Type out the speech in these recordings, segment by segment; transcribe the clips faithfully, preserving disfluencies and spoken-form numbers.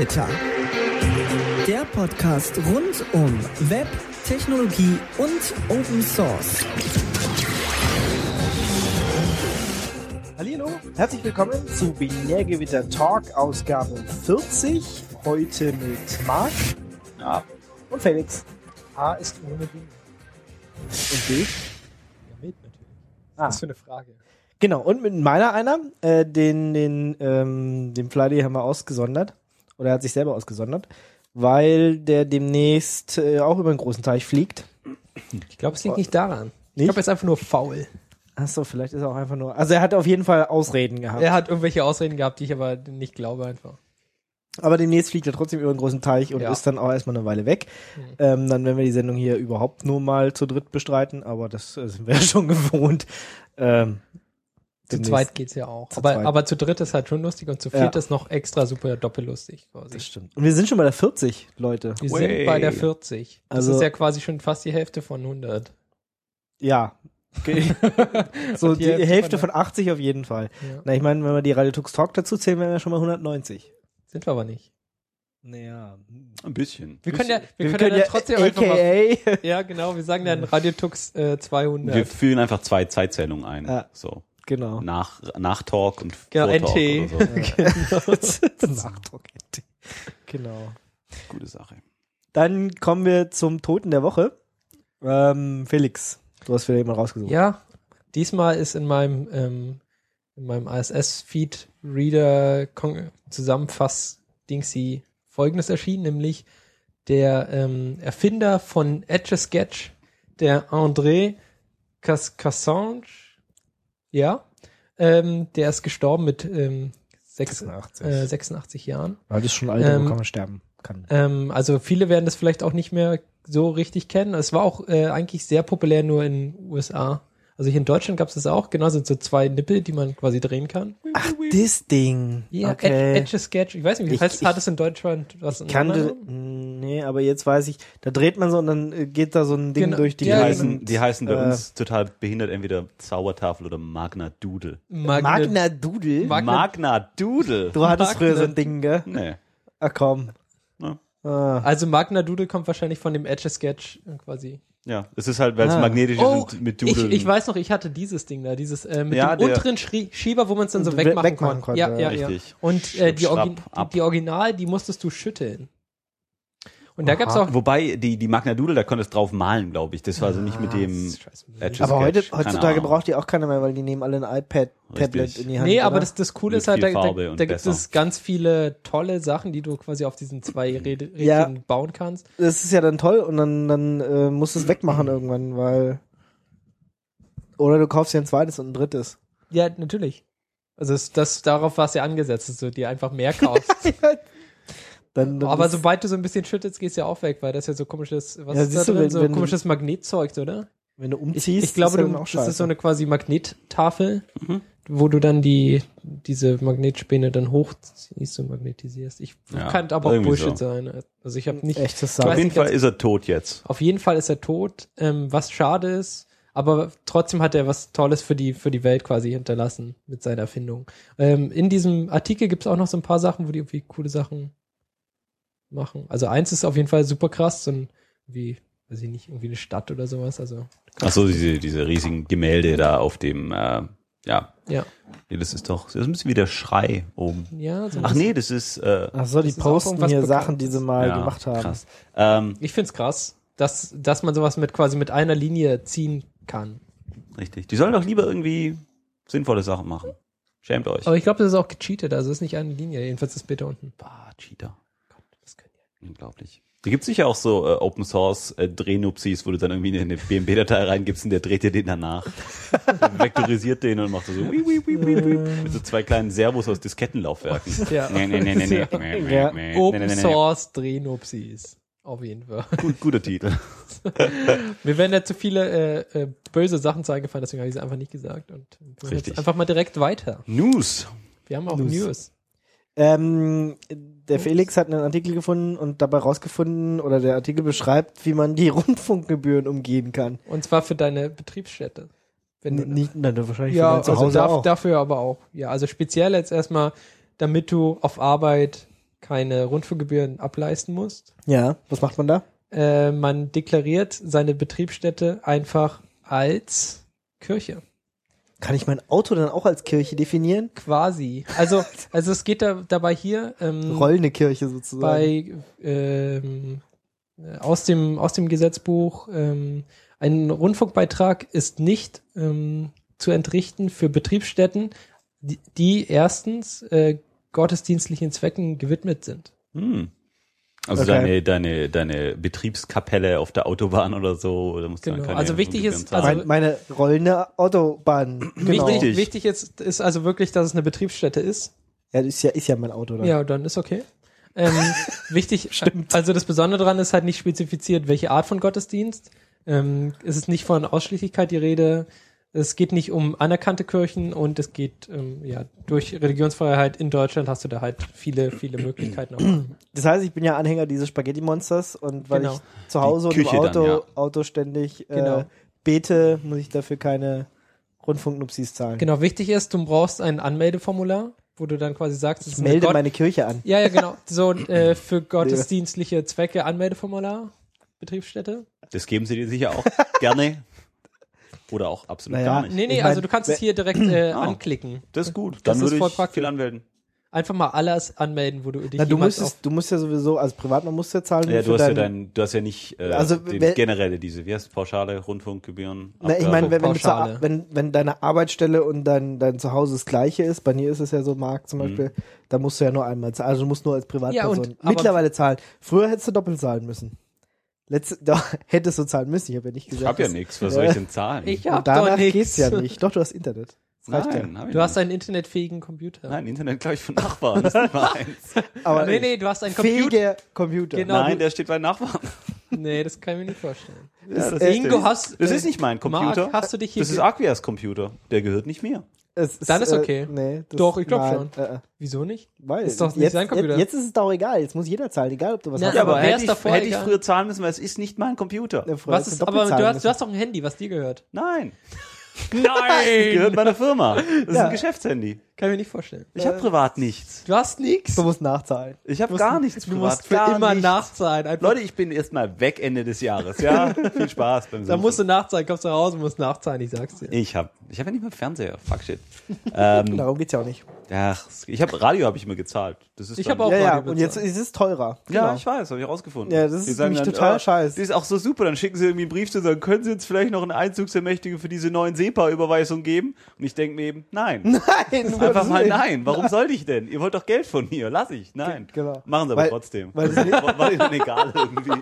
Megawitter. Der Podcast rund um Web, Technologie und Open Source. Hallo, herzlich willkommen zu Binärgewitter Talk Ausgabe vierzig. Heute mit Marc ja. und Felix. A ist ohne B. Und B? Ja, mit natürlich. Ah. Was für eine Frage. Genau, und mit meiner einer, äh, den, den, ähm, den Flyday haben wir ausgesondert. Oder er hat sich selber ausgesondert, weil der demnächst äh, auch über einen großen Teich fliegt. Ich glaube, es liegt nicht daran. Nicht? Ich glaube, er ist einfach nur faul. Achso, vielleicht ist er auch einfach nur. Also er hat auf jeden Fall Ausreden gehabt. Er hat irgendwelche Ausreden gehabt, die ich aber nicht glaube einfach. Aber demnächst fliegt er trotzdem über einen großen Teich und Ja. ist dann auch erstmal eine Weile weg. Mhm. Ähm, dann werden wir die Sendung hier überhaupt nur mal zu dritt bestreiten, aber das äh, sind wir ja schon gewohnt. Ähm, Zu demnächst- zweit geht's ja auch. Zu Aber, zweit. aber zu dritt ist halt schon lustig und zu Ja. viert ist noch extra super doppellustig quasi. Das stimmt. Und wir sind schon bei der vierzig, Leute. Wir Way. sind bei der vierzig. Das Also- ist ja quasi schon fast die Hälfte von hundert. Ja. Okay. So Die die Hälfte Hälfte von von achtzig auf jeden Fall. Ja. Na, ich meine, wenn wir die Radio Tux Talk dazu zählen, wären wir schon mal hundertneunzig. Sind wir aber nicht. Naja. Ein bisschen. Wir können ja, wir, Wir können ja, dann trotzdem einfach mal, A K A ja genau, wir sagen dann Radiotux äh, zweihundert. Wir führen einfach zwei Zeitzählungen ein. Ja. So. Genau. Nach, nach Talk und Genau, vor Talk N T. oder so. Nachdruck. Genau. Gute Sache. Dann kommen wir zum Toten der Woche. Ähm, Felix, du hast wieder jemanden rausgesucht. Ja, diesmal ist in meinem ähm, in meinem R S S-Feed Reader Zusammenfass Dingsy Folgendes erschienen, nämlich der ähm, Erfinder von Etch-a-Sketch, der André Cas- Cassange, ja, ähm, der ist gestorben mit ähm, sechs, sechsundachtzig. äh, sechsundachtzig Jahren. Weil das ist schon Alter, Ähm, wo kann man sterben kann. Ähm, also viele werden das vielleicht auch nicht mehr so richtig kennen. Es war auch äh, eigentlich sehr populär nur in den U S A. Also hier in Deutschland gab es das auch. Genau, sind so zwei Nippel, die man quasi drehen kann. Ach, das Ding. Ja, okay. Etch-a-Sketch. Ich weiß nicht, wie Ich- heißt, ich- hat es in Deutschland was? Ich kannte, nee, aber jetzt weiß ich, da dreht man so und dann äh, geht da so ein Ding Genau. durch die Die, Ja, heißen, die heißen bei äh, uns total behindert entweder Zaubertafel oder Magna Doodle. Magna Doodle. Mag- Magna Doodle? Du hattest Magna- früher so ein Ding, gell? Nee. Ach komm. Ja. Ah. Also Magna Doodle kommt wahrscheinlich von dem Etch-a-Sketch äh, quasi. Ja, es ist halt, weil es Ah. magnetisch ist Oh, und mit ich, Doodle. ich weiß noch, ich hatte dieses Ding da, dieses äh, mit Ja, dem der- unteren Schrie Schieber, wo man es dann so We- wegmachen, wegmachen kann. konnte, Ja, ja. ja, ja. Richtig. Und äh, die, Schrapp, Orgi ab. die, die Original, die musstest du schütteln. Und da Aha. gab's auch Wobei, die, die Magna Doodle, da konntest du drauf malen, glaube ich. Das war also nicht mit dem Scheiße. Etch Aber heute, Sketch, keine heutzutage Ahnung. braucht die auch keiner mehr, weil die nehmen alle ein iPad, Tablet Richtig. in die Hand. Nee, aber oder? das, das Coole Mit ist halt, viel da, da, Farbe und da gibt besser. es ganz viele tolle Sachen, die du quasi auf diesen zwei Räd- Rädchen Ja. bauen kannst. das ist ja dann toll und dann, dann äh, musst du es wegmachen irgendwann, weil oder du kaufst dir ein zweites und ein drittes. Ja, natürlich. Also es, das, darauf war es ja angesetzt, dass du dir einfach mehr kaufst. Dann, dann Aber ist- sobald du so ein bisschen schüttelst, gehst du ja auch weg, weil das ja so komisches, was Ja, ist da siehst du, drin? wenn- so wenn du- komisches Magnetzeug, oder? wenn du Ich, umziehst, ich glaube, ist ja du, dann auch das ist so scheiße. eine quasi Magnettafel, Mhm. wo du dann die diese Magnetspäne dann hochziehst und magnetisierst. Ich Ja, kann aber auch irgendwie Bullshit so. sein. Also ich habe nicht. Echtes Ich Auf weiß jeden nicht Fall ganz- ist er tot jetzt. Auf jeden Fall ist er tot, ähm, was schade ist, aber trotzdem hat er was Tolles für die für die Welt quasi hinterlassen mit seiner Erfindung. Ähm, in diesem Artikel gibt's auch noch so ein paar Sachen, wo die irgendwie coole Sachen machen. Also eins ist auf jeden Fall super krass, so ein wie weiß ich nicht, irgendwie eine Stadt oder sowas. Also Ach so, diese, diese riesigen Gemälde da auf dem, äh, ja. ja, Nee, das ist doch, das ist ein bisschen wie der Schrei oben. ja. So ein Ach bisschen. nee, das ist, äh, Ach so, die das ist auch posten irgendwas hier Bekanntes. Sachen, die sie mal ja, gemacht haben. krass. Ähm, Ich find's krass, dass dass man sowas mit quasi mit einer Linie ziehen kann. richtig. Die sollen doch lieber irgendwie sinnvolle Sachen machen. Schämt euch. Aber ich glaube, das ist auch gecheatet. Also es ist nicht eine Linie. Jedenfalls das Bild da unten. Bah, Cheater. Das können die. Unglaublich. Da gibt's sicher auch so äh, Open Source äh, Drehnupsis, wo du dann irgendwie eine B M P-Datei reingibst und der dreht dir den danach. Dann vektorisiert den und macht so wie, wie, wie, wie, wie. Mit so zwei kleinen Servos aus Diskettenlaufwerken. Ja. Nee, nee, nee, nee, nee. Ja. nee, nee, nee, Open nee, nee, nee. Source Drehnupsis. Auf jeden Fall. Gut, guter Titel. Mir werden ja zu viele äh, äh, böse Sachen zu eingefallen, deswegen habe ich sie einfach nicht gesagt. Und wir machen Richtig. jetzt einfach mal direkt weiter. News. Wir haben auch News. News. Ähm, der Felix hat einen Artikel gefunden und dabei rausgefunden, oder der Artikel beschreibt, wie man die Rundfunkgebühren umgehen kann. Und zwar für deine Betriebsstätte. Wenn du, Nicht, nein, wahrscheinlich ja, für dein also Zuhause darf, auch. dafür aber auch. Ja, also speziell jetzt erstmal, damit du auf Arbeit keine Rundfunkgebühren ableisten musst. Ja, was macht man da? Äh, man deklariert seine Betriebsstätte einfach als Kirche. Kann ich mein Auto dann auch als Kirche definieren? Quasi. Also, also es geht da dabei hier ähm, Rollende Kirche sozusagen. bei ähm, aus dem aus dem Gesetzbuch ähm, ein Rundfunkbeitrag ist nicht ähm, zu entrichten für Betriebsstätten, die, die erstens äh, gottesdienstlichen Zwecken gewidmet sind. Hm. Also Okay. deine, deine, deine Betriebskapelle auf der Autobahn oder so, da musst du Genau. dann keine Also wichtig Gebühren ist, zahlen. also- mein, meine rollende Autobahn. Genau. Wichtig, Richtig. wichtig ist, ist also wirklich, dass es eine Betriebsstätte ist. Ja, das ist ja, ist ja mein Auto. Dann. Ja, dann ist okay. Ähm, wichtig, also das Besondere daran ist halt nicht spezifiziert, welche Art von Gottesdienst. Ähm, es ist nicht von Ausschließlichkeit die Rede. Es geht nicht um anerkannte Kirchen und es geht, ähm, ja, durch Religionsfreiheit in Deutschland hast du da halt viele, viele Möglichkeiten. Auch. Das heißt, ich bin ja Anhänger dieses Spaghetti-Monsters und weil Genau. ich zu Hause und Die im Küche Auto, dann, ja. Auto ständig äh, Genau. bete, muss ich dafür keine Rundfunknupsis zahlen. Genau, wichtig ist, du brauchst ein Anmeldeformular, wo du dann quasi sagst, es Ich ist eine melde Gott- meine Kirche an. Ja, ja, genau. So äh, für gottesdienstliche Zwecke Anmeldeformular, Betriebsstätte. Das geben sie dir sicher auch gerne. Oder auch absolut Naja. gar nicht. Nee, nee, Ich mein, also du kannst es hier direkt äh, Ah. anklicken. Das ist gut. Das Dann ist würde voll ich praktisch. viel anmelden. Einfach mal alles anmelden, wo du dich Na, du, jemals musstest, du musst ja sowieso, als Privatmann musst du ja zahlen. Ja, für du hast ja dein- dein, du hast ja nicht äh, Also, den wenn- generelle, diese, wie heißt Pauschale, Rundfunkgebühren. Na, ich meine, wenn, wenn, du zur, Pauschale. wenn, wenn deine Arbeitsstelle und dein, dein Zuhause das gleiche ist, bei mir ist es ja so, Marc zum Beispiel, da musst du ja nur einmal zahlen. Also du musst nur als Privatperson Ja, und- aber- mittlerweile zahlen. Früher hättest du doppelt zahlen müssen. Letzte, doch, hättest du zahlen müssen, ich habe ja nicht gesagt. Ich hab ja dass- nichts, was soll ich denn zahlen? Ich Und hab danach doch nichts. geht's ja nicht. Doch, du hast Internet. Das reicht Nein, hab ich Du hast nicht. einen internetfähigen Computer. Nein, Internet glaube ich von Nachbarn, das ist nicht meins. ja. Aber Nee, nee, du hast einen Computer. fähiger Computer. Genau. Nein, du- der steht bei Nachbarn. Nee, das kann ich mir nicht vorstellen. Ja, das äh, ist Ingo, der. hast Das äh, ist nicht mein Marc, Computer. hast du dich hier Das ist ge- Aquias Computer. Der gehört nicht mir. Es ist, Dann ist äh, okay. nee, das, Doch, ich glaub nein, schon. Äh, äh, Wieso nicht? weil Ist doch nicht jetzt, sein Computer. Jetzt, jetzt ist es doch egal. Jetzt muss jeder zahlen, egal ob du was Na, hast. Ja, aber wer hätte ist ich, davor hätte ich egal? früher zahlen müssen, weil es ist nicht mein Computer. Ja, früher Was hast ist, doppelt aber du zahlen hast, müssen. du hast doch ein Handy, was dir gehört. Nein, Nein! gehört meiner Firma. Das ist Ja. ein Geschäftshandy. Kann ich mir nicht vorstellen. Ich habe privat nichts. Du hast nichts. Du musst nachzahlen. Ich habe musst- gar nichts Du privat. musst für gar immer nichts. nachzahlen. Einfach. Leute, ich bin erstmal weg Ende des Jahres. Ja, viel Spaß beim da Suchen. musst du nachzahlen, kommst du nach Hause, musst nachzahlen, ich sag's dir. Ich habe ich hab ja nicht mal Fernseher. Fuck shit. ähm, Darum geht's ja auch nicht. ach, ich habe Radio habe ich immer gezahlt. Das ist Ich dann- hab auch Ja, ja, Radio und jetzt bezahlt. ist es teurer. Ja, Genau. ich weiß, habe ich rausgefunden. Ja, das Die ist sagen nämlich dann, total ah, scheiße. Die ist auch so super, dann schicken sie irgendwie einen Brief zu sagen, können Sie uns vielleicht noch eine Einzugsermächtigung für diese neuen SEPA-Überweisungen geben? Und ich denke mir eben, nein. Nein, Einfach mal nein. Warum sollte ich denn? Ihr wollt doch Geld von mir. Lass ich. Nein. Genau. Machen sie aber Weil- trotzdem. weil das war, war ihnen egal irgendwie.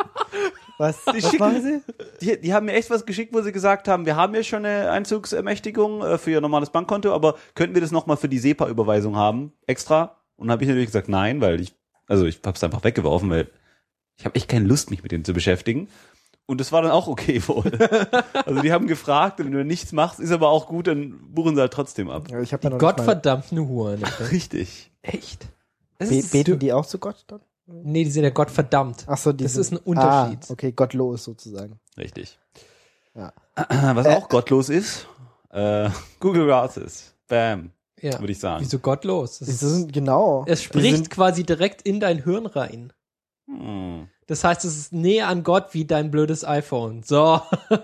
Was, was schicken- machen sie? Die, die haben mir echt was geschickt, wo sie gesagt haben, wir haben ja schon eine Einzugsermächtigung äh, für ihr normales Bankkonto, aber könnten wir das nochmal für die SEPA-Überweisung haben? Extra? Und dann habe ich natürlich gesagt, nein, weil ich, also ich habe es einfach weggeworfen, weil ich habe echt keine Lust, mich mit denen zu beschäftigen. Und das war dann auch okay wohl. Also die haben gefragt, und wenn du nichts machst, ist aber auch gut, dann buchen sie halt trotzdem ab. Ja, ich hab da noch nicht mal- Gottverdammten Huren. Alter. Richtig. Echt? Be beten die auch zu Gott dann? Nee, die sind ja Gottverdammt. Ach so, die Das sind- ist ein Unterschied. Ah, okay, gottlos sozusagen. Richtig. Ja. Was Äh, auch gottlos ist, äh, Google Glasses. Bam, Ja. würde ich sagen. Wieso gottlos? Das Das ist, sind, genau. es Die spricht sind, quasi direkt in dein Hirn rein. Hm. Das heißt, es ist näher an Gott wie dein blödes iPhone. So.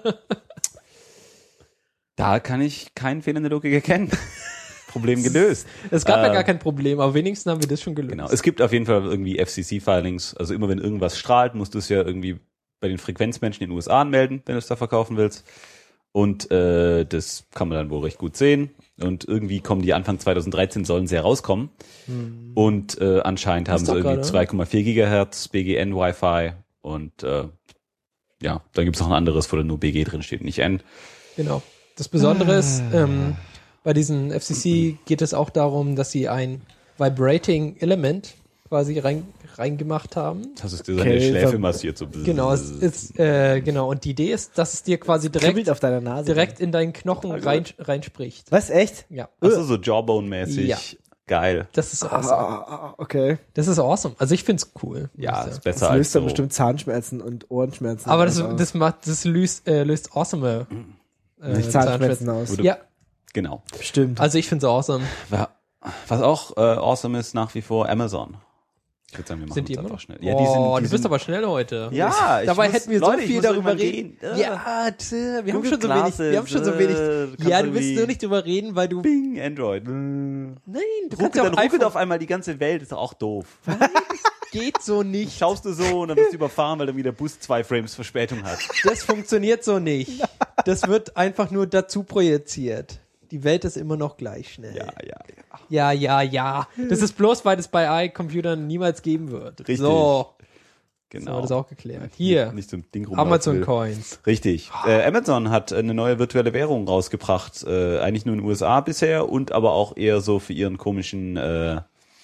Da kann ich keinen Fehler in der Logik erkennen. Problem gelöst. Es gab ja Äh, gar kein Problem, aber wenigstens haben wir das schon gelöst. Genau. Es gibt auf jeden Fall irgendwie F C C-Filings. Also immer wenn irgendwas strahlt, musst du es ja irgendwie bei den Frequenzmenschen in den U S A anmelden, wenn du es da verkaufen willst. Und äh, das kann man dann wohl recht gut sehen. Und irgendwie kommen die Anfang zwanzig dreizehn, sollen sie herauskommen. Hm. Und äh, anscheinend haben Ist sie doch irgendwie gerade, zwei Komma vier Gigahertz B G N Wi-Fi. Und äh, ja, dann gibt's noch ein anderes, wo da nur B G drin steht, nicht N. Genau. Das Besondere ist, Ah. ähm, bei diesen F C C geht es auch darum, dass sie ein Vibrating Element quasi rein, reingemacht haben. Das ist dir Okay, seine Schläfe ver- massiert. So Genau, es ist, äh, genau. Und die Idee ist, dass es dir quasi kribbelt direkt, auf deiner Nase. direkt in deinen Knochen Ah, gut. rein, reinspricht. Was, echt? Ja. Achso, so Jawbone-mäßig. Ja. Geil. Das ist Ah, awesome. ah, ah, okay. Das ist awesome. Also ich find's cool. muss Ja, ich ist sagen. besser Das als löst dann so. bestimmt Zahnschmerzen und Ohrenschmerzen. Aber das, aus. das macht, das löst, äh, löst awesome, äh, Nicht Zahnschmerzen aus. Wo du- Ja, Genau. Stimmt. also ich find's awesome. Was auch äh, awesome ist nach wie vor Amazon. Ich würde sagen, wir machen Sind die uns immer einfach noch schnell. Oh, Ja, die sind, die du sind, bist aber schnell heute. Ja, ich Dabei muss- hätten wir Leute, so ich viel muss darüber irgendwann reden. gehen. Ja, tja, wir haben Google schon so wenig. Glasses, Wir haben schon so wenig. äh, du kannst Ja, du willst irgendwie- nur nicht drüber reden, weil du. Bing, Android. Nein, du kannst Ruckelt, ja dann auch ruckelt einfach. auf einmal die ganze Welt, ist doch auch doof. Geht so nicht. Schaust du so und dann bist du überfahren, weil irgendwie der Bus zwei Frames Verspätung hat. Das funktioniert so nicht. Das wird einfach nur dazu projiziert. Die Welt ist immer noch gleich schnell. Ja, ja, ja. ja, ja. ja. Das ist bloß, weil es bei i-Computern niemals geben wird. Richtig. So, Genau. so haben wir das auch geklärt. Hier, Nicht so ein Ding rumlaufen Amazon will. Coins. Richtig. Äh, Amazon hat eine neue virtuelle Währung rausgebracht. Äh, eigentlich nur in den U S A bisher und aber auch eher so für ihren komischen äh,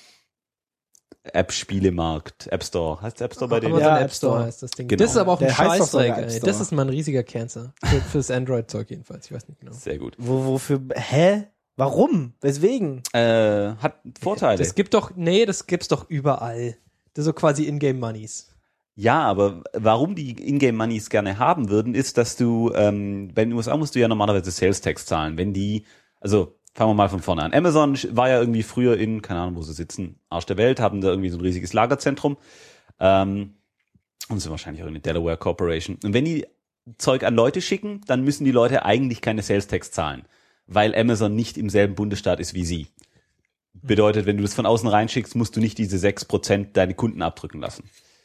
App-Spielemarkt. App Store. Heißt App Store bei denen? Amazon Ja, App Store App Store. heißt das Ding. Genau. Das ist aber auch ein Der heißt doch sogar Scheißdreck, App ey. Store. Das ist mal ein riesiger Cancer. Für, fürs Android-Zeug jedenfalls. Ich weiß nicht genau. Sehr gut. Wo, wofür, hä? Warum? Weswegen? Äh, hat Vorteile. Das gibt doch, nee, das gibt's doch überall. Das ist so quasi Ingame-Moneys. Ja, aber warum die Ingame-Moneys gerne haben würden, ist, dass du, ähm, bei den U S A musst du ja normalerweise Sales-Tax zahlen. Wenn die, also fangen wir mal von vorne an. Amazon war ja irgendwie früher in, keine Ahnung, wo sie sitzen, Arsch der Welt, haben da irgendwie so ein riesiges Lagerzentrum ähm, und sind wahrscheinlich auch eine Delaware Corporation. Und wenn die Zeug an Leute schicken, dann müssen die Leute eigentlich keine Sales-Tax zahlen, weil Amazon nicht im selben Bundesstaat ist wie sie. Bedeutet, wenn du das von außen reinschickst, musst du nicht diese sechs Prozent deine Kunden abdrücken lassen.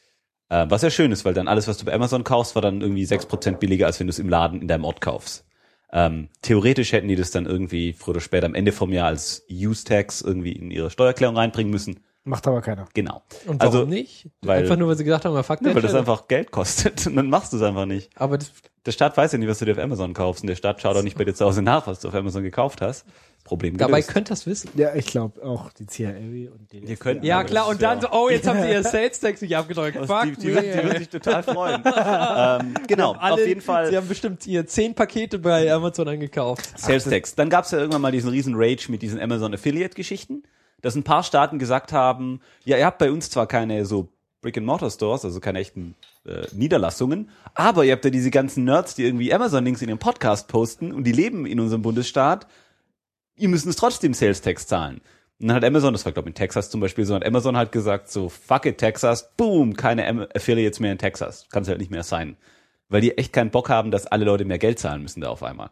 Äh, was ja schön ist, weil dann alles, was du bei Amazon kaufst, war dann irgendwie sechs Prozent billiger, als wenn du es im Laden in deinem Ort kaufst. Ähm, theoretisch hätten die das dann irgendwie früher oder später am Ende vom Jahr als Use-Tax irgendwie in ihre Steuererklärung reinbringen müssen. Macht aber keiner. Genau. Und warum Also, nicht? weil- Einfach nur, weil sie gesagt haben, fuck Ja, that weil das shit. einfach Geld kostet und dann machst du es einfach nicht. Aber das, Der Staat weiß ja nicht, was du dir auf Amazon kaufst und der Staat schaut auch nicht bei dir zu Hause nach, was du auf Amazon gekauft hast. Problem dabei gelöst. könnt ihr es wissen. Ja, ich glaube auch die C I A und die. Ihr könnt- Ja, aber klar, das und ist dann ja- so, oh, jetzt haben sie ihr Sales-Tax nicht abgedrückt. Also Fuck die, die, me. wird, die wird sich total freuen. ähm, genau, Alle, auf jeden Fall. Sie haben bestimmt ihr zehn Pakete bei Amazon angekauft. Sales Tax. Dann gab es ja irgendwann mal diesen riesen Rage mit diesen Amazon Affiliate-Geschichten, dass ein paar Staaten gesagt haben, ja, ihr habt bei uns zwar keine so Brick-and-Mortar-Stores, also keine echten äh, Niederlassungen, aber ihr habt ja diese ganzen Nerds, die irgendwie Amazon-Links in ihrem Podcast posten und die leben in unserem Bundesstaat, ihr müsst uns trotzdem Sales Tax zahlen. Und dann hat Amazon, das war glaube ich in Texas zum Beispiel, so hat Amazon halt gesagt, so fuck it Texas, boom, keine Am- Affiliates mehr in Texas. Kann's halt nicht mehr sein. Weil die echt keinen Bock haben, dass alle Leute mehr Geld zahlen müssen da auf einmal.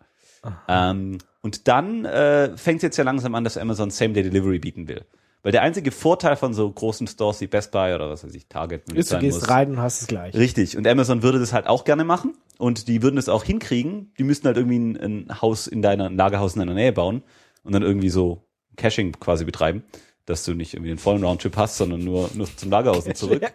Ähm, und dann äh, fängt es jetzt ja langsam an, dass Amazon Same-Day-Delivery bieten will. Weil der einzige Vorteil von so großen Stores wie Best Buy oder was weiß ich, Target Ist, du sein gehst muss. rein und hast es gleich. Richtig. Und Amazon würde das halt auch gerne machen. Und die würden es auch hinkriegen. Die müssten halt irgendwie ein, ein Haus in deiner, ein Lagerhaus in deiner Nähe bauen und dann irgendwie so Caching quasi betreiben, dass du nicht irgendwie einen vollen Roundtrip hast, sondern nur, nur zum Lagerhaus und zurück.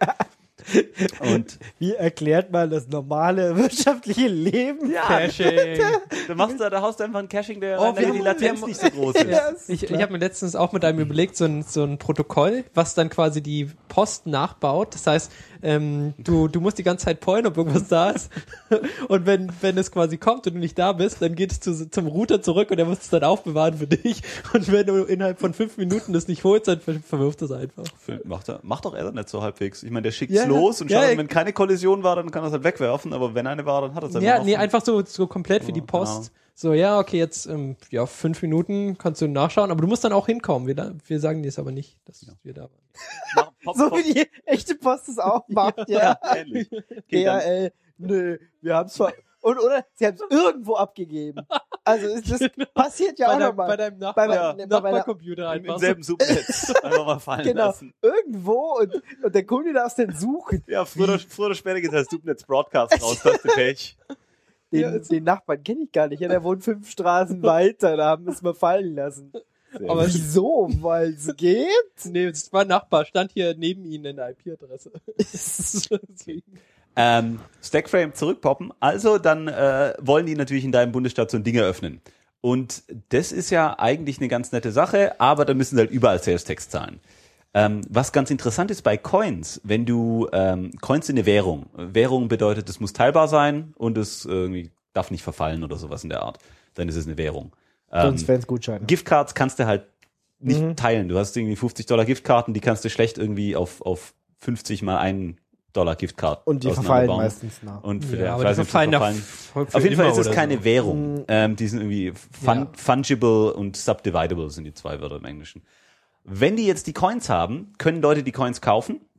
Und Wie erklärt man das normale wirtschaftliche Leben? Caching. dann machst du, da haust du einfach ein Caching, der Oh, wir die haben- Latenz wir haben- nicht so groß ist. Ja, Ich, ich habe mir letztens auch mit einem überlegt, so ein, so ein Protokoll, was dann quasi die Post nachbaut. Das heißt, ähm, du, du musst die ganze Zeit pointen, ob irgendwas da ist. Und wenn, wenn es quasi kommt und du nicht da bist, dann geht es zu, zum Router zurück und der muss es dann aufbewahren für dich. Und wenn du innerhalb von fünf Minuten das nicht holst, dann ver- verwirft es einfach. Macht, er, macht doch er nicht so halbwegs. Ich meine, der schickt's Ja, los und ja, schaut, ja. wenn keine Kollision war, dann kann er es halt wegwerfen, aber wenn eine war, dann hat er es halt Ja, noch nee, offen. einfach so, so komplett für die Post. So, ja, okay, jetzt, ähm, ja, fünf Minuten kannst du nachschauen, aber du musst dann auch hinkommen. Wir, da, wir sagen dir es aber nicht, dass wir da waren. Mach- pop, So pop. wie die echte Post es auch macht, ja. Ähnlich. Geht dann- D H L, nö, wir haben es zwar, und, oder, sie haben es irgendwo abgegeben. Also, ist das passiert ja bei, auch deinem, nochmal. bei deinem Bei Nachbar, meiner- bei meiner- Nachbarcomputer Im, einfach. im selben Subnetz einfach mal fallen Genau, lassen. irgendwo und, und der Kunde darf es dann suchen. Ja, früher, oder- früher oder später geht das Subnetz Broadcast raus, das ist die Pech. Den, Ja, den Nachbarn kenne ich gar nicht. Ja, der wohnt fünf Straßen weiter, da haben wir es mal fallen lassen. Aber es- wieso? Weil es geht? Nee, es war ein Nachbar, stand hier neben ihnen in der I P-Adresse. Deswegen. Ähm, Stackframe zurückpoppen. Also dann äh, wollen die natürlich in deinem Bundesstaat so ein Ding eröffnen. Und das ist ja eigentlich eine ganz nette Sache, aber da müssen sie halt überall Sales Tax zahlen. Ähm, was ganz interessant ist bei Coins, wenn du ähm, Coins sind eine Währung. Währung bedeutet, es muss teilbar sein und es irgendwie darf nicht verfallen oder sowas in der Art. Dann ist es eine Währung. Ähm, Sonst wären es Gutscheine. Giftcards kannst du halt nicht Mhm. teilen. Du hast irgendwie fünfzig Dollar Giftkarten, die kannst du schlecht irgendwie auf, auf fünfzzig mal einen Dollar Giftcard Und die verfallen auseinanderbauen. meistens nach. Und für Ja, den, aber ich weiß die nicht, ob sie verfallen nach verfallen. für Auf jeden Fall immer ist es oder keine so. Währung. Mhm. Ähm, die sind irgendwie fun Ja. fungible und subdividable sind die zwei Wörter im Englischen. Wenn die jetzt die Coins haben, können Leute die Coins kaufen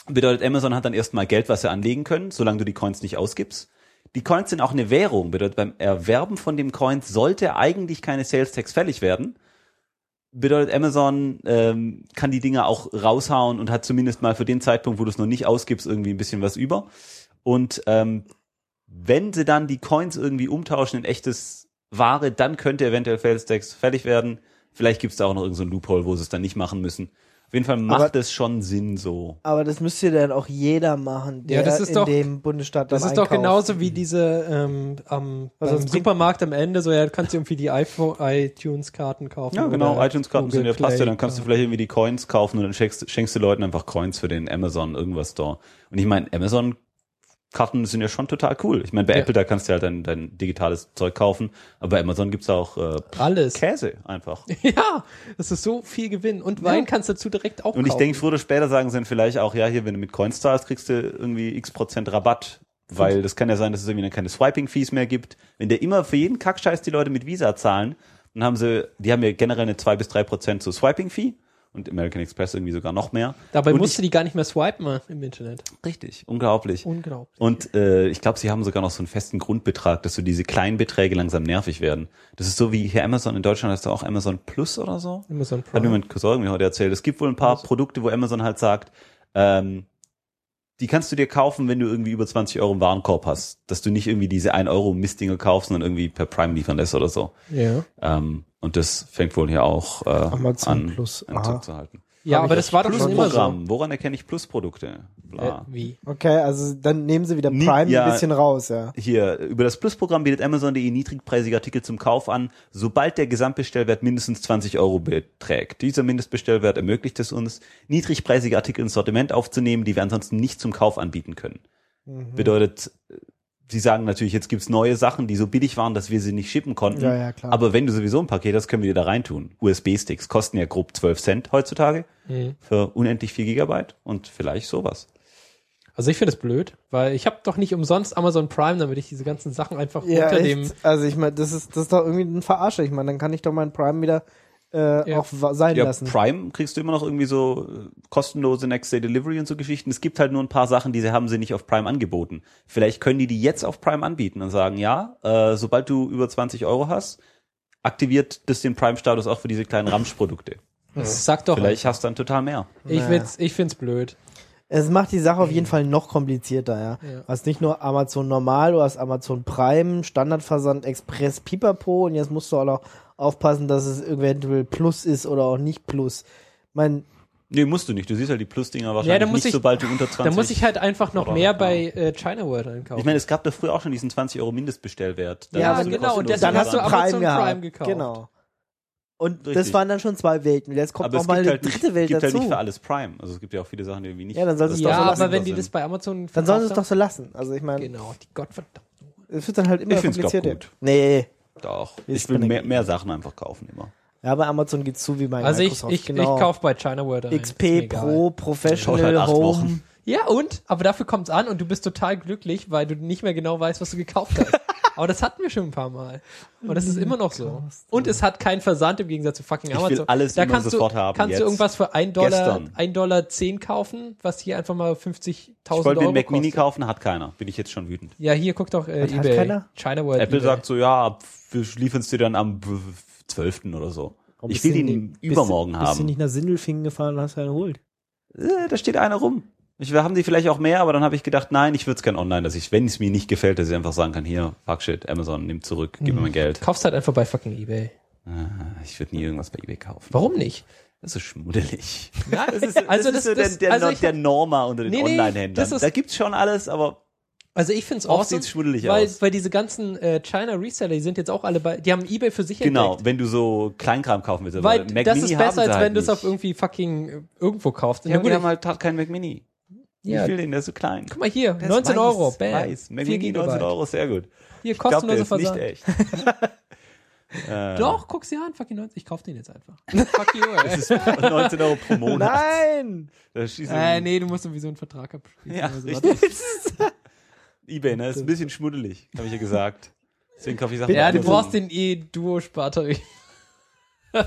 Bedeutet, Amazon hat dann erstmal Geld, was sie anlegen können, solange du die Coins nicht ausgibst. Die Coins sind auch eine Währung. Bedeutet, beim Erwerben von dem Coins sollte eigentlich keine Sales Tax fällig werden. Bedeutet, Amazon ähm, kann die Dinger auch raushauen und hat zumindest mal für den Zeitpunkt, wo du es noch nicht ausgibst, irgendwie ein bisschen was über. Und ähm, wenn sie dann die Coins irgendwie umtauschen in echtes Ware, dann könnte eventuell Sales Tax fällig werden. Vielleicht gibt es da auch noch irgendeinen so Loophole, wo sie es dann nicht machen müssen. Auf jeden Fall macht es schon Sinn so. Aber das müsste dann auch jeder machen, der Ja, das ist in doch- dem Bundesstaat dann Das ist doch einkauft. genauso wie diese ähm, am Also beim es bringt- Supermarkt am Ende, so ja, kannst du irgendwie die iPhone, iTunes-Karten kaufen. Ja, genau, oder iTunes-Karten sind ja Google passt ja, Play, dann kannst du ja. vielleicht irgendwie die Coins kaufen und dann schenkst, schenkst du Leuten einfach Coins für den Amazon irgendwas Store. Und ich meine, Amazon Karten sind ja schon total cool. Ich meine, bei Ja. Apple, da kannst du halt dein, dein digitales Zeug kaufen, aber bei Amazon gibt's da auch äh, Alles. Käse einfach. Ja, das ist so viel Gewinn. Und Wein kannst du dazu direkt auch Und ich kaufen. denke, früher oder später sagen sie dann vielleicht auch, ja, hier, wenn du mit Coins zahlst, kriegst du irgendwie x Prozent Rabatt. Weil das kann ja sein, dass es irgendwie dann keine Swiping-Fees mehr gibt. Wenn der immer für jeden Kackscheiß die Leute mit Visa zahlen, dann haben sie, die haben ja generell eine zwei bis drei Prozent zur Swiping-Fee und American Express irgendwie sogar noch mehr. Dabei und musst du die gar nicht mehr swipen im Internet. ich, Richtig, unglaublich. Unglaublich. Und äh, ich glaube, sie haben sogar noch so einen festen Grundbetrag, dass so diese kleinen Beträge langsam nervig werden. Das ist so wie hier Amazon in Deutschland, hast du auch Amazon Plus oder so? Amazon Hat mir Prime. mein Cousin irgendwie heute erzählt. Es gibt wohl ein paar Produkte, wo Amazon halt sagt, ähm, die kannst du dir kaufen, wenn du irgendwie über zwanzig Euro im Warenkorb hast. Dass du nicht irgendwie diese ein Euro Mistdinger kaufst, sondern irgendwie per Prime liefern lässt oder so. Ja. Ähm, und das fängt wohl hier auch äh, Amazon an, Plus, an aha. zu halten. Ja, Hab aber ich das war doch schon immer so. Plus-Programm. Woran erkenne ich Plus-Produkte? Äh, Bla. wie? Okay, also dann nehmen sie wieder Nie- Prime ja. ein bisschen raus, ja. Hier, über das Plus-Programm bietet Amazon Punkt de niedrigpreisige Artikel zum Kauf an, sobald der Gesamtbestellwert mindestens zwanzig Euro beträgt. Dieser Mindestbestellwert ermöglicht es uns, niedrigpreisige Artikel ins Sortiment aufzunehmen, die wir ansonsten nicht zum Kauf anbieten können. Mhm. Bedeutet, sie sagen natürlich, jetzt gibt's neue Sachen, die so billig waren, dass wir sie nicht shippen konnten. Ja, ja, klar. Aber wenn du sowieso ein Paket hast, können wir dir da reintun. U S B-Sticks kosten ja grob zwölf Cent heutzutage Mhm. für unendlich vier Gigabyte und vielleicht sowas. Also ich finde es blöd, weil ich habe doch nicht umsonst Amazon Prime, damit ich diese ganzen Sachen einfach Ja, unter echt? dem Also ich meine, das ist, das ist doch irgendwie ein Verarsche. Ich meine, dann kann ich doch meinen Prime wieder äh, Ja. auch wa- sein Ja, lassen. Prime kriegst du immer noch irgendwie so äh, kostenlose Next-Day-Delivery und so Geschichten. Es gibt halt nur ein paar Sachen, die sie haben sie nicht auf Prime angeboten. Vielleicht können die die jetzt auf Prime anbieten und sagen, ja, äh, sobald du über zwanzig Euro hast, aktiviert das den Prime-Status auch für diese kleinen Ramsch-Produkte. Das sagt doch, Vielleicht hast du dann total mehr. ich Naja. find's, ich find's blöd. Es macht die Sache auf jeden Fall noch komplizierter, ja. Ja. Du hast nicht nur Amazon normal, du hast Amazon Prime, Standardversand, Express, Pipapo und jetzt musst du auch noch aufpassen, dass es eventuell Plus ist oder auch nicht Plus. Mein, Nee, musst du nicht. Du siehst halt die Plus-Dinger Ja, wahrscheinlich da muss nicht, ich- sobald du unter zwanzig... Da muss ich halt einfach noch oder- mehr ja. bei äh, China World einkaufen. Ich meine, es gab da früher auch schon diesen zwanzig Euro Mindestbestellwert. Da Ja, hast du genau, und kostenlose deswegen dann hast du Sachen. Amazon Prime, Prime gehabt. gekauft. Genau. Und das Richtig. waren dann schon zwei Welten. Und jetzt kommt Aber noch es mal gibt eine halt nicht, dritte Welt gibt dazu. halt nicht für alles Prime. Also es gibt ja auch viele Sachen, die irgendwie nicht... Ja, dann soll es also doch Ja, so das lassen. aber wenn die sind. das bei Amazon Dann sollen sie es verkauft doch so lassen. Also ich haben- meine, Genau, die Gottverdammt. es wird dann halt immer Ich find's komplizierter. grad gut. Nee. Doch. Ist Ich will mir mehr, eine- mehr Sachen einfach kaufen immer. Ja, bei Amazon geht's zu wie bei Also ich, Microsoft. ich, genau. ich kaufe bei China World ein. X Ist P mir egal. Pro, Dauert Professional, halt acht Home. Wochen. Ja, und? Aber dafür kommt's an und du bist total glücklich, weil du nicht mehr genau weißt, was du gekauft hast. Aber das hatten wir schon ein paar Mal. Und das ist immer noch so. Und es hat keinen Versand im Gegensatz zu fucking will Amazon. alles da immer kannst sofort du, haben, Kannst jetzt. du irgendwas für ein Dollar, Gestern. ein Dollar zehn kaufen, was hier einfach mal Ich fünfzigtausend wollte mir Euro einen Mac Mini kostet? kaufen, hat keiner. Bin ich jetzt schon wütend. Ja, hier guck doch äh, Was hat eBay. keiner? China World. Apple eBay. sagt so, ja, wir liefern es dir dann am zwölften oder so. Warum Ich bist will du ihn nicht- übermorgen bist, Bist du haben. nicht nach Sindelfingen gefahren und hast einen geholt? Äh, da steht einer rum. Ich, wir haben die vielleicht auch mehr, aber dann habe ich gedacht, nein, ich würde es gerne online, dass ich, wenn es mir nicht gefällt, dass ich einfach sagen kann, hier, fuck shit, Amazon, nimm zurück, gib mir mein Geld. Kaufst halt einfach bei fucking eBay. Ah, Ich würde nie irgendwas bei eBay kaufen. Warum nicht? Das ist schmuddelig. Ja, Das ist, also das ist das, so das, der, der, also ich, der Norma unter den Nee, nee, Online-Händlern. das ist- Da gibt's schon alles, aber also ich find's oft awesome, sieht's schmuddelig weil, aus. weil diese ganzen äh, China Reseller, die sind jetzt auch alle bei, die haben eBay für sich Genau, entdeckt. wenn du so Kleinkram kaufen willst. aber Weil Mac das Mini ist haben besser, sie als halt wenn du es nicht. auf irgendwie fucking äh, irgendwo kaufst. Ja, Na gut, gut, die haben halt hat kein Mac Mini. ja, Ich will den, der ist so klein. guck mal hier, Der ist neunzehn weiß, Euro, bam, Weiß. Mac vier Mini Gigabyte. neunzehn Euro, sehr gut. Hier, Ich glaube, der kostenloser ist nicht Versand. echt. äh, Doch, guck sie an, fucking neunzehn, ich kauf den jetzt einfach. Fuck you, ey. Das ist neunzehn Euro pro Monat. Nein! Da schießt Äh, nee, du musst sowieso einen Vertrag abschließen. Ja, Also, richtig. eBay, ne? Ist ein bisschen schmuddelig, habe ich ja gesagt. Deswegen kaufe ich Sachen. ja, bei du Amazon. brauchst den E-Duo-Spartarif.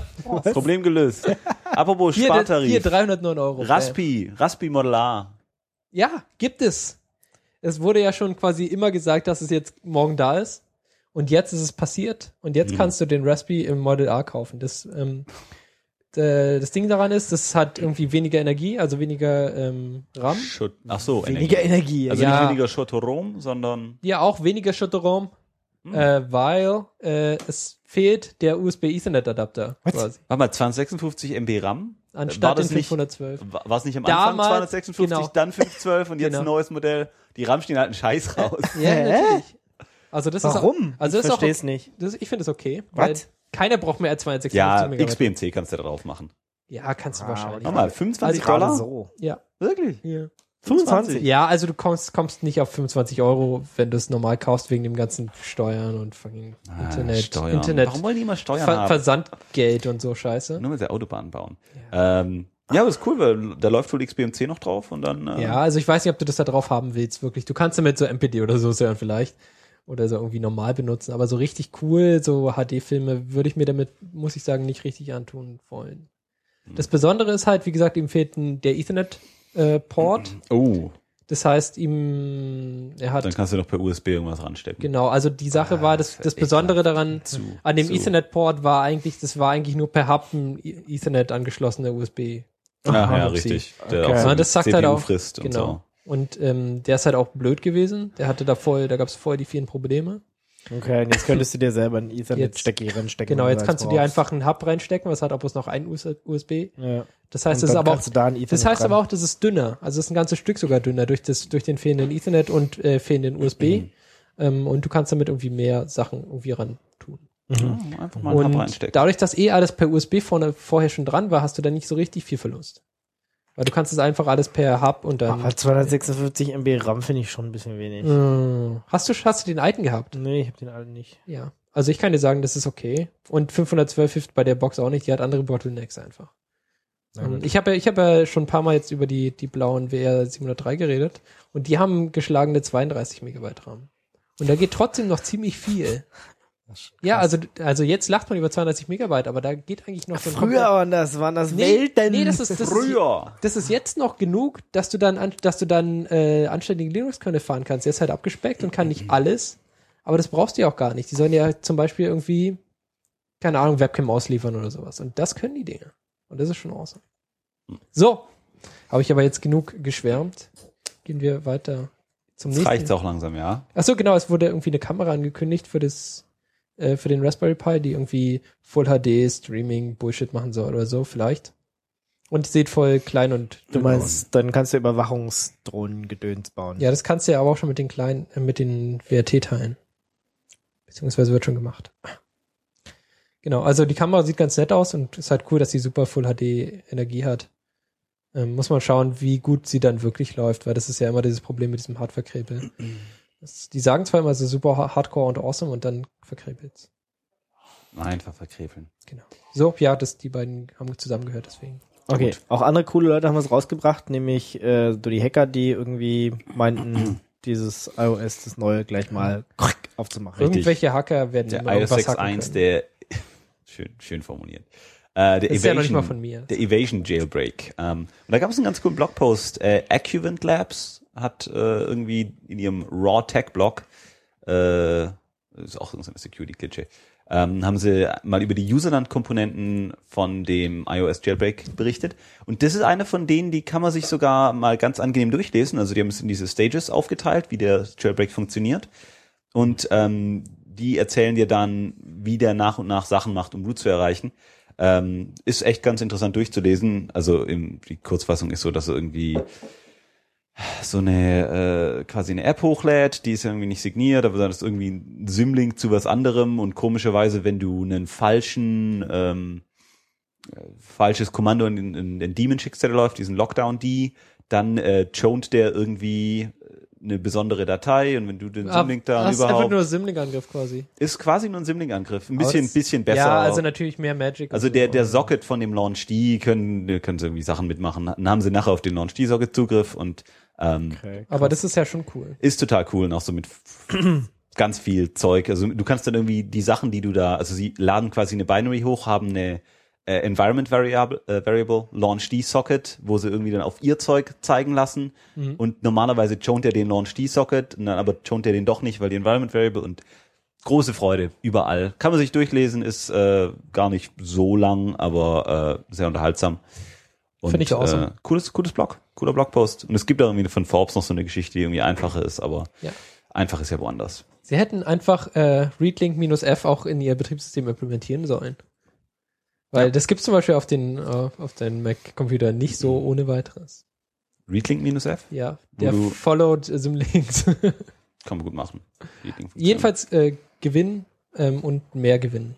Problem gelöst. Apropos Hier, Spartarif. hier dreihundertneun Euro. Raspi, Raspi Model A. Ja, gibt es. Es wurde ja schon quasi immer gesagt, dass es jetzt morgen da ist. Und jetzt ist es passiert. Und jetzt Mhm. kannst du den Raspberry im Model R kaufen. Das, ähm, d- das Ding daran ist, das hat irgendwie weniger Energie, also weniger ähm, RAM. Schutt, ach so, Weniger Energie. Also Ja. nicht weniger Schotorom, sondern Ja, auch weniger Schotterraum, Hm. äh, weil äh, es fehlt der U S B-Ethernet-Adapter quasi. warte mal, zweihundertsechsundfufzig Megabyte RAM. War Anstatt das den nicht- fünfhundertzwölf. War war es nicht am Anfang Damals, zweihundertsechsundfünfzig, genau. dann fünfhundertzwölf und jetzt Genau. ein neues Modell? Die RAM stehen halt einen Scheiß raus. Ja, Hä? natürlich. Also das Warum? ist auch, also ich das ist auch, verstehe es nicht. das, ich finde es okay, weil Was? keiner braucht mehr als zweihundertsechsundfünfzig Ja, Megabyte. X B M C kannst du da drauf machen. Ja, kannst du Ah, wahrscheinlich. Nochmal, fünfundzwanzig Also Gerade Dollar? so. Ja. Wirklich? Ja. fünfundzwanzig? Ja, also du kommst, kommst nicht auf fünfundzwanzig Euro, wenn du es normal kaufst, wegen dem ganzen Steuern und fucking Ah, Internet, Steuern. Internet, Warum wollen die immer Steuern Ver haben? Versandgeld und so Scheiße. Nur weil sie Autobahnen bauen. Ja, ähm, ja, aber ist cool, weil da läuft wohl X B M C noch drauf und dann. Äh, Ja, also ich weiß nicht, ob du das da drauf haben willst, wirklich. Du kannst damit so M P D oder so hören vielleicht. Oder so irgendwie normal benutzen. Aber so richtig cool, so H D-Filme würde ich mir damit, muss ich sagen, nicht richtig antun wollen. Das Besondere ist halt, wie gesagt, ihm fehlt ein, der Ethernet-Port. Oh, Das heißt, ihm, er hat, dann kannst du noch per U S B irgendwas ranstecken. genau, also die Sache Ah, war, das, das das wär Besondere daran, Zu, an dem zu. Ethernet-Port war eigentlich, das war eigentlich nur per Hub ein E- Ethernet angeschlossener U S B. Ah, ja, Upsi. richtig. Der Okay. auch so Ja, das sagt C P U halt auch- frisst und Genau. so. Und ähm, der ist halt auch blöd gewesen. Der hatte da voll, da gab es voll die vielen Probleme. Okay, und jetzt könntest du dir selber einen Ethernet-Stecker reinstecken. Genau, wenn jetzt du kannst du eins dir brauchst. einfach einen Hub reinstecken, was hat auch bloß noch ein U S B. Ja. Das heißt, Und es ist dann aber auch, kannst du da ein Ethernet das heißt dran. aber auch, das ist dünner. Also es ist ein ganzes Stück sogar dünner durch das, durch den fehlenden Ethernet und äh, fehlenden U S B. Mhm. Ähm, und du kannst damit irgendwie mehr Sachen irgendwie ran tun. Ja, einfach mal einen Hub Und reinstecken. dadurch, dass eh alles per U S B vorne, vorher schon dran war, hast du da nicht so richtig viel Verlust. Weil du kannst es einfach alles per Hub und dann. Aber zweihundertsechsundfünfzig Megabyte RAM finde ich schon ein bisschen wenig. Äh, hast du, hast du den alten gehabt? Nee, ich habe den alten nicht. Ja. Also ich kann dir sagen, das ist okay. Und fünfhundertzwölf hilft bei der Box auch nicht. Die hat andere Bottlenecks einfach. Na Ähm, gut. ich habe ja, ich habe ja schon ein paar Mal jetzt über die, die blauen W R siebenhundertdrei geredet. Und die haben geschlagene zweiunddreißig Megabyte RAM. Und da geht trotzdem noch ziemlich viel. Ja, also, also jetzt lacht man über zweiunddreißig Megabyte, aber da geht eigentlich noch so ein Früher waren das, waren das Nee, Welten. nee, das ist, das ist, Früher. das ist jetzt noch genug, dass du dann, an- dass du dann äh, anständige Linux-Kernel fahren kannst. Der ist halt abgespeckt und kann nicht alles, aber das brauchst du ja auch gar nicht. Die sollen ja zum Beispiel irgendwie, keine Ahnung, Webcam ausliefern oder sowas. Und das können die Dinge. Und das ist schon awesome. So, habe ich aber jetzt genug geschwärmt. Gehen wir weiter zum Jetzt nächsten. reicht's auch langsam, ja. Ach so, genau, es wurde irgendwie eine Kamera angekündigt für das, äh, für den Raspberry Pi, die irgendwie Full H D Streaming Bullshit machen soll oder so, vielleicht. Und sieht voll klein und Du meinst, dann kannst du Überwachungsdrohnen-Gedöns bauen. ja, das kannst du ja aber auch schon mit den kleinen, äh, mit den W R T-Teilen. Beziehungsweise wird schon gemacht. Genau, also die Kamera sieht ganz nett aus und ist halt cool, dass sie super Full H D Energie hat. Ähm, muss man schauen, wie gut sie dann wirklich läuft, weil das ist ja immer dieses Problem mit diesem Hardware-Krepel. Das- Die sagen zwar immer so super ha- Hardcore und awesome und dann verkrepelt's. Einfach verkrefeln. Genau. So, ja, das, die beiden haben zusammengehört, deswegen. Okay, Gut. auch andere coole Leute haben was rausgebracht, nämlich äh, so die Hacker, die irgendwie meinten, dieses iOS, das neue, gleich mal aufzumachen. Richtig. Irgendwelche Hacker werden Der immer iOS irgendwas sechs hacken Punkt eins, können. der schön, schön formuliert. Äh, der Das ist ja noch nicht Evasion, mal von mir. der Evasion Jailbreak. Ähm, und da gab es einen ganz coolen Blogpost. Äh, Accuvant Labs hat äh, irgendwie in ihrem Raw Tech Blog, äh, ist auch so eine Security-Klitsche, ähm, haben sie mal über die Userland-Komponenten von dem iOS Jailbreak berichtet. Und das ist eine von denen, die kann man sich sogar mal ganz angenehm durchlesen. Also die haben es in diese Stages aufgeteilt, wie der Jailbreak funktioniert. Und ähm, die erzählen dir dann, wie der nach und nach Sachen macht, um Root zu erreichen. Ähm, ist echt ganz interessant durchzulesen. Also im, die Kurzfassung ist so, dass er irgendwie so eine äh, quasi eine App hochlädt, die ist irgendwie nicht signiert, aber dann ist irgendwie ein Symlink zu was anderem und komischerweise, wenn du einen falschen ähm, äh, falsches Kommando in, in den Daemon schickst, der da läuft, diesen Lockdown-D, dann äh, chont der irgendwie eine besondere Datei und wenn du den Symlink da das ist einfach überhaupt nur Symlink-Angriff quasi. ist quasi nur ein Symlink-Angriff, ein Aber bisschen das- bisschen besser. Ja, also natürlich mehr Magic. und Also so. der, der Socket von dem Launch-D können, können sie irgendwie Sachen mitmachen. Dann haben sie nachher auf den Launch-D-Socket Zugriff und ähm, Okay, Aber das ist ja schon cool. ist total cool und auch so mit ganz viel Zeug. Also du kannst dann irgendwie die Sachen, die du da, also sie laden quasi eine Binary hoch, haben eine äh, Environment Variable, äh, Variable, Launch D Socket, wo sie irgendwie dann auf ihr Zeug zeigen lassen. Mhm. Und normalerweise chont er den Launch D Socket, und dann aber chont er den doch nicht, weil die Environment Variable und große Freude, überall. Kann man sich durchlesen, ist äh, gar nicht so lang, aber äh, sehr unterhaltsam. Finde ich awesome. Äh, cooles, cooles Blog, cooler Blogpost. Und es gibt auch irgendwie von Forbes noch so eine Geschichte, die irgendwie einfacher ist, aber ja. einfach ist ja woanders. Sie hätten einfach äh, Readlink-F auch in ihr Betriebssystem implementieren sollen. Weil ja. das gibt's zum Beispiel auf den äh, auf den Mac-Computer nicht so ohne weiteres. Readlink-F? Ja, der followed Symlinks. Kann man gut machen. Jedenfalls äh, Gewinn ähm, und mehr Gewinn.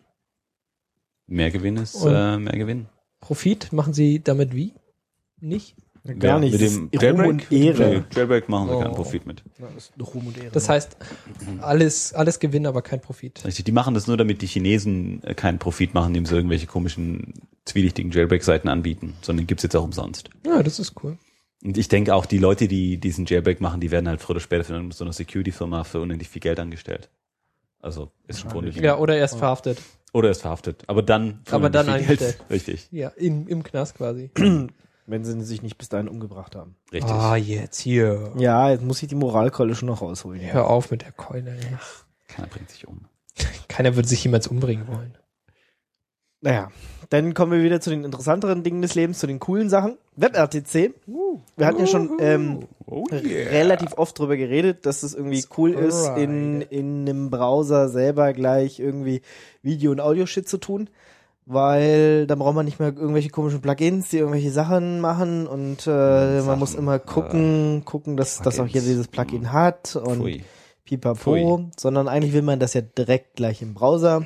Mehr Gewinn ist äh, mehr Gewinn. Profit machen Sie damit wie? Nicht? Ja, gar ja, nicht. Mit dem Jailbreak, und Ehre. Jailbreak machen Sie oh. keinen Profit mit. Ja, das ist Ruhm und Ehre. Das heißt, alles, alles Gewinn, aber kein Profit. Richtig, die machen das nur, damit die Chinesen keinen Profit machen, indem sie irgendwelche komischen, zwielichtigen Jailbreak-Seiten anbieten, sondern gibt's jetzt auch umsonst. Ja, das ist cool. Und ich denke auch, die Leute, die diesen Jailbreak machen, die werden halt früher oder später von so einer Security-Firma für unendlich viel Geld angestellt. Also ist im Grunde ja, oder erst verhaftet. Oder erst verhaftet. Aber dann für aber dann viel eingestellt. Geld. Richtig. Ja, in, im Knast quasi. Wenn sie sich nicht bis dahin umgebracht haben. Richtig. Ah, jetzt hier. Ja, jetzt muss ich die Moralkeule schon noch rausholen. Ja. Hör auf mit der Keule. Ey. Keiner bringt sich um. Keiner würde sich jemals umbringen wollen. Naja, dann kommen wir wieder zu den interessanteren Dingen des Lebens, zu den coolen Sachen. WebRTC. Uh, wir hatten ja schon ähm, oh yeah. relativ oft drüber geredet, dass es irgendwie cool ist, in, in einem Browser selber gleich irgendwie Video- und Audio-Shit zu tun. Weil dann braucht man nicht mehr irgendwelche komischen Plugins, die irgendwelche Sachen machen und äh, Sachen, man muss immer gucken, äh, gucken, dass das auch hier dieses Plugin hat und Pfui. Pipapo, Pfui. Sondern eigentlich will man das ja direkt gleich im Browser.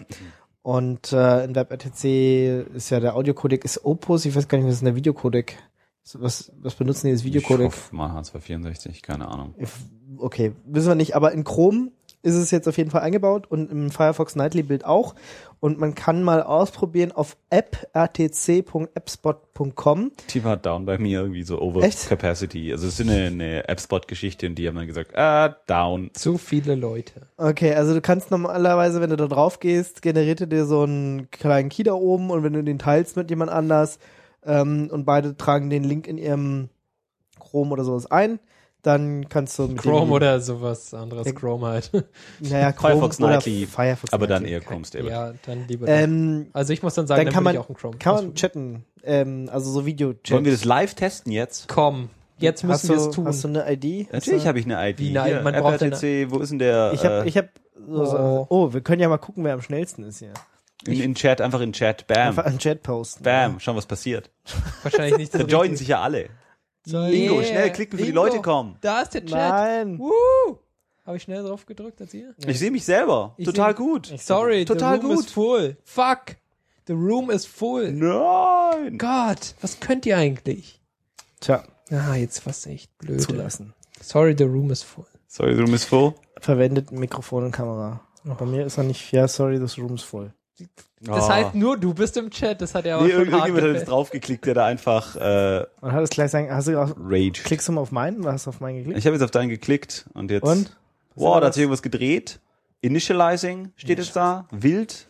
Und äh, in WebRTC ist ja der Audiocodec ist Opus, ich weiß gar nicht, was ist denn der Videocodec? Was, was benutzen die das Videocodec? Ich hoffe mal H zwei vierundsechzig, keine Ahnung. Okay, wissen wir nicht, aber in Chrome ist es jetzt auf jeden Fall eingebaut und im Firefox Nightly Build auch. Und man kann mal ausprobieren auf app r t c punkt appspot punkt com. Die war down bei mir irgendwie so over Echt? Capacity. Also es ist eine, eine AppSpot-Geschichte und die haben dann gesagt, ah, down. Zu viele Leute. Okay, also du kannst normalerweise, wenn du da drauf gehst, generiert er dir so einen kleinen Key da oben und wenn du den teilst mit jemand anders ähm, und beide tragen den Link in ihrem Chrome oder sowas ein, dann kannst du mit Chrome dem oder sowas anderes, ja, Chrome halt. Naja, Chrome Firefox oder Nightly, Firefox aber Nightly. dann eher Chrome Stable. Ja, dann lieber. Ähm, also ich muss dann sagen, dann, dann kann man ich auch in Chrome. kann man chatten, ähm, also so Video-Chat. Wollen wir das live testen jetzt? Komm, jetzt müssen wir es tun. Hast du eine I D? Natürlich habe ich eine I D. Wie eine, Hier, man braucht R T C, wo ist denn der? Ich habe, äh, ich habe. So, so, oh, wir können ja mal gucken, wer am schnellsten ist hier. in, in Chat, einfach in Chat, bam. Einfach einen Chat posten. Bam, schauen, was passiert. Wahrscheinlich nicht so Da joinen richtig. sich ja alle. Yeah. Ingo, schnell klicken, für die Ingo, Leute kommen. Da ist der Chat. Nein. Woo! Habe ich schnell drauf gedrückt als ihr? Ich sehe mich selber. Ich Total seh- gut. Sorry, Total the room gut. is full. Fuck. The room is full. Nein. Gott, was könnt ihr eigentlich? Tja, Ah, jetzt was echt blöd. zulassen. Sorry, the room is full. Sorry, the room is full. Verwendet Mikrofon und Kamera. Bei mir ist er nicht, ja, sorry, das Room ist voll. Das Oh. heißt, nur du bist im Chat, das hat ja aber Nee, schon hart irgendjemand hat jetzt gefällt. draufgeklickt, der da einfach äh, Und hat es gleich sagen, hast du auch, Rage. klickst du mal auf meinen oder hast du auf meinen geklickt? Ich habe jetzt auf deinen geklickt und jetzt. Und? Wow, da hat sich irgendwas gedreht. Initializing steht jetzt da. Wild.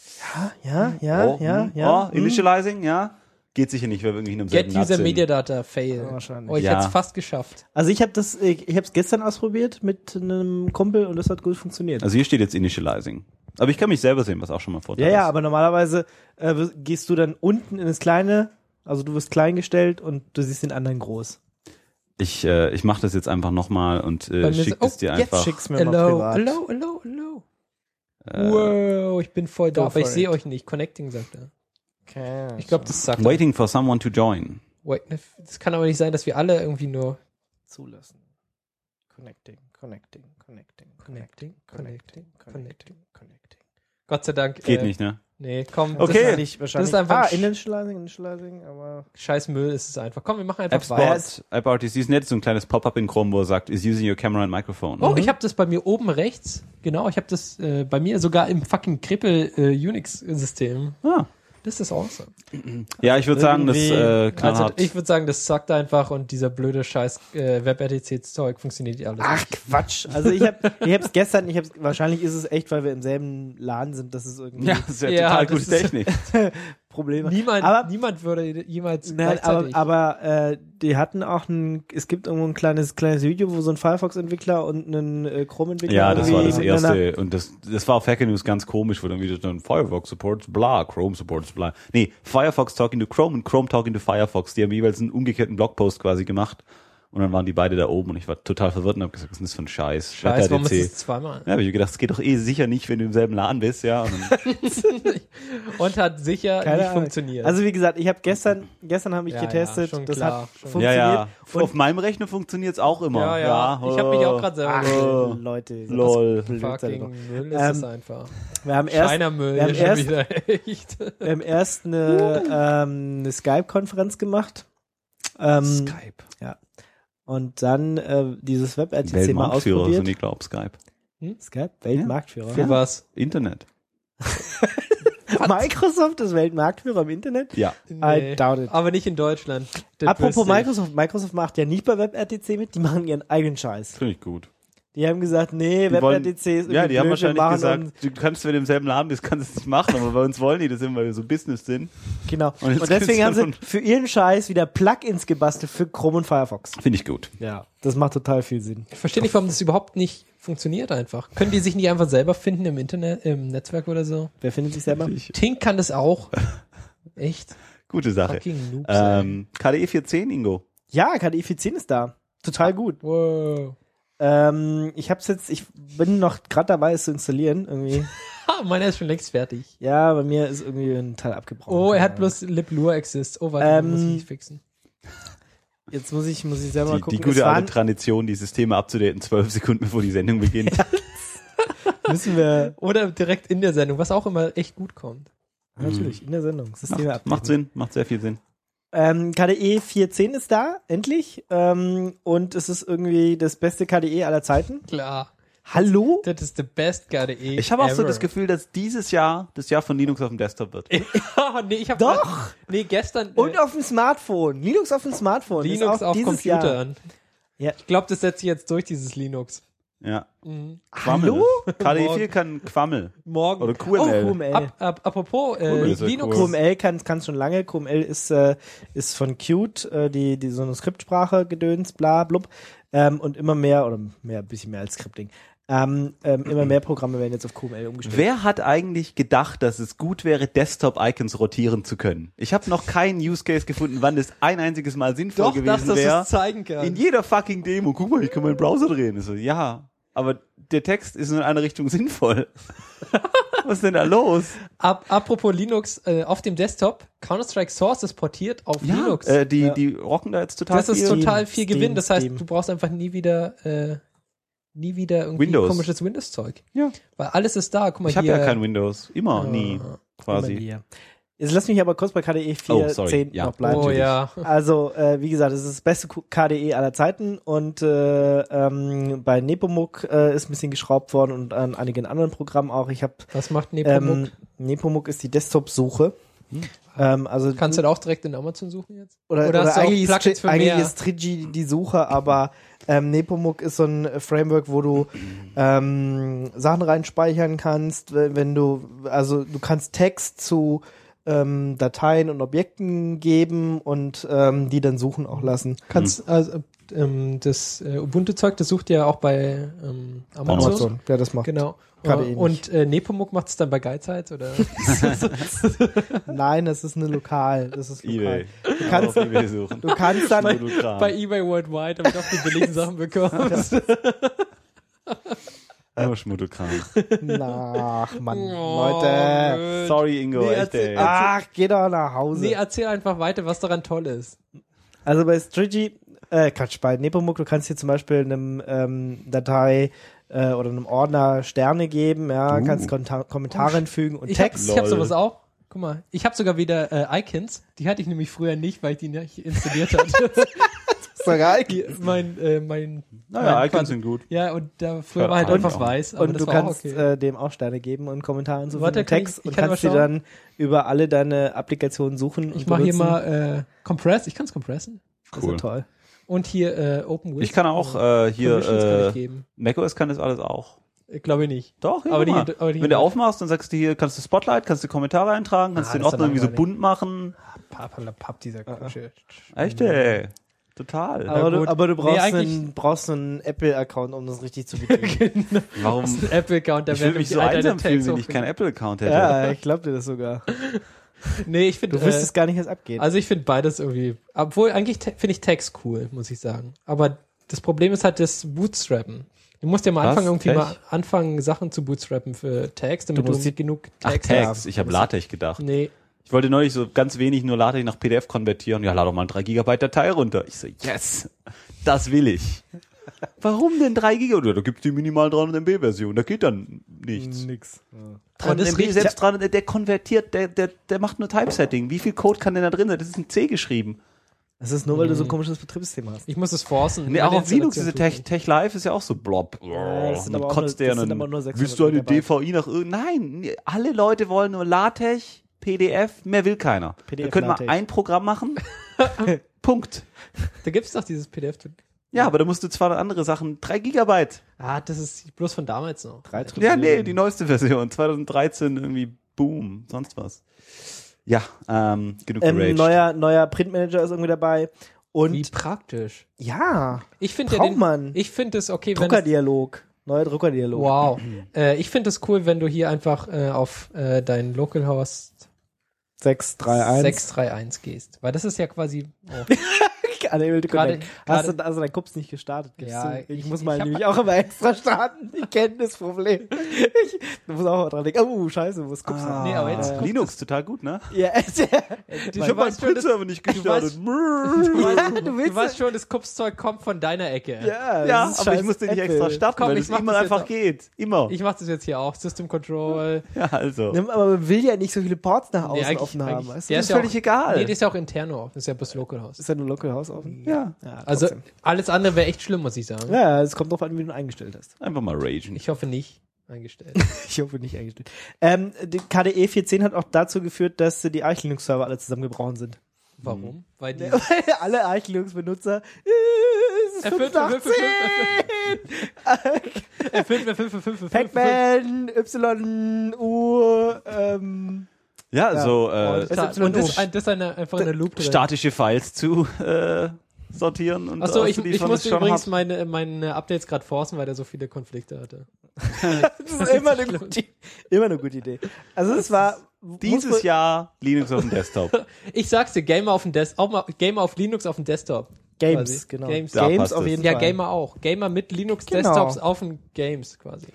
Ja, ja, oh, ja, hm, ja. Oh, Initializing, ja. Geht sicher nicht, weil wir irgendwie in einem Get selben User sind. Metadata fail. Ja, wahrscheinlich. Oh, ich Ja. hätte es fast geschafft. Also ich habe das, ich, ich habe es gestern ausprobiert mit einem Kumpel und das hat gut funktioniert. Also hier steht jetzt Initializing. Aber ich kann mich selber sehen, was auch schon mal Vorteil ja, ja, ist. aber normalerweise äh, w- gehst du dann unten in das Kleine, also du wirst klein gestellt und du siehst den anderen groß. Ich, äh, ich mache das jetzt einfach nochmal und Bei äh, mir schick ist- oh, es dir jetzt einfach. Schick's mir mal Hello, privat. hello, hello, hello. Äh, Wow, ich bin voll da, Go aber ich for sehe it. euch nicht. Connecting, sagt er. Okay. Ich glaube, das sagt er. Waiting for someone to join. Wait, ne, das kann aber nicht sein, dass wir alle irgendwie nur Zulassen. Connecting, connecting, connecting, Connecting, connecting, connecting, connecting. Gott sei Dank. Geht äh, nicht, ne? Nee, komm. Okay. Das ist, Nicht, wahrscheinlich. ist einfach ah, ein Sch- Initializing, Initializing, aber scheiß Müll ist es einfach. Komm, wir machen einfach weiter. AppSpot, AppRTC ist nett, so ein kleines Pop-up in Chrome, wo er sagt, is using your camera and microphone. Oh, ich habe das bei mir oben rechts. Genau, ich habe das äh, bei mir sogar im fucking Krippel äh, Unix-System. Ah. Das ist awesome. Ja, ich würde sagen, das äh, Also knallhart. ich würde sagen, das sagt einfach und dieser blöde scheiß äh, WebRTC-Zeug funktioniert alles ach nicht. Quatsch. Also ich habe ich hab's gestern, ich hab's, wahrscheinlich ist es echt, weil wir im selben Laden sind, dass es irgendwie ja, das ist ja, Ja, total das gute ist- Technik. Probleme. Niemand, aber, niemand würde jemals nein, aber, gleichzeitig. aber äh, die hatten auch ein, es gibt irgendwo ein kleines kleines Video, wo so ein Firefox-Entwickler und ein äh, Chrome-Entwickler Ja, das war das miteinander- erste und das das war auf Hacker News ganz komisch, wo dann wieder dann Firefox supports bla, Chrome supports bla. Nee, Firefox talking to Chrome und Chrome talking to Firefox. Die haben jeweils einen umgekehrten Blogpost quasi gemacht und dann waren die beide da oben und ich war total verwirrt und habe gesagt, was ist denn das für ein Scheiß? Scheiß, warum ist WebRTC. es zweimal? Ja, hab ich gedacht, es geht doch eh sicher nicht, wenn du im selben Laden bist, ja. Und dann, Und hat sicher Keine nicht Ahnung. funktioniert. Also wie gesagt, ich habe gestern, gestern habe ich Ja, getestet, ja, schon das klar, hat schon. funktioniert. ja, ja. Und Auf meinem Rechner funktioniert's auch immer. ja, ja, ich habe mich auch gerade selber Ach, gedacht. Leute, so Lol. Blödsinn Fucking doch. Müll ist Ähm, es einfach. Wir haben erst, Scheinermüll wir haben schon erst- wieder echt. wir haben erst eine, ähm, eine Skype-Konferenz gemacht. Ähm, Skype. Und dann äh, dieses WebRTC mal Weltmarktführer ausprobiert. sind die, glaub Skype. Skype? Weltmarktführer. Für was? Internet. Microsoft ist Weltmarktführer im Internet? Ja. I doubt it. Aber nicht in Deutschland. Das Apropos wüsste ich. Microsoft, Microsoft macht ja nicht bei WebRTC mit, die machen ihren eigenen Scheiß. Finde ich gut. Die haben gesagt, nee, Die wollen- WebRTC ist irgendwie Ja, die haben blöd, wir wahrscheinlich machen gesagt, uns- du kannst, wenn du im selben Laden bist, kannst du es nicht machen, aber bei uns wollen die das immer, weil wir so Business sind. Genau. Und Und, jetzt deswegen gibt's haben sie dann- für ihren Scheiß wieder Plugins gebastelt für Chrome und Firefox. Finde ich gut. Ja. Das macht total viel Sinn. Ich verstehe nicht, warum das überhaupt nicht funktioniert einfach. Können die sich nicht einfach selber finden im Internet, im Netzwerk oder so? Wer findet sich selber? Tink kann das auch. Echt? Gute Sache. Fucking Noobs. ey. Ähm, K D E vier zehn, Ingo. Ja, K D E vier zehn ist da. Total gut. Wow. Ähm, ich hab's jetzt, ich bin noch gerade dabei, es zu installieren, irgendwie. Ha, meiner ist schon längst fertig. Ja, bei mir ist irgendwie ein Teil abgebrochen. Oh, er hat bloß liblure Exist. Oh, warte, Ähm, muss ich nicht fixen. Jetzt muss ich, muss ich selber mal Die, gucken. die gute Es alte waren, Tradition, die Systeme abzudaten, zwölf Sekunden bevor die Sendung beginnt. müssen wir, Oder direkt in der Sendung, was auch immer echt gut kommt. natürlich, in der Sendung. Systeme Macht, updaten. macht Sinn, macht sehr viel Sinn. Ähm, K D E vier zehn ist da, endlich. Ähm, und es ist irgendwie das beste K D E aller Zeiten. Klar. Hallo? Das ist the best K D E Ich habe auch so ever. das Gefühl, dass dieses Jahr das Jahr von Linux auf dem Desktop wird. Ja, nee, ich habe Doch! Nee, gestern Und äh, auf dem Smartphone. Linux auf dem Smartphone. ist Linux auch auf dieses Jahr. Computern. Ja. Ich glaube, das setzt sich jetzt durch, dieses Linux. Ja. Mhm. Quammel. Hallo? K D E vier Morgen. kann Quammel. Morgen. Oder Q M L. Oh, Q M L. Ab, ab, apropos Q M L äh, ist ja Linux. cool. Q M L kann kann schon lange. Q M L ist äh, ist von Qt, äh, die die so eine Skriptsprache gedöns, bla blub. Ähm, und immer mehr oder mehr, ein bisschen mehr als Scripting. Ähm, ähm, immer mehr Programme werden jetzt auf Q M L umgestellt. Wer hat eigentlich gedacht, dass es gut wäre, Desktop-Icons rotieren zu können? Ich habe noch keinen Use Case gefunden, wann das ein einziges Mal sinnvoll Doch, dass gewesen das wäre. es zeigen kann. In jeder fucking Demo. Guck mal, ich kann meinen Browser drehen. Ich so, ja, aber der Text ist nur in eine Richtung sinnvoll. Was ist denn da los? Ab, apropos Linux, äh, auf dem Desktop, Counter-Strike Source ist portiert auf Linux. Äh, die, Ja. die rocken da jetzt total das ist viel. total viel Steam, Gewinn. Das heißt, Steam. du brauchst einfach nie wieder, äh, nie wieder irgendwie Windows. komisches Windows-Zeug. Ja. Weil alles ist da. Guck mal Ich habe hier. ja kein Windows. Immer, Ja. nie, Immer quasi. hier. Jetzt lass mich aber kurz bei K D E Oh, vier sorry. zehn Ja. noch bleiben. Oh ja. Also, äh, wie gesagt, es ist das beste K D E aller Zeiten und äh, ähm, bei Nepomuk äh, ist ein bisschen geschraubt worden und an einigen anderen Programmen auch. Ich habe Was macht Nepomuk? ähm, Nepomuk ist die Desktop-Suche. Ähm, also Kannst du da auch direkt in Amazon suchen jetzt? oder, oder oder hast du auch eigentlich, Plugins ist, für eigentlich mehr? ist Trigi die Suche, aber ähm, Nepomuk ist so ein Framework, wo du ähm, Sachen reinspeichern kannst, wenn wenn du, also du kannst Text zu ähm, Dateien und Objekten geben und ähm, die dann suchen auch lassen. Kannst, also, ähm, das äh, Ubuntu-Zeug, das sucht ja auch bei ähm, Amazon. Amazon, wer das macht. Genau. K D E Äh, nicht. und äh, Nepomuk macht es dann bei Geizheit, oder? Nein, das ist eine Lokal. Das ist lokal. eBay. Du kannst, Auf eBay suchen. du kannst dann, Modulkram. bei eBay Worldwide, damit du auch die billigen Sachen bekommst. Nur Schmuddelkram. ach Mann, Oh, Leute. Gott. Sorry, Ingo, Nee, echt, erzähl- ey. Ach, geh doch nach Hause. Nee, erzähl einfach weiter, was daran toll ist. Also bei Strigi, äh, Quatsch, bei Nepomuk, du kannst hier zum Beispiel einem ähm, Datei äh, oder einem Ordner Sterne geben, ja, Uh. kannst Konta- Kommentare hinfügen und Ich hab, Text. ich hab Lol. sowas auch. Guck mal, ich habe sogar wieder äh, Icons. Die hatte ich nämlich früher nicht, weil ich die nicht installiert hatte. Ist doch geil. Die, mein, äh, mein, Naja, mein Icons Quad- sind gut. Ja, und da früher Ja, war halt und- einfach weiß, aber Und das du war kannst auch okay. äh, dem auch Sterne geben und Kommentare hinzufügen Warte, und kann Text ich- ich und kann kannst mal die dann über alle deine Applikationen suchen. ich und mache hier benutzen. mal äh, Compress, ich kann es compressen. Das ist ja Cool. toll. Und hier äh, Open Width. Ich kann auch äh, hier, Permissions kann ich äh, geben. macOS kann das alles auch. Ich glaube nicht. Doch, ja, Aber guck mal. die- aber die- wenn du aufmachst, dann sagst du hier, kannst du Spotlight, kannst du Kommentare eintragen, kannst Ah, du den das ist Ordner irgendwie so langweilig. bunt machen. Papalapap, dieser Kutsche. Echt, ey. Total. Aber du, gut. aber du Nee, brauchst, eigentlich- einen, brauchst einen Apple-Account, um das richtig zu bedienen. Warum? Apple-Account, da Ich würde werden mich die so all deine einsam fühlen, Tags wenn ich keinen hochgeladen. Apple-Account hätte. Ja, ich glaub dir das sogar. Nee, ich finde, Du wüsstest äh, gar nicht, was abgeht. also ich finde beides irgendwie, obwohl eigentlich te- finde ich Tags cool, muss ich sagen. Aber das Problem ist halt das Bootstrappen. Du musst ja mal Was? anfangen, irgendwie Tech? mal anfangen, Sachen zu bootstrappen für Tags, damit Du du, musst die- genug Ach, Tags Tags. hast. Ich habe LaTeX gedacht. Nee, Ich wollte neulich so ganz wenig nur LaTeX nach P D F konvertieren. Ja, lad doch mal ein drei Gigabyte Datei runter. Ich so, yes, das will ich. Warum denn drei Gigabyte? Da gibt's die minimal dreihundert M B Version. Da geht dann nichts. Nix. Aber das dreihundert M B, riecht- selbst dreihundert, der konvertiert, der, der, der macht nur Typesetting. Wie viel Code kann denn da drin sein? Das ist ein C geschrieben. Das ist nur, weil du so ein komisches Betriebssystem hast. ich muss es forcen. Nee, Meine auch auf Linux, diese Installation Tech, Tech Live ist ja auch so blob. Ja, das sind Und aber auch kotzt nur- der das sind dann, aber nur sechshundert willst du eine Megabyte. D V I nach irgend... Nein, nee, alle Leute wollen nur LaTeX, P D F, mehr will keiner. P D F Wir können mal LaTeX. ein Programm machen. Punkt. Da gibt's doch dieses P D F. Ja, aber da musst du zwar andere Sachen, drei Gigabyte. Ah, das ist bloß von damals noch. Drei Ja, nee, die neueste Version, zwanzig dreizehn irgendwie, boom, sonst was. Ja, ähm, genug Ähm, geraged. neuer, neuer Printmanager ist irgendwie dabei. Und Wie praktisch. ja, Ich finde ja den, Traummann. ich finde es okay, wenn es, Druckerdialog. Neuer Druckerdialog. wow. äh, ich finde es cool, wenn du hier einfach äh, auf äh, dein Localhost sechs drei eins. sechs drei eins gehst. Weil das ist ja quasi, oh, Unable to Gerade- connect. Hast gerade- du also dein Kups nicht gestartet? gibst Ja, du? ich, ich- muss ich mal hab- nämlich auch immer extra starten. Ich kenne das Problem. Ich du musst auch mal dran denken. Oh, scheiße, wo ist Kups? Ah, Nee, aber jetzt kommt Linux, total gut, ne? Ja, du, Ich habe meinen weißt schon, das, Print-Server nicht du gestartet. du, weißt, du willst du weißt schon, das Kupszeug kommt von deiner Ecke. ja, Ja, das ist aber ich scheiß musste nicht Apple. extra starten, Komm, weil ich es mach immer das jetzt einfach auch. geht. Immer. Ich mache das jetzt hier auch. System Control. ja, also. Nimm, aber man will ja nicht so viele Ports nach außen eigentlich- offen haben. eigentlich- Weißt du? der Das ist ja völlig auch, egal. Nee, das ist ja auch intern offen. Das ist ja bloß Localhost. ist ja nur Localhouse offen. Ja, Ja, Also trotzdem. alles andere wäre echt schlimm, muss ich sagen. Ja, es kommt drauf an, wie du ihn eingestellt hast. einfach mal ragen. Ich hoffe nicht eingestellt. Ich hoffe nicht eingestellt. Ähm, die K D E vier Punkt zehn hat auch dazu geführt, dass die Arch Linux Server alle zusammengebrochen sind. Warum? Weil die Weil alle Arch Linux Benutzer äh, es ist Erfüllt, erfüllt, fünfundachtzig. erfüllt mir fünf, fünf, fünf, fünf, Pac-Man, Y, U, ähm, Ja, Ja. so Und äh, das, und das, ist ein- das ist eine, einfach eine Loop drin. statische Files zu äh, sortieren und Achso, ich, ich auszuliefern, musste ist schon übrigens hart. meine, meine Updates gerade forcen, weil der so viele Konflikte hatte. das ist immer eine gute, immer eine gute Idee. Also es war Dieses Jahr Linux auf dem Desktop. Ich sag's dir, Gamer auf dem Des auch mal, Gamer auf Linux auf dem Desktop. Games, quasi. genau. Games. Da Games passt auf es. jeden Ja, Fall. Gamer auch. Gamer mit Linux Genau. Desktops auf dem Games quasi.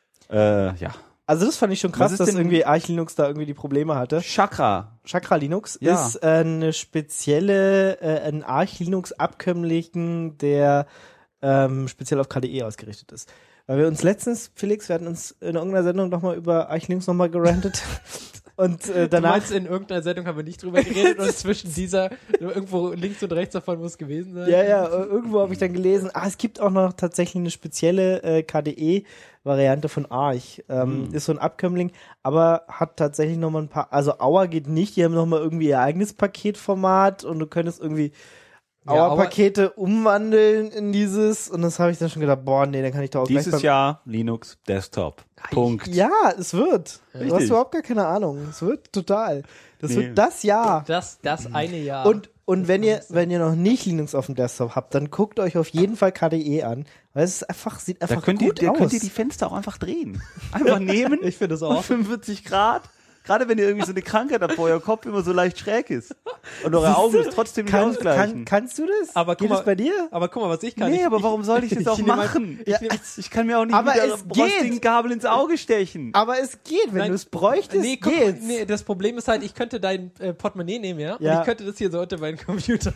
äh, ja. Also das fand ich schon krass, Was ist dass denn- irgendwie Arch Linux da irgendwie die Probleme hatte. Chakra. Chakra Linux Ja. ist äh, eine spezielle, äh, ein Arch Linux Abkömmlichen, der ähm, speziell auf K D E ausgerichtet ist. Weil wir uns letztens, Felix, wir hatten uns in irgendeiner Sendung nochmal über Arch Linux nochmal gerantet. Und äh, Du danach, meinst, in irgendeiner Sendung haben wir nicht drüber geredet und zwischen dieser, irgendwo links und rechts davon muss gewesen sein. ja, ja, äh, irgendwo habe ich dann gelesen, ah, es gibt auch noch tatsächlich eine spezielle äh, K D E-Variante von Arch. Ähm, Hm. Ist so ein Abkömmling, aber hat tatsächlich nochmal ein paar, also Auer geht nicht, die haben nochmal irgendwie ihr eigenes Paketformat und du könntest irgendwie Ja, Auer- Auer-Pakete umwandeln in dieses und das habe ich dann schon gedacht, boah, nee, dann kann ich doch auch gleich Dieses beim- Jahr Linux Desktop. Punkt. Ja, es wird. Du hast Richtig. überhaupt gar keine Ahnung. Es wird total. Das Nee. wird das Jahr. Das, das eine Jahr. Und, und wenn ihr, wenn ihr noch nicht Linux auf dem Desktop habt, dann guckt euch auf jeden Fall K D E an, weil es ist einfach, sieht einfach Da könnt ihr, gut da aus. könnt ihr die Fenster auch einfach drehen. Einfach nehmen. Ich finde das auf auch. fünfundvierzig Grad. Gerade wenn ihr irgendwie so eine Krankheit habt, wo euer Kopf immer so leicht schräg ist. Und eure Augen es trotzdem nicht kann, ausgleichen. kann, kannst du das? Aber guck Geht mal- das bei dir? Aber guck mal, was ich kann. nee, ich, aber warum soll ich das auch ich nehme machen? Ja, ich, ich kann mir auch nicht aber mit der es geht. rostigen Gabel ins Auge stechen. Aber es geht, wenn Nein. du es bräuchtest, nee, guck, geht's. nee, das Problem ist halt, ich könnte dein äh, Portemonnaie nehmen, ja? Ja. Und ich könnte das hier so unter meinen Computer.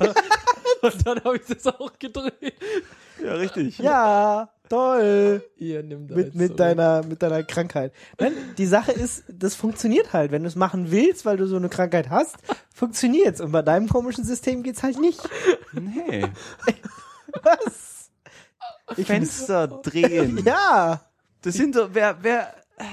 Und dann habe ich das auch gedreht. Ja, richtig. Ja, toll. Ihr nimmt Mit, mit deiner, mit deiner Krankheit. Nein, die Sache ist, das funktioniert halt. Wenn du es machen willst, weil du so eine Krankheit hast, funktioniert's. Und bei deinem komischen System geht's halt nicht. Nee. Was? Ich Fenster drehen. Ja. Das sind so, wer, wer,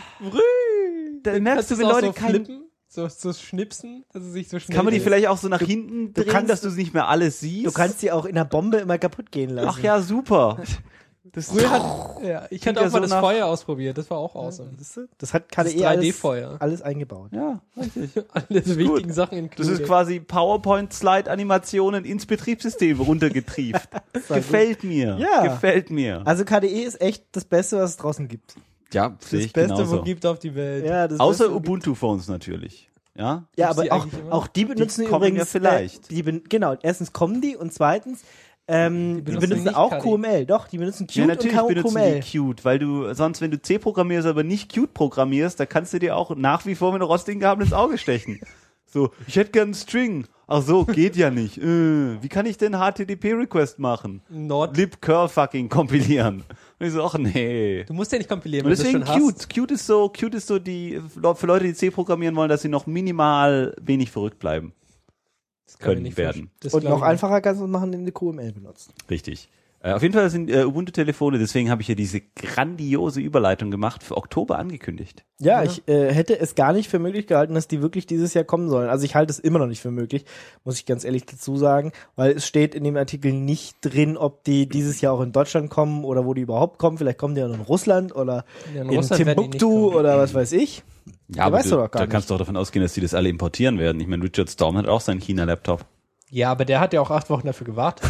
da merkst du, wenn auch Leute so kein, flippen, so, so schnipsen, dass es sich so schnell kann man die dreht. vielleicht auch so nach hinten du drehen, kannst- dass du es nicht mehr alles siehst? Du kannst sie auch in der Bombe immer kaputt gehen lassen. Ach ja, super. Das Früher hat, ja, ich hatte ja auch mal so das nach- Feuer ausprobiert, das war auch awesome. Das hat K D E Das drei alles, D-Feuer. alles eingebaut. Ja, richtig. Alle so wichtigen gut. Sachen Das included. ist quasi PowerPoint-Slide-Animationen ins Betriebssystem runtergetrieft. Gefällt mir. Ja. Gefällt mir. Also K D E ist echt das Beste, was es draußen gibt. Ja, sehe das ich Beste, genauso. wo gibt auf die Welt. Ja, das Außer Beste, Ubuntu-Phones natürlich. Ja? Ja, Gibt's aber die auch, eigentlich immer? auch die benutzen Die kommen übrigens ja vielleicht. Äh, die ben, genau, erstens kommen die und zweitens ähm, die benutzen benutzen, nicht auch K D E. Q M L. Doch, die benutzen Qt Ja, natürlich und benutzen Q M L. die Qt, weil du sonst, wenn du C programmierst, aber nicht Qt programmierst, da kannst du dir auch nach wie vor mit einem rostigen Gabel ins Auge stechen. So, ich hätte gern einen String. Ach so, geht ja nicht. Äh, wie kann ich denn H T T P-Request machen? Not. libcurl fucking kompilieren. Und ich so, ach nee. Du musst ja nicht kompilieren, Und wenn du deswegen das schon hast. Qt. Qt ist so, Qt ist so die, für Leute, die C programmieren wollen, dass sie noch minimal wenig verrückt bleiben. Das kann ich können nicht werden. vorstellen. Das Und glaub noch ich nicht. einfacher kannst du es machen, indem du Q M L benutzt. Richtig. Äh, auf jeden Fall sind äh, Ubuntu-Telefone, deswegen habe ich hier diese grandiose Überleitung gemacht, für Oktober angekündigt. Ja, Ja. ich äh, hätte es gar nicht für möglich gehalten, dass die wirklich dieses Jahr kommen sollen. Also ich halte es immer noch nicht für möglich, muss ich ganz ehrlich dazu sagen, weil es steht in dem Artikel nicht drin, ob die dieses Jahr auch in Deutschland kommen oder wo die überhaupt kommen. Vielleicht kommen die ja noch in Russland oder Ja, in in Russland werden die nicht Timbuktu kommen. oder was weiß ich. Ja, aber weißt du, du doch gar da kannst du doch davon ausgehen, dass die das alle importieren werden. Ich meine, Richard Storm hat auch seinen China-Laptop. Ja, aber der hat ja auch acht Wochen dafür gewartet.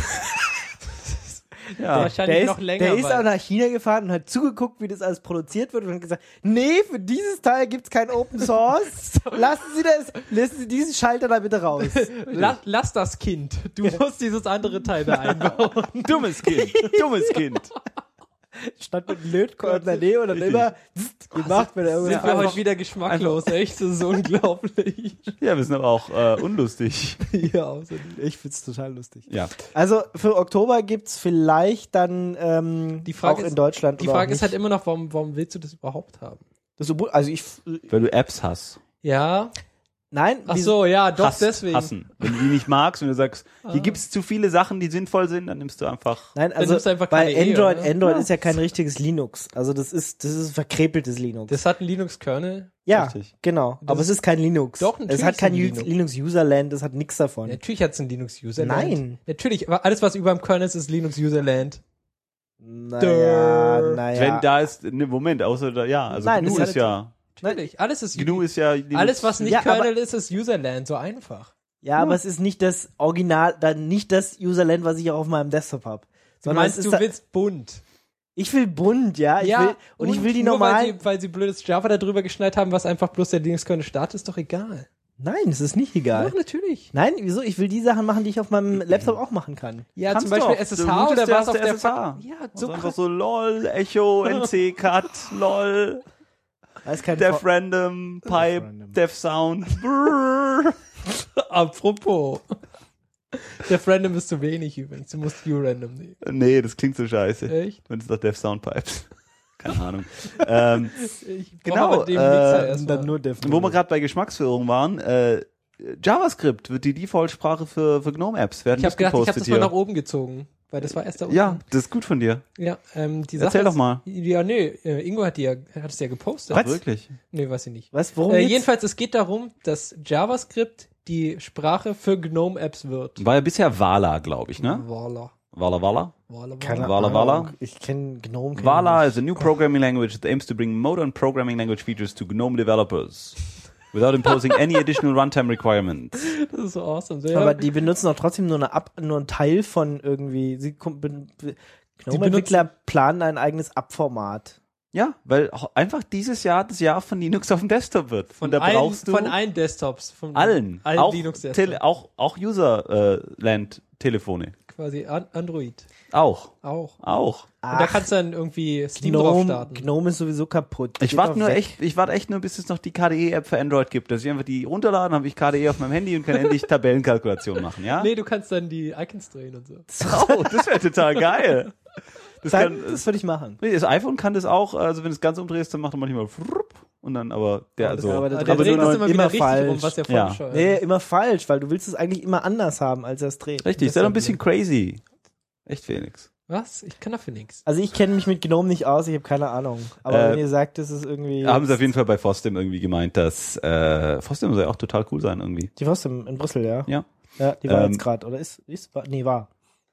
Ja. Wahrscheinlich Der ist, noch länger. der ist weil- auch nach China gefahren und hat zugeguckt, wie das alles produziert wird und hat gesagt, nee, für dieses Teil gibt's kein Open Source. Lassen Sie das, lassen Sie diesen Schalter da bitte raus. La lass das Kind. Du musst dieses andere Teil da einbauen. Dummes Kind. Dummes Kind. Stand mit einem Lötkolben in der Nähe und dann Richtig. immer zzzt, gemacht, wenn er Sind irgendwas wir einfach- heute wieder geschmacklos, echt? Das ist so unglaublich. Ja, wir sind aber auch äh, unlustig. Ja, außerdem. Ich find's total lustig. Ja. Also für Oktober gibt's vielleicht dann ähm, Die Frage auch in ist- Deutschland Die oder auch Frage ist halt nicht. immer noch, warum, warum willst du das überhaupt haben? Das Ubuntu- also ich Weil du Apps hast. Ja. nein, Ach die- so, ja, doch, Hass, deswegen. Hassen. Wenn du die nicht magst und du sagst, Ah. hier gibt's zu viele Sachen, die sinnvoll sind, dann nimmst du einfach. Nein, also nimmst du einfach bei K D E, Android, oder? Android Ja. ist ja kein richtiges Linux. Also das ist das ist verkrepeltes Linux. Das hat ein Linux-Kernel. ja, richtig. genau. Das Aber es ist- ist kein Linux. Doch, es natürlich hat kein ist ein Linux, Linux. Linux Userland, es hat nichts davon. Natürlich hat es ein Linux-Userland. Nein. Natürlich, aber alles, was über dem Kernel ist, ist Linux-Userland. Naja, naja. Wenn da ist, ne, Moment, außer da, ja, also Nein, GNU das ist hat- ja, Natürlich, alles ist GNU ist ja, Linux- alles, was nicht Ja, aber- Kernel ist, ist Userland, so einfach. ja, aber es ist nicht das Original, dann nicht das Userland, was ich auch auf meinem Desktop habe. Du Sondern meinst, es du ist da, willst bunt. ich will bunt, ja, ich will und, ich will die nur normalen. Weil sie, weil sie blödes Java da drüber geschneit haben, was einfach bloß der Linux-Kernel startet, ist doch egal. Nein, es ist nicht egal. Doch, natürlich. Nein, wieso? Ich will die Sachen machen, die ich auf meinem Laptop auch machen kann. Ja, Kannst zum Beispiel doch. S S Du H rootest oder ja was aus auf der der S S H. Fuck- Ja, So so einfach so lol, Echo, N C, Cut, lol, Da ist kein Def V- Random, Pipe, Random. Def Sound, brrr. Apropos. Der Random ist zu wenig übrigens. Du musst U-Random nehmen. Nee, das klingt so scheiße. Echt? Wenn es doch Def Sound Pipes. Keine Ahnung. ähm, Ich brauch Genau, aber den äh, Mixer erst dann mal. nur Def. wo wir gerade bei Geschmacksführung waren, äh, JavaScript wird die Default-Sprache für, für GNOME-Apps. Werden Ich habe das gedacht, ich habe gepostet das mal hier. nach oben gezogen, weil das war erst da unten. Ja, das ist gut von dir. Ja, ähm, die Erzähl Sache doch ist, mal. Ja, nee, äh, Ingo hat die ja, hat es ja gepostet. Was? Wirklich. Nee, weiß ich nicht. Was? Worum Äh, geht's? jedenfalls, es geht darum, dass JavaScript die Sprache für GNOME-Apps wird. War ja bisher Vala, glaube ich, ne? Voila. Vala Vala. Voila, Keine Wala, Ahnung. Wala? Ich kenne Gnome. kenn Vala ich is a new programming language that aims to bring modern programming language features to GNOME developers without imposing any additional runtime requirements. Das ist so awesome. So, nicht. ja, Aber die benutzen auch trotzdem nur eine Ab nur einen Teil von irgendwie. Sie kom- ben- be- Gnome-Entwickler planen ein eigenes Abformat. Ja, weil auch einfach dieses Jahr das Jahr von Linux auf dem Desktop wird. von, Und da allen, brauchst du von allen Desktops. Von allen, allen auch, Linux-Desktops. Tele auch, auch User-Land-Telefone. Quasi An Android. Auch, Auch. auch. Und da kannst du dann irgendwie Steam drauf Gnome, starten. Gnome ist sowieso kaputt. Ich Geht warte doch nur weg. echt, ich warte echt nur, bis es noch die K D E-App für Android gibt, dass ich einfach die runterladen, habe ich K D E auf meinem Handy und kann endlich Tabellenkalkulation machen, ja? Nee, du kannst dann die Icons drehen und so. Oh, das wäre total geil. Das Dann, kann, das würde ich machen. nee, das iPhone kann das auch, also wenn du es ganz umdrehst, dann macht er manchmal frupp und dann aber, der, also, aber Aber das- der aber dreht nur das immer wieder immer richtig falsch. rum, was ja voll Ja. bescheuert Nee, ist. immer falsch, weil du willst es eigentlich immer anders haben, als er es dreht. richtig, das sei doch ein dann bisschen crazy. Echt, Felix. Was? Ich kann dafür nichts. Also ich kenne mich mit Gnome nicht aus, ich habe keine Ahnung. Aber Äh, wenn ihr sagt, das ist irgendwie... Haben sie auf jeden Fall bei Fostem irgendwie gemeint, dass, äh, Fostem soll ja auch total cool sein irgendwie. Die Post in, in Brüssel, ja? Ja. Ja, die war Ähm, jetzt gerade, oder ist, ist, war, nee, war.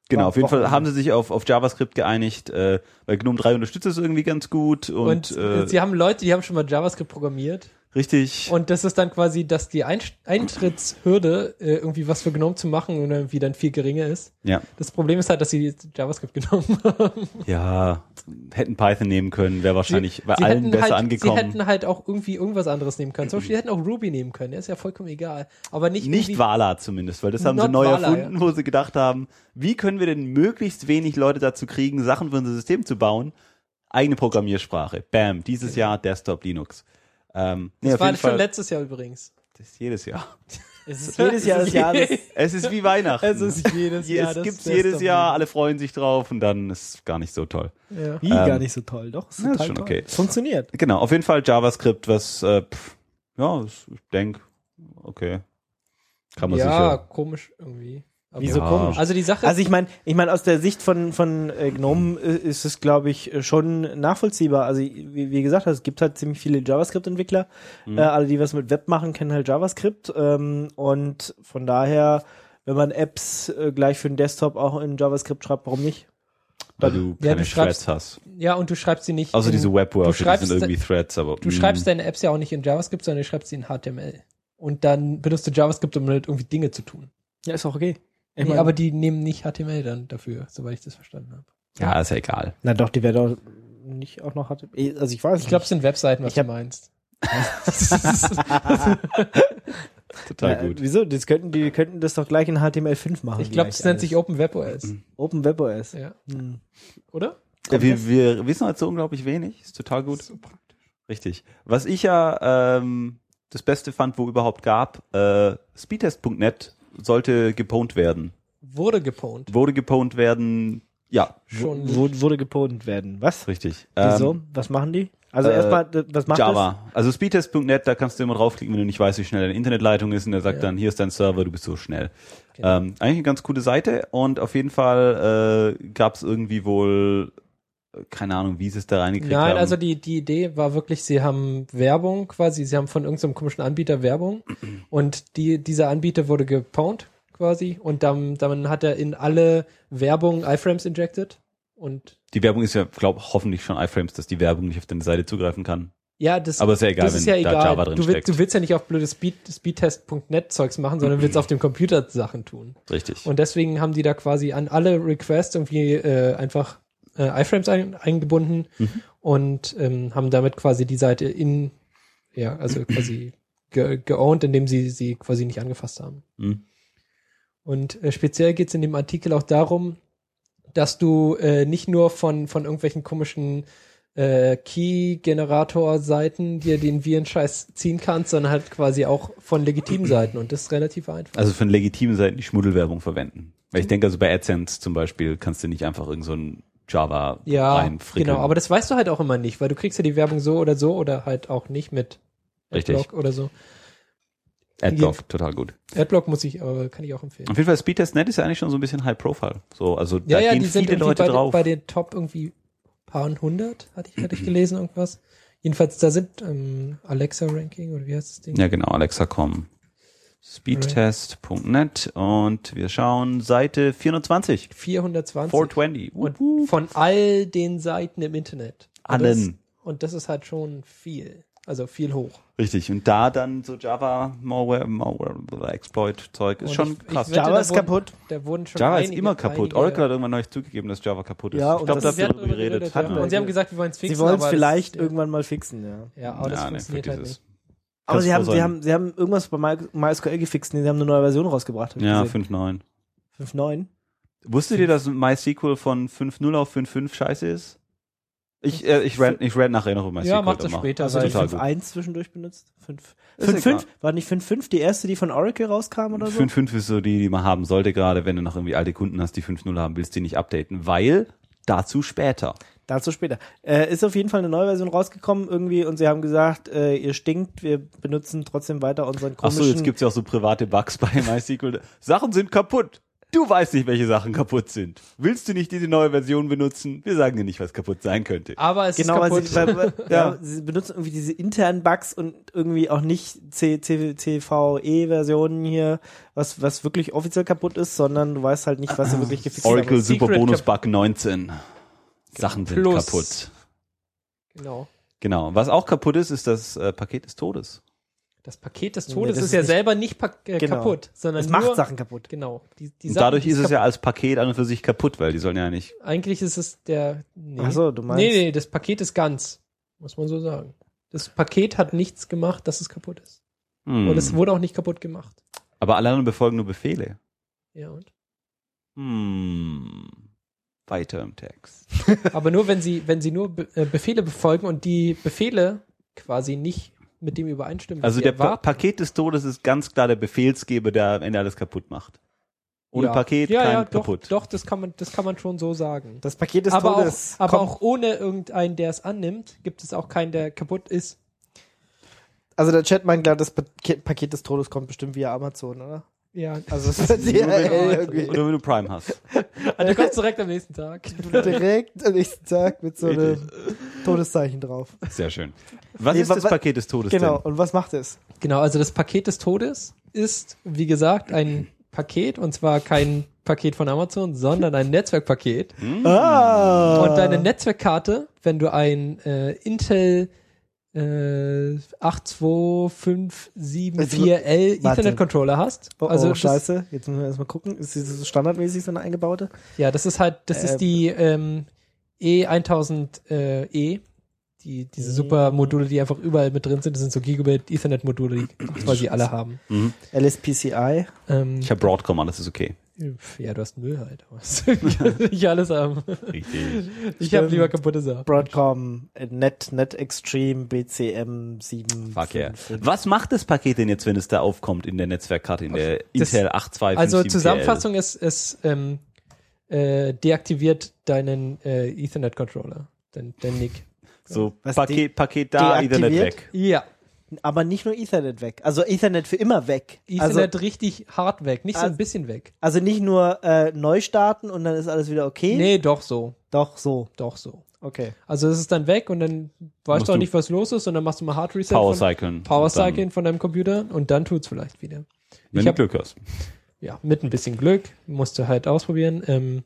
Genau, auf jeden Fall Wochenende. haben sie sich auf, auf JavaScript geeinigt, äh, weil GNOME drei unterstützt es irgendwie ganz gut und, Und äh, sie haben Leute, die haben schon mal JavaScript programmiert. richtig. Und das ist dann quasi, dass die Ein- Eintrittshürde, äh, irgendwie was für GNOME zu machen und irgendwie dann viel geringer ist. Ja. Das Problem ist halt, dass sie JavaScript genommen haben. Ja, hätten Python nehmen können, wäre wahrscheinlich Sie- bei sie allen hätten besser halt, angekommen. Sie hätten halt auch irgendwie irgendwas anderes nehmen können. Zum Beispiel, sie hätten auch Ruby nehmen können. Ja, ist ja vollkommen egal. Aber nicht Nicht irgendwie- Vala zumindest, weil das haben sie Not neu Vala, erfunden, wo sie gedacht haben, wie können wir denn möglichst wenig Leute dazu kriegen, Sachen für unser System zu bauen? Eigene Programmiersprache. Bam, dieses Jahr Desktop Linux. Ähm, nee, Das auf war jeden schon Fall, letztes Jahr übrigens. das ist jedes Jahr. Es ist jedes Jahr das Jahr des, Es ist wie Weihnachten. Es ist jedes Je- Jahr. Es das gibt's Beste jedes auf Jahr, jeden alle freuen sich drauf und dann ist es gar nicht so toll. Ja. wie Ähm, gar nicht so toll. Doch, ist ja, ist total schon toll. okay. Es funktioniert. Genau, auf jeden Fall JavaScript, was, äh, pff, ja, ich denke, okay. Kann man ja, sicher. komisch irgendwie. Aber Wieso Ja. komisch? Also die Sache Also ich meine, ich meine aus der Sicht von von äh, GNOME äh, ist es, glaube ich, äh, schon nachvollziehbar. Also wie, wie gesagt, es gibt halt ziemlich viele JavaScript-Entwickler. Mhm. Äh, alle, die was mit Web machen, kennen halt JavaScript. Ähm, und von daher, wenn man Apps äh, gleich für den Desktop auch in JavaScript schreibt, warum nicht? Weil du Ja, keine du schreibst- Threads hast. ja, und du schreibst sie nicht. Außer in, diese Webworker, die schreibst sind irgendwie Threads, aber. Du mm. schreibst deine Apps ja auch nicht in JavaScript, sondern du schreibst sie in H T M L. Und dann benutzt du JavaScript, um halt irgendwie Dinge zu tun. Ja, ist auch okay. Ich Nee, mein, aber die nehmen nicht H T M L dann dafür, soweit ich das verstanden habe. Ja, ist ja egal. na doch, die werden doch nicht auch noch H T M L. Also ich weiß Ich glaube, es sind Webseiten, was Ich hab- du meinst. Total ja, gut. Wieso? Das könnten, die könnten das doch gleich in H T M L fünf machen. Ich glaube, gleich es nennt alles. sich Open Web O S. Open Web O S. Ja. Hm. Oder? Ja, wir, wir wissen halt so unglaublich wenig. Ist total gut. So praktisch. Richtig. Was ich ja ähm, das Beste fand, wo überhaupt gab, äh, speedtest punkt net sollte gepwned werden. Wurde gepwned. Wurde gepwned werden, ja, Schon. Wo, wurde gepotent werden. Was? richtig. Wieso? Ähm, Was machen die? Also äh, erstmal, d- was macht Java. Also speedtest punkt net, da kannst du immer draufklicken, wenn du nicht weißt, wie schnell deine Internetleitung ist und der sagt Ja. dann, hier ist dein Server, du bist so schnell. Genau. Ähm, eigentlich eine ganz coole Seite und auf jeden Fall äh, gab es irgendwie wohl, äh, keine Ahnung, wie sie es da reingekriegt Nein, haben. also die, die Idee war wirklich, sie haben Werbung quasi, sie haben von irgendeinem komischen Anbieter Werbung und die, dieser Anbieter wurde gepwned quasi und dann, dann hat er in alle Werbung iFrames injected und Die Werbung ist ja, glaube hoffentlich schon iFrames, dass die Werbung nicht auf deine Seite zugreifen kann. ja, das, Aber ist ja egal, das wenn ist ja da egal. Java drin du, willst, steckt. du willst ja nicht auf blöde Speed, speedtest punkt net Zeugs machen, sondern willst auf dem Computer Sachen tun. Richtig. Und deswegen haben die da quasi an alle Requests irgendwie äh, einfach äh, iFrames ein, eingebunden Mhm. und ähm, haben damit quasi die Seite in, ja, also quasi ge geowned, indem sie sie quasi nicht angefasst haben. Mhm. Und äh, speziell geht es in dem Artikel auch darum, dass du äh, nicht nur von von irgendwelchen komischen äh, Key-Generator-Seiten dir den Virenscheiß ziehen kannst, sondern halt quasi auch von legitimen Seiten und das ist relativ einfach. Also von legitimen Seiten die Schmuddelwerbung verwenden. Weil ich denke, also bei AdSense zum Beispiel kannst du nicht einfach irgend so ein Java Ja, reinfrickeln. genau, aber das weißt du halt auch immer nicht, weil du kriegst ja die Werbung so oder so oder halt auch nicht mit Richtig. Adblock oder so. Adblock, total gut. Adblock muss ich, aber kann ich auch empfehlen. Auf jeden Fall, speedtest punkt net ist ja eigentlich schon so ein bisschen High Profile. So, also Ja, da ja, gehen die sind viele irgendwie Leute bei, drauf. bei den Top irgendwie paar hundert, hatte ich, hatte ich gelesen, irgendwas. Jedenfalls, da sind ähm, Alexa-Ranking oder wie heißt das Ding? Ja, genau, Alexa punkt com. speedtest punkt net und wir schauen Seite vierhundertzwanzig. vierhundertzwanzig. vierhundertzwanzig. Und von all den Seiten im Internet. Und Allen. Das, und das ist halt schon viel. Also viel hoch. Richtig. Und da dann so Java, Malware, Malware, Exploit-Zeug ist Und schon ich- ich krass. wette, Java da ist wurden- kaputt. Da wurden schon Java ist einige, immer kaputt. einige, Oracle hat irgendwann neulich zugegeben, dass Java kaputt ist. Ja, ich und glaube, das da Sie habt hatten ihr drüber geredet. hatten Ja. Und sie haben gesagt, wir wollen es fixen. Sie wollen es aber vielleicht das, irgendwann mal fixen, ja. Ja, aber das Ja, nee, funktioniert für halt dieses- nicht. Aber Kannst sie froh haben, sie sein. haben, sie haben irgendwas bei My- MySQL gefixt. Nee, sie haben eine neue Version rausgebracht. hab ich Ja, gesehen. fünf Punkt neun. fünf Punkt neun. Wusstet ihr, dass MySQL von fünf Punkt null auf fünf Punkt fünf scheiße ist? Ich, äh, ich ran, ich ran nachher noch über MySQL. Ja, macht das aber- später. Also ist die total fünf gut. Punkt eins zwischendurch benutzt? fünf Ist Punkt fünf? egal. War nicht fünf Punkt fünf die erste, die von Oracle rauskam oder so? fünf Punkt fünf ist so die, die man haben sollte, gerade wenn du noch irgendwie alte Kunden hast, die fünf Punkt null haben, willst du die nicht updaten, weil dazu später. Dazu später. Äh, ist auf jeden Fall eine neue Version rausgekommen irgendwie und sie haben gesagt, äh, ihr stinkt, wir benutzen trotzdem weiter unseren Ach komischen... so, jetzt gibt's ja auch so private Bugs bei MySQL. Sachen sind kaputt. Du weißt nicht, welche Sachen kaputt sind. Willst du nicht diese neue Version benutzen? Wir sagen dir nicht, was kaputt sein könnte. Aber es Genau, ist weil kaputt. sie, weil, weil, ja. sie benutzen irgendwie diese internen Bugs und irgendwie auch nicht C V E-Versionen hier, was, was wirklich offiziell kaputt ist, sondern du weißt halt nicht, was sie wirklich gefixt haben. Oracle Super Secret Bonus kaputt. Bug neunzehn. Sachen sind Plus. kaputt. Genau. Genau. Was auch kaputt ist, ist das äh, Paket des Todes. Das Paket des Nee, Todes das ist ist ja nicht- selber nicht pa- äh, Genau. kaputt, sondern Es nur, macht Sachen kaputt. Genau. Die, die Und Sachen, dadurch die ist es kap- ja als Paket an und für sich kaputt, weil die sollen ja nicht. Eigentlich ist es der. Nee. Ach so, du meinst- Nee, nee, das Paket ist ganz. Muss man so sagen. Das Paket hat nichts gemacht, dass es kaputt ist. Hm. Und es wurde auch nicht kaputt gemacht. Aber alle anderen befolgen nur Befehle. Ja, und? Hm. Weiter im Text. Aber nur, wenn sie, wenn sie nur Be äh, Befehle befolgen und die Befehle quasi nicht mit dem übereinstimmen. was Also sie der pa erwarten. Paket des Todes ist ganz klar der Befehlsgeber, der am Ende alles kaputt macht. Ohne ja. Paket ja, kein ja, doch, kaputt. Doch, das kann man, das kann man schon so sagen. Das Paket des aber Todes. auch, aber kommt- auch ohne irgendeinen, der es annimmt, gibt es auch keinen, der kaputt ist. Also der Chat meint klar, das Paket, Paket des Todes kommt bestimmt via Amazon, oder? Ja, Also es ist D H L irgendwie Oder wenn du Prime hast. ah, der kommt direkt am nächsten Tag. direkt am nächsten Tag mit so einem Todeszeichen drauf. Sehr schön. Was Nee, ist wa- das wa- Paket des Todes Genau, denn? und was macht es? Genau, also das Paket des Todes ist, wie gesagt, ein Paket, und zwar kein Paket von Amazon, sondern ein Netzwerkpaket. Ah! Und deine Netzwerkkarte, wenn du ein äh, Intel äh, acht zwei fünf sieben vier L Warte. Ethernet Controller hast. Oh, oh, also das, scheiße. Jetzt müssen wir erstmal gucken. Ist das so standardmäßig so eine eingebaute? ja, das ist halt, das Ähm. ist die ähm, E tausend äh, E, die diese super Module, die einfach überall mit drin sind. Das sind so Gigabit Ethernet Module, die quasi alle haben. Mhm. L S P C I. Ähm, Ich habe Broadcom, alles ist okay. ja, du hast Müll halt. Aber ich alles haben. Richtig. Ich habe Stimmt. lieber kaputte Sachen. Broadcom, äh, Net, Net Extreme, B C M sieben. Fuck yeah. Was macht das Paket denn jetzt, wenn es da aufkommt in der Netzwerkkarte, in der Das- Intel acht zwei fünf Also sieben Zusammenfassung ist, es ähm, äh, deaktiviert deinen äh, Ethernet-Controller, dein, dein N I C. So, Was Paket, Paket da, Ethernet deaktiviert? weg. Ja, Aber nicht nur Ethernet weg. Also Ethernet für immer weg. Ethernet Also, richtig hart weg, nicht so Also- ein bisschen weg. also nicht nur äh, neu starten und dann ist alles wieder okay. Nee, doch so, Doch, so. doch so. Okay. Also es ist dann weg und dann weißt Musst du auch du nicht, was los ist, und dann machst du mal Hard Reset Power von, Cyclen. Power Und dann, Cycling von deinem Computer und dann tut's vielleicht wieder. Wenn Ich du hab- Glück hast. Ja, mit ein bisschen Glück, musst du halt ausprobieren. Ähm,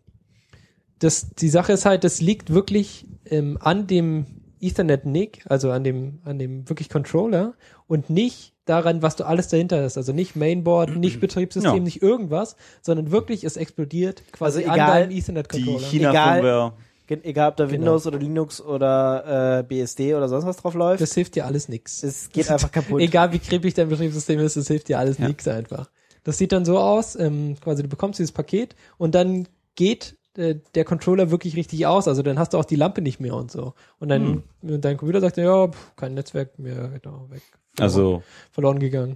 das, die Sache ist halt, das liegt wirklich ähm, an dem Ethernet N I C, also an dem, an dem wirklich Controller und nicht daran, was du alles dahinter hast. Also nicht Mainboard, nicht Betriebssystem, Ja. nicht irgendwas, sondern wirklich, es explodiert quasi Also an egal, deinem Die Ethernet-Controller. China-Firmware. Ge- Egal, ob da Genau. Windows oder Linux oder äh, B S D oder sonst was drauf läuft. Das hilft dir alles nix. Es geht einfach kaputt. Egal wie kribbig dein Betriebssystem ist, es hilft dir alles Ja. nix einfach. Das sieht dann so aus, ähm, quasi du bekommst dieses Paket und dann geht äh, der Controller wirklich richtig aus, also dann hast du auch die Lampe nicht mehr und so. Und dann Hm. dein Computer sagt, ja, pff, kein Netzwerk mehr, genau, weg. Verloren, Also verloren gegangen.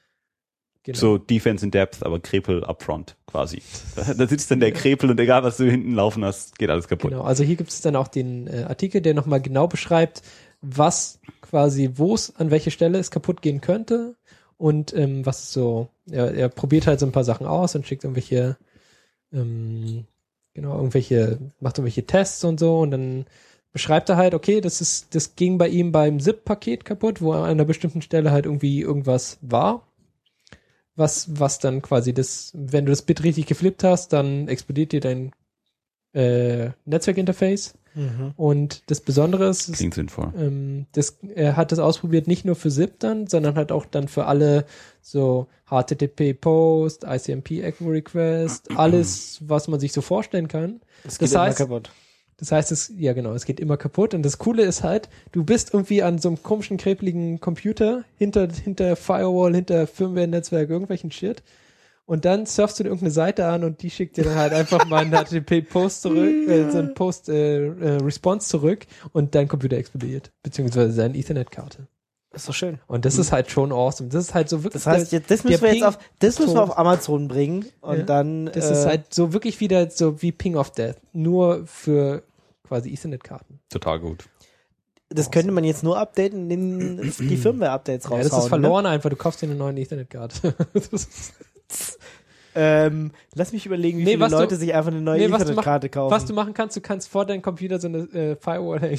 Genau. so Defense in Depth, aber Krepel upfront quasi. Da sitzt dann der Krepel und egal, was du hinten laufen hast, geht alles kaputt. Genau, also hier gibt es dann auch den äh, Artikel, der nochmal genau beschreibt, was quasi, wo es, an welche Stelle es kaputt gehen könnte und ähm, was so, er, er probiert halt so ein paar Sachen aus und schickt irgendwelche, ähm, genau, irgendwelche, macht irgendwelche Tests und so und dann beschreibt er halt, okay, das ist, das ging bei ihm beim Z I P-Paket kaputt, wo an einer bestimmten Stelle halt irgendwie irgendwas war. Was, was dann quasi das, wenn du das Bit richtig geflippt hast, dann explodiert dir dein äh, Netzwerkinterface. Mhm. Und das Besondere ist, ist Klingt sinnvoll. ähm, das, er hat das ausprobiert nicht nur für Z I P dann, sondern halt auch dann für alle so H T T P Post, I C M P Echo Request, alles, was man sich so vorstellen kann. Es Das geht immer heißt- kaputt. Das heißt, es, ja genau, es geht immer kaputt. Und das Coole ist halt, du bist irgendwie an so einem komischen, krepeligen Computer, hinter, hinter Firewall, hinter Firmware-Netzwerk, irgendwelchen Shit. Und dann surfst du dir irgendeine Seite an und die schickt dir dann halt einfach mal einen H T T P-Post zurück, äh, so einen Post-Response zurück und dein Computer explodiert. Beziehungsweise seine Ethernet-Karte. Ist doch schön. Und das ist halt schon awesome. Das ist halt so wirklich. Das heißt, der- jetzt, das der müssen wir jetzt Ping- auf, das müssen wir Ton. auf Amazon bringen und Ja. dann. Das äh, ist halt so wirklich wieder so wie Ping of Death. Nur für quasi Ethernet-Karten. Total gut. Das könnte man jetzt nur updaten, indem die Firmware-Updates Ja, raushauen. das ist verloren einfach. Du kaufst dir eine neue Ethernet-Karte. Das ist- Ähm, lass mich überlegen, wie Nee, viele was du- Leute sich einfach eine neue Nee, was du, mach, Ethernet-Karte kaufen. was du machen kannst, du kannst vor deinem Computer so eine äh, Firewall hängen.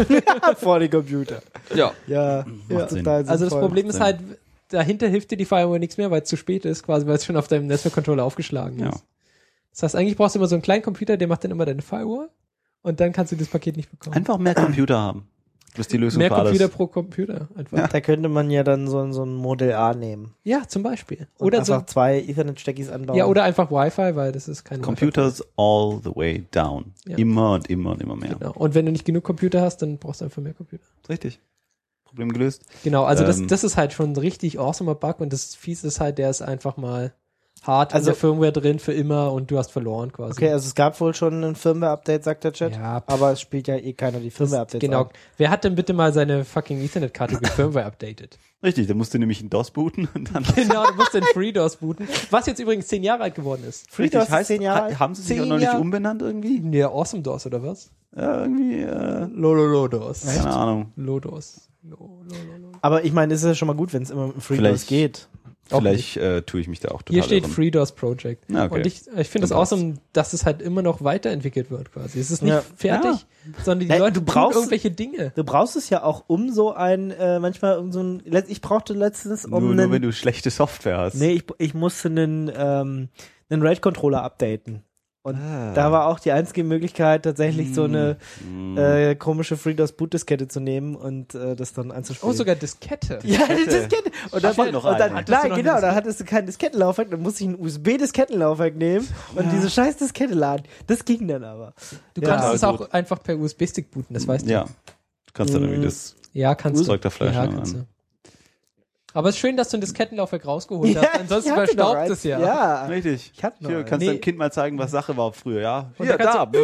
vor den Computer. Ja. Ja, ja Sinn. total Also das sinnvoll. Problem ist Sinn. halt, dahinter hilft dir die Firewall nichts mehr, weil es zu spät ist, quasi, weil es schon auf deinem Netzwerkcontroller aufgeschlagen Ja. ist. Das heißt, eigentlich brauchst du immer so einen kleinen Computer, der macht dann immer deine Firewall und dann kannst du das Paket nicht bekommen. Einfach mehr Computer haben. Das ist die Lösung Mehr für alles. Computer pro Computer einfach. Da könnte man ja dann so, so ein Modell A nehmen. Ja, zum Beispiel. Und Oder einfach so. zwei Ethernet-Steckies anbauen. Ja, oder einfach Wi-Fi, weil das ist keine Computers all the way down. Ja. Immer und immer und immer mehr. Genau. Und wenn du nicht genug Computer hast, dann brauchst du einfach mehr Computer. Richtig. Problem gelöst. Genau, also das, Ähm. das ist halt schon ein richtig awesomer Bug und das Fies ist halt, der ist einfach mal hart Also- in der Firmware drin für immer und du hast verloren quasi. Okay, also es gab wohl schon ein Firmware-Update, sagt der Chat. Ja, pff. Aber es spielt ja eh keiner die Firmware-Updates Genau. an. Wer hat denn bitte mal seine fucking Ethernet-Karte mit Firmware updated? Richtig, da musst du nämlich in DOS booten und dann Genau, du musst den FreeDOS booten, was jetzt übrigens zehn Jahre alt geworden ist. FreeDOS Richtig, ist zehn Jahre alt? ha- haben sie sich auch Zehn noch nicht Jahre? umbenannt irgendwie? Ja, AwesomeDOS oder was? Ja, irgendwie, äh, Lololodos. keine Ahnung. Lodos. Lo, lo, lo, lo. Aber ich meine, es ist ja schon mal gut, wenn es immer mit FreeDOS Vielleicht- geht. Auch Vielleicht äh, tue ich mich da auch total Hier steht irren. FreeDOS Project. Ja, okay. Und ich, ich finde es Dann passt. awesome, dass es halt immer noch weiterentwickelt wird quasi. Es ist nicht Ja. fertig, sondern die Nein, Leute du tun brauchst- irgendwelche Dinge. Du brauchst es ja auch um so ein, äh, manchmal um so ein, let- ich brauchte letztens um Nur, nur einen, wenn du schlechte Software hast. nee, ich, ich musste einen, ähm, einen RAID-Controller updaten. Und Ah. da war auch die einzige Möglichkeit, tatsächlich so eine Mm. äh, komische FreeDOS-Boot-Diskette zu nehmen und äh, das dann anzuspielen. Oh, sogar Diskette. Ja, die Diskette. Und dann, Hast du war- noch und dann eine? Hattest du nein, noch genau, eine dann hattest du kein Diskettenlaufwerk, dann musste ich ein U S B-Diskettenlaufwerk nehmen und diese scheiß Diskette laden. Das ging dann aber. Du Ja, kannst es gut. auch einfach per U S B-Stick booten, das weißt du. Ja. Du kannst dann irgendwie Mm. das Ja, kannst du. Zeug da Fleisch Ja, an. kannst du. Aber es ist schön, dass du ein Diskettenlaufwerk rausgeholt Ja, hast. Ansonsten ich hatte noch verstaubt eins. es ja. Ja. Richtig. Ich hatte noch Hier, eins. kannst Nee. deinem Kind mal zeigen, was Sache war früher, ja? Und Hier, da da.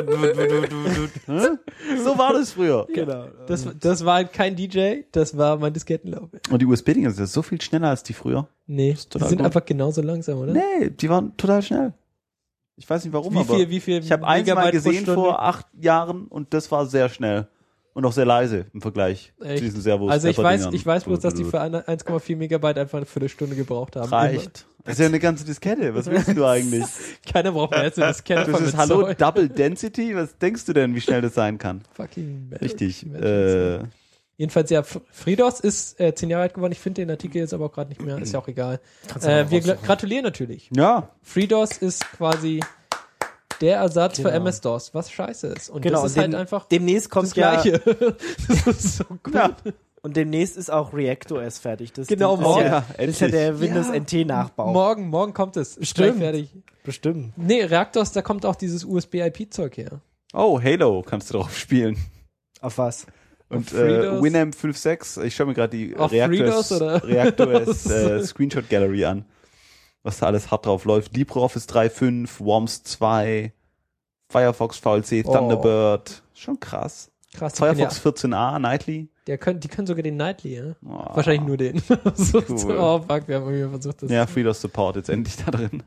Hä? So war das früher. Genau. Das, das war kein D J, das war mein Diskettenlaufwerk. Und die U S B-Dinger sind so viel schneller als die früher. Nee, die total sind gut. einfach genauso langsam, oder? Nee, die waren total schnell. Ich weiß nicht warum, Wie aber viel, wie viel ich habe eins mal Megabyte pro gesehen Stunde? vor acht Jahren und das war sehr schnell. Und auch sehr leise im Vergleich Echt? zu diesen Servos. Also ich weiß, Dingern. ich weiß bloß, dass die für eine eins Komma vier Megabyte einfach eine Viertelstunde gebraucht haben. reicht. Das ist ja eine ganze Diskette. Was willst du eigentlich? Immer. Keiner braucht mehr als eine Diskette Das von ist mit Hallo Zoll. Double Density? Was denkst du denn, wie schnell das sein kann? Fucking Magic. Richtig. Magic. Äh, Jedenfalls, ja, F- FreeDOS ist äh, zehn Jahre alt geworden. Ich finde den Artikel jetzt aber auch gerade nicht mehr. Ist ja auch egal. Kannst du Äh, mal wir gl- raussuchen. gratulieren natürlich. ja, FreeDOS ist quasi der Ersatz Genau. für M S-DOS, was scheiße ist. Und Genau, das ist und halt dem- einfach Demnächst das kommt ja, Gleiche. das ist so gut. ja. und demnächst ist auch React.os fertig. Das, Genau, das morgen. ist ja, Ja, das ist ja endlich. der Windows Ja. N T-Nachbau. Morgen, morgen kommt es. Ist Stimmt. gleich fertig. Bestimmt. Nee, Reactos, da kommt auch dieses U S B I P-Zeug her. Oh, Halo kannst du drauf spielen. Auf was? Und Auf äh, FreeDOS? Winamp fünf Punkt sechs, ich schaue mir gerade die Auf Reactors, FreeDOS oder? Reactors äh, Screenshot Gallery an. Was da alles hart drauf läuft. LibreOffice drei Punkt fünf, Worms zwei, Firefox V L C, Oh. Thunderbird. Schon krass. Krass. die können Firefox vierzehn a, Nightly. Der können, die können sogar den Nightly, ja? Oh. Wahrscheinlich nur den. so, Cool. so, oh fuck, wir haben irgendwie versucht, das. Ja, FreeDOS Support jetzt endlich da drin.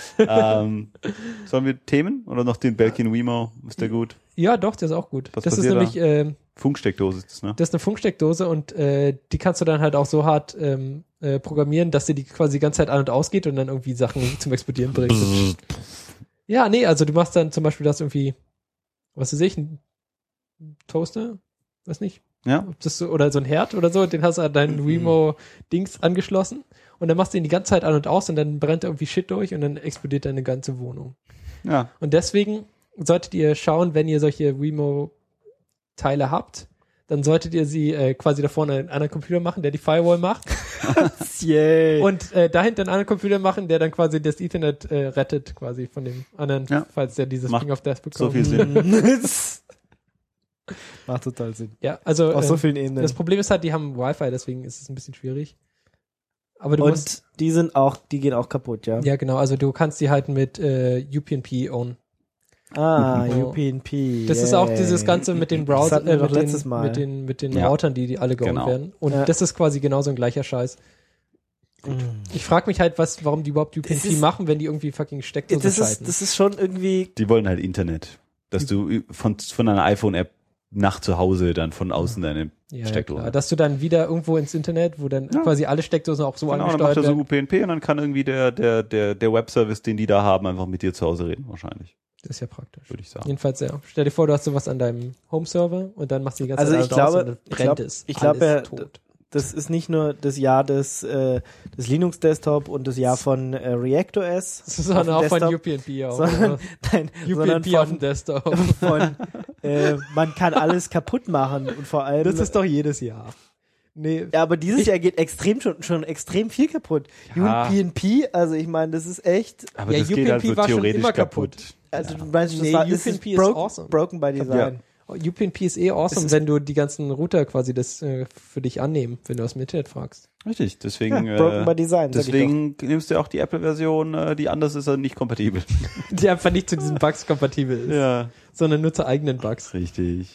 ähm, sollen wir Themen oder noch den Belkin Wemo? Ist der gut? Ja, doch, der ist auch gut. Was das ist passiert nämlich, ähm, Funksteckdose ist das, ne? das ist eine Funksteckdose und äh, die kannst du dann halt auch so hart ähm, äh, programmieren, dass sie die quasi die ganze Zeit an- und ausgeht und dann irgendwie Sachen zum Explodieren bringt. Ja, nee, also du machst dann zum Beispiel das irgendwie, was weiß ich, ein Toaster? Weiß nicht. Ja. Ob das so, oder so ein Herd oder so, den hast du an deinen Wemo-Dings angeschlossen und dann machst du ihn die ganze Zeit an und aus und dann brennt irgendwie Shit durch und dann explodiert deine ganze Wohnung. Ja. Und deswegen solltet ihr schauen, wenn ihr solche Wemo-Teile habt, dann solltet ihr sie äh, quasi da vorne einen anderen Computer machen, der die Firewall macht Yay. und äh, dahinter einen anderen Computer machen, der dann quasi das Ethernet äh, rettet quasi von dem anderen, Ja. falls der dieses Macht Ring of Death bekommt. So viel Sinn. Macht total Sinn. Ja, also Auf so ähm, vielen Ebenen. das Problem ist halt, die haben Wi-Fi, deswegen ist es ein bisschen schwierig. Aber du musst, Und die sind auch, die gehen auch kaputt, ja? ja genau, also du kannst die halt mit äh, U P n P own. Ah, Oh. U P n P. Das ist auch dieses Ganze mit den Browser, hatten wir äh, doch mit, den, letztes Mal. mit den mit den Ja. Routern, die, die alle geowned Genau. werden. Und Ja. das ist quasi genauso ein gleicher Scheiß. Ich frage mich halt, was, warum die überhaupt U P n Das P ist- machen, wenn die irgendwie fucking Steckdose Das schalten. ist, das ist schon irgendwie, Die wollen halt Internet. Dass du von, von einer iPhone-App nach zu Hause dann von außen deine Ja, Steckdose. klar. Dass du dann wieder irgendwo ins Internet, wo dann Ja. quasi alle Steckdosen auch so Genau, dann macht angesteuert er so werden. U P n P und dann kann irgendwie der, der, der, der Webservice, den die da haben, einfach mit dir zu Hause reden, wahrscheinlich, Das ist ja praktisch. würde ich sagen. Jedenfalls, ja. Stell dir vor, du hast sowas an deinem Home-Server und dann machst du die ganze Also Zeit ich alles aus glaube- und dann ich brennt glaub- es. ich glaube, Alles er- tot. Das ist nicht nur das Jahr des, äh, des Linux-Desktop und das Jahr von äh, React.os, Das ist auch auf dem von Desktop, U P n P auch. sondern, nein, sondern U P n P auf dem von, Desktop. von äh, man kann alles kaputt machen und vor allem Das ist doch jedes Jahr. Nee, ja, aber dieses Ich- Jahr geht extrem schon, schon extrem viel kaputt. Ja. U P n P, also ich meine, das ist echt, Aber Ja, das U P n geht halt P so war schon theoretisch immer kaputt. kaputt. also du meinst, das Nee, war, U das P n ist P ist broken, awesome. broken by Design. U P n P ist eh awesome, Es ist- wenn du die ganzen Router quasi das äh, für dich annehmen, wenn du aus dem Internet fragst. Richtig, deswegen, Ja, broken by äh, Design, sag ich deswegen nimmst du auch die Apple-Version, äh, die anders ist, also nicht kompatibel. Die einfach nicht zu diesen Bugs kompatibel ist, Ja, sondern nur zu eigenen Bugs. richtig.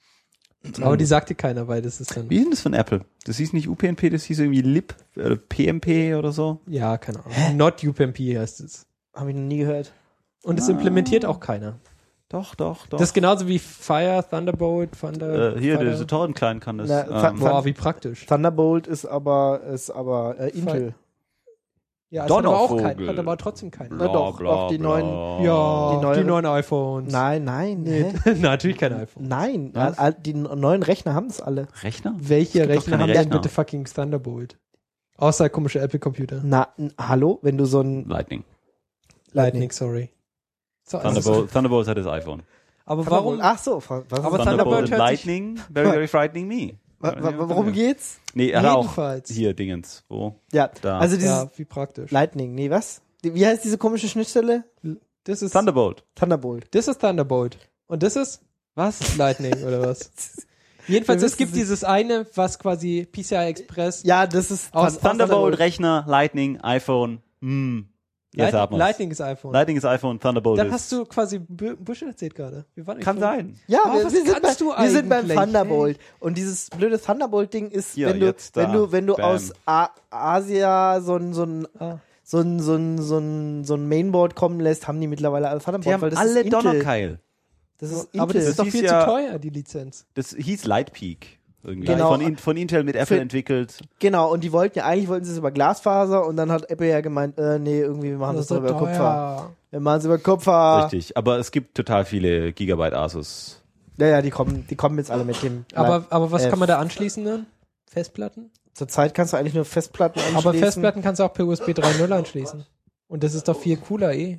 Aber die sagte keiner, weil das ist dann, Wie ist denn das von Apple? Das hieß nicht U P n P, das hieß irgendwie Lib oder P M P oder so. ja, keine Ahnung. Not U P n P heißt es. Habe ich noch nie gehört. Und es implementiert auch keiner. Doch, doch, doch. Das ist genauso wie Fire, Thunderbolt, Thunder, äh, hier, Fire. der Torrent-Client kann das. Na, ähm, Boah, wie praktisch. Thunderbolt ist aber ist aber äh, Intel. Ja, es hat aber auch Donnervogel. kein, hat aber trotzdem keinen. Na doch, doch, die neuen- Ja, Die die, neuere- neuen iPhones. Nein, nein, Nee, hä? natürlich kein iPhone. Nein, Was? all- die neuen Rechner haben es alle. Rechner? Welche gibt doch Rechner keine haben denn Rechner. bitte fucking Thunderbolt? Außer komische Apple-Computer. Na, n- hallo, wenn du so ein Lightning. Lightning, sorry. So, also- Thunderbolt, Thunderbolt hat das iPhone. Aber warum? Ach so, was was Aber ist, Thunderbolt and hört sich- Lightning, very, very frightening me. wa- wa- worum geht's? Nee, er hat auch Jedenfalls. hier Dingens. Wo? Ja, Da. also dieses Ja, wie praktisch. Lightning, nee, was? Die- Wie heißt diese komische Schnittstelle? Das ist Thunderbolt. Thunderbolt. Das ist Thunderbolt. Und das ist Was? Lightning oder was? Jedenfalls, Wir es gibt wissen es. dieses eine, was quasi P C I Express. Ja, das ist Aus- Thun- Thunderbolt, Rechner, Lightning, iPhone. Hm. Jetzt Light- hat man's. Lightning ist iPhone. Lightning ist iPhone, Thunderbolt Dann ist. hast du quasi Bu- Bullshit erzählt gerade. Wir waren Kann nicht von- sein. Ja, Oh, wir, was wir, sind, bei, kannst du wir sind beim eigentlich? Thunderbolt. Und dieses blöde Thunderbolt-Ding ist, Hier, wenn du, jetzt da. wenn du, wenn du Bam. aus A Asia so ein, so ein, Ah. so ein, so ein, so ein, so ein Mainboard kommen lässt, haben die mittlerweile alle Thunderbolt, Die haben weil das alle ist Intel. Donnerkeil. Das ist Intel. Aber das ist doch hieß viel ja- zu teuer, die Lizenz. Das hieß Lightpeak. Irgendwie. Genau. Von, In- von Intel mit Apple Für- entwickelt. Genau, und die wollten ja, eigentlich wollten sie es über Glasfaser und dann hat Apple ja gemeint, äh, nee, irgendwie, wir machen das, ist doch so über Kupfer. teuer. Wir machen es über Kupfer. Richtig. Aber es gibt total viele Gigabyte Asus. Ja, ja, die kommen, die kommen jetzt alle mit dem. Aber, aber was äh, kann man da anschließen dann? Festplatten? Zurzeit kannst du eigentlich nur Festplatten anschließen. Aber Festplatten kannst du auch per U S B drei Punkt null anschließen. Und das ist doch viel cooler eh.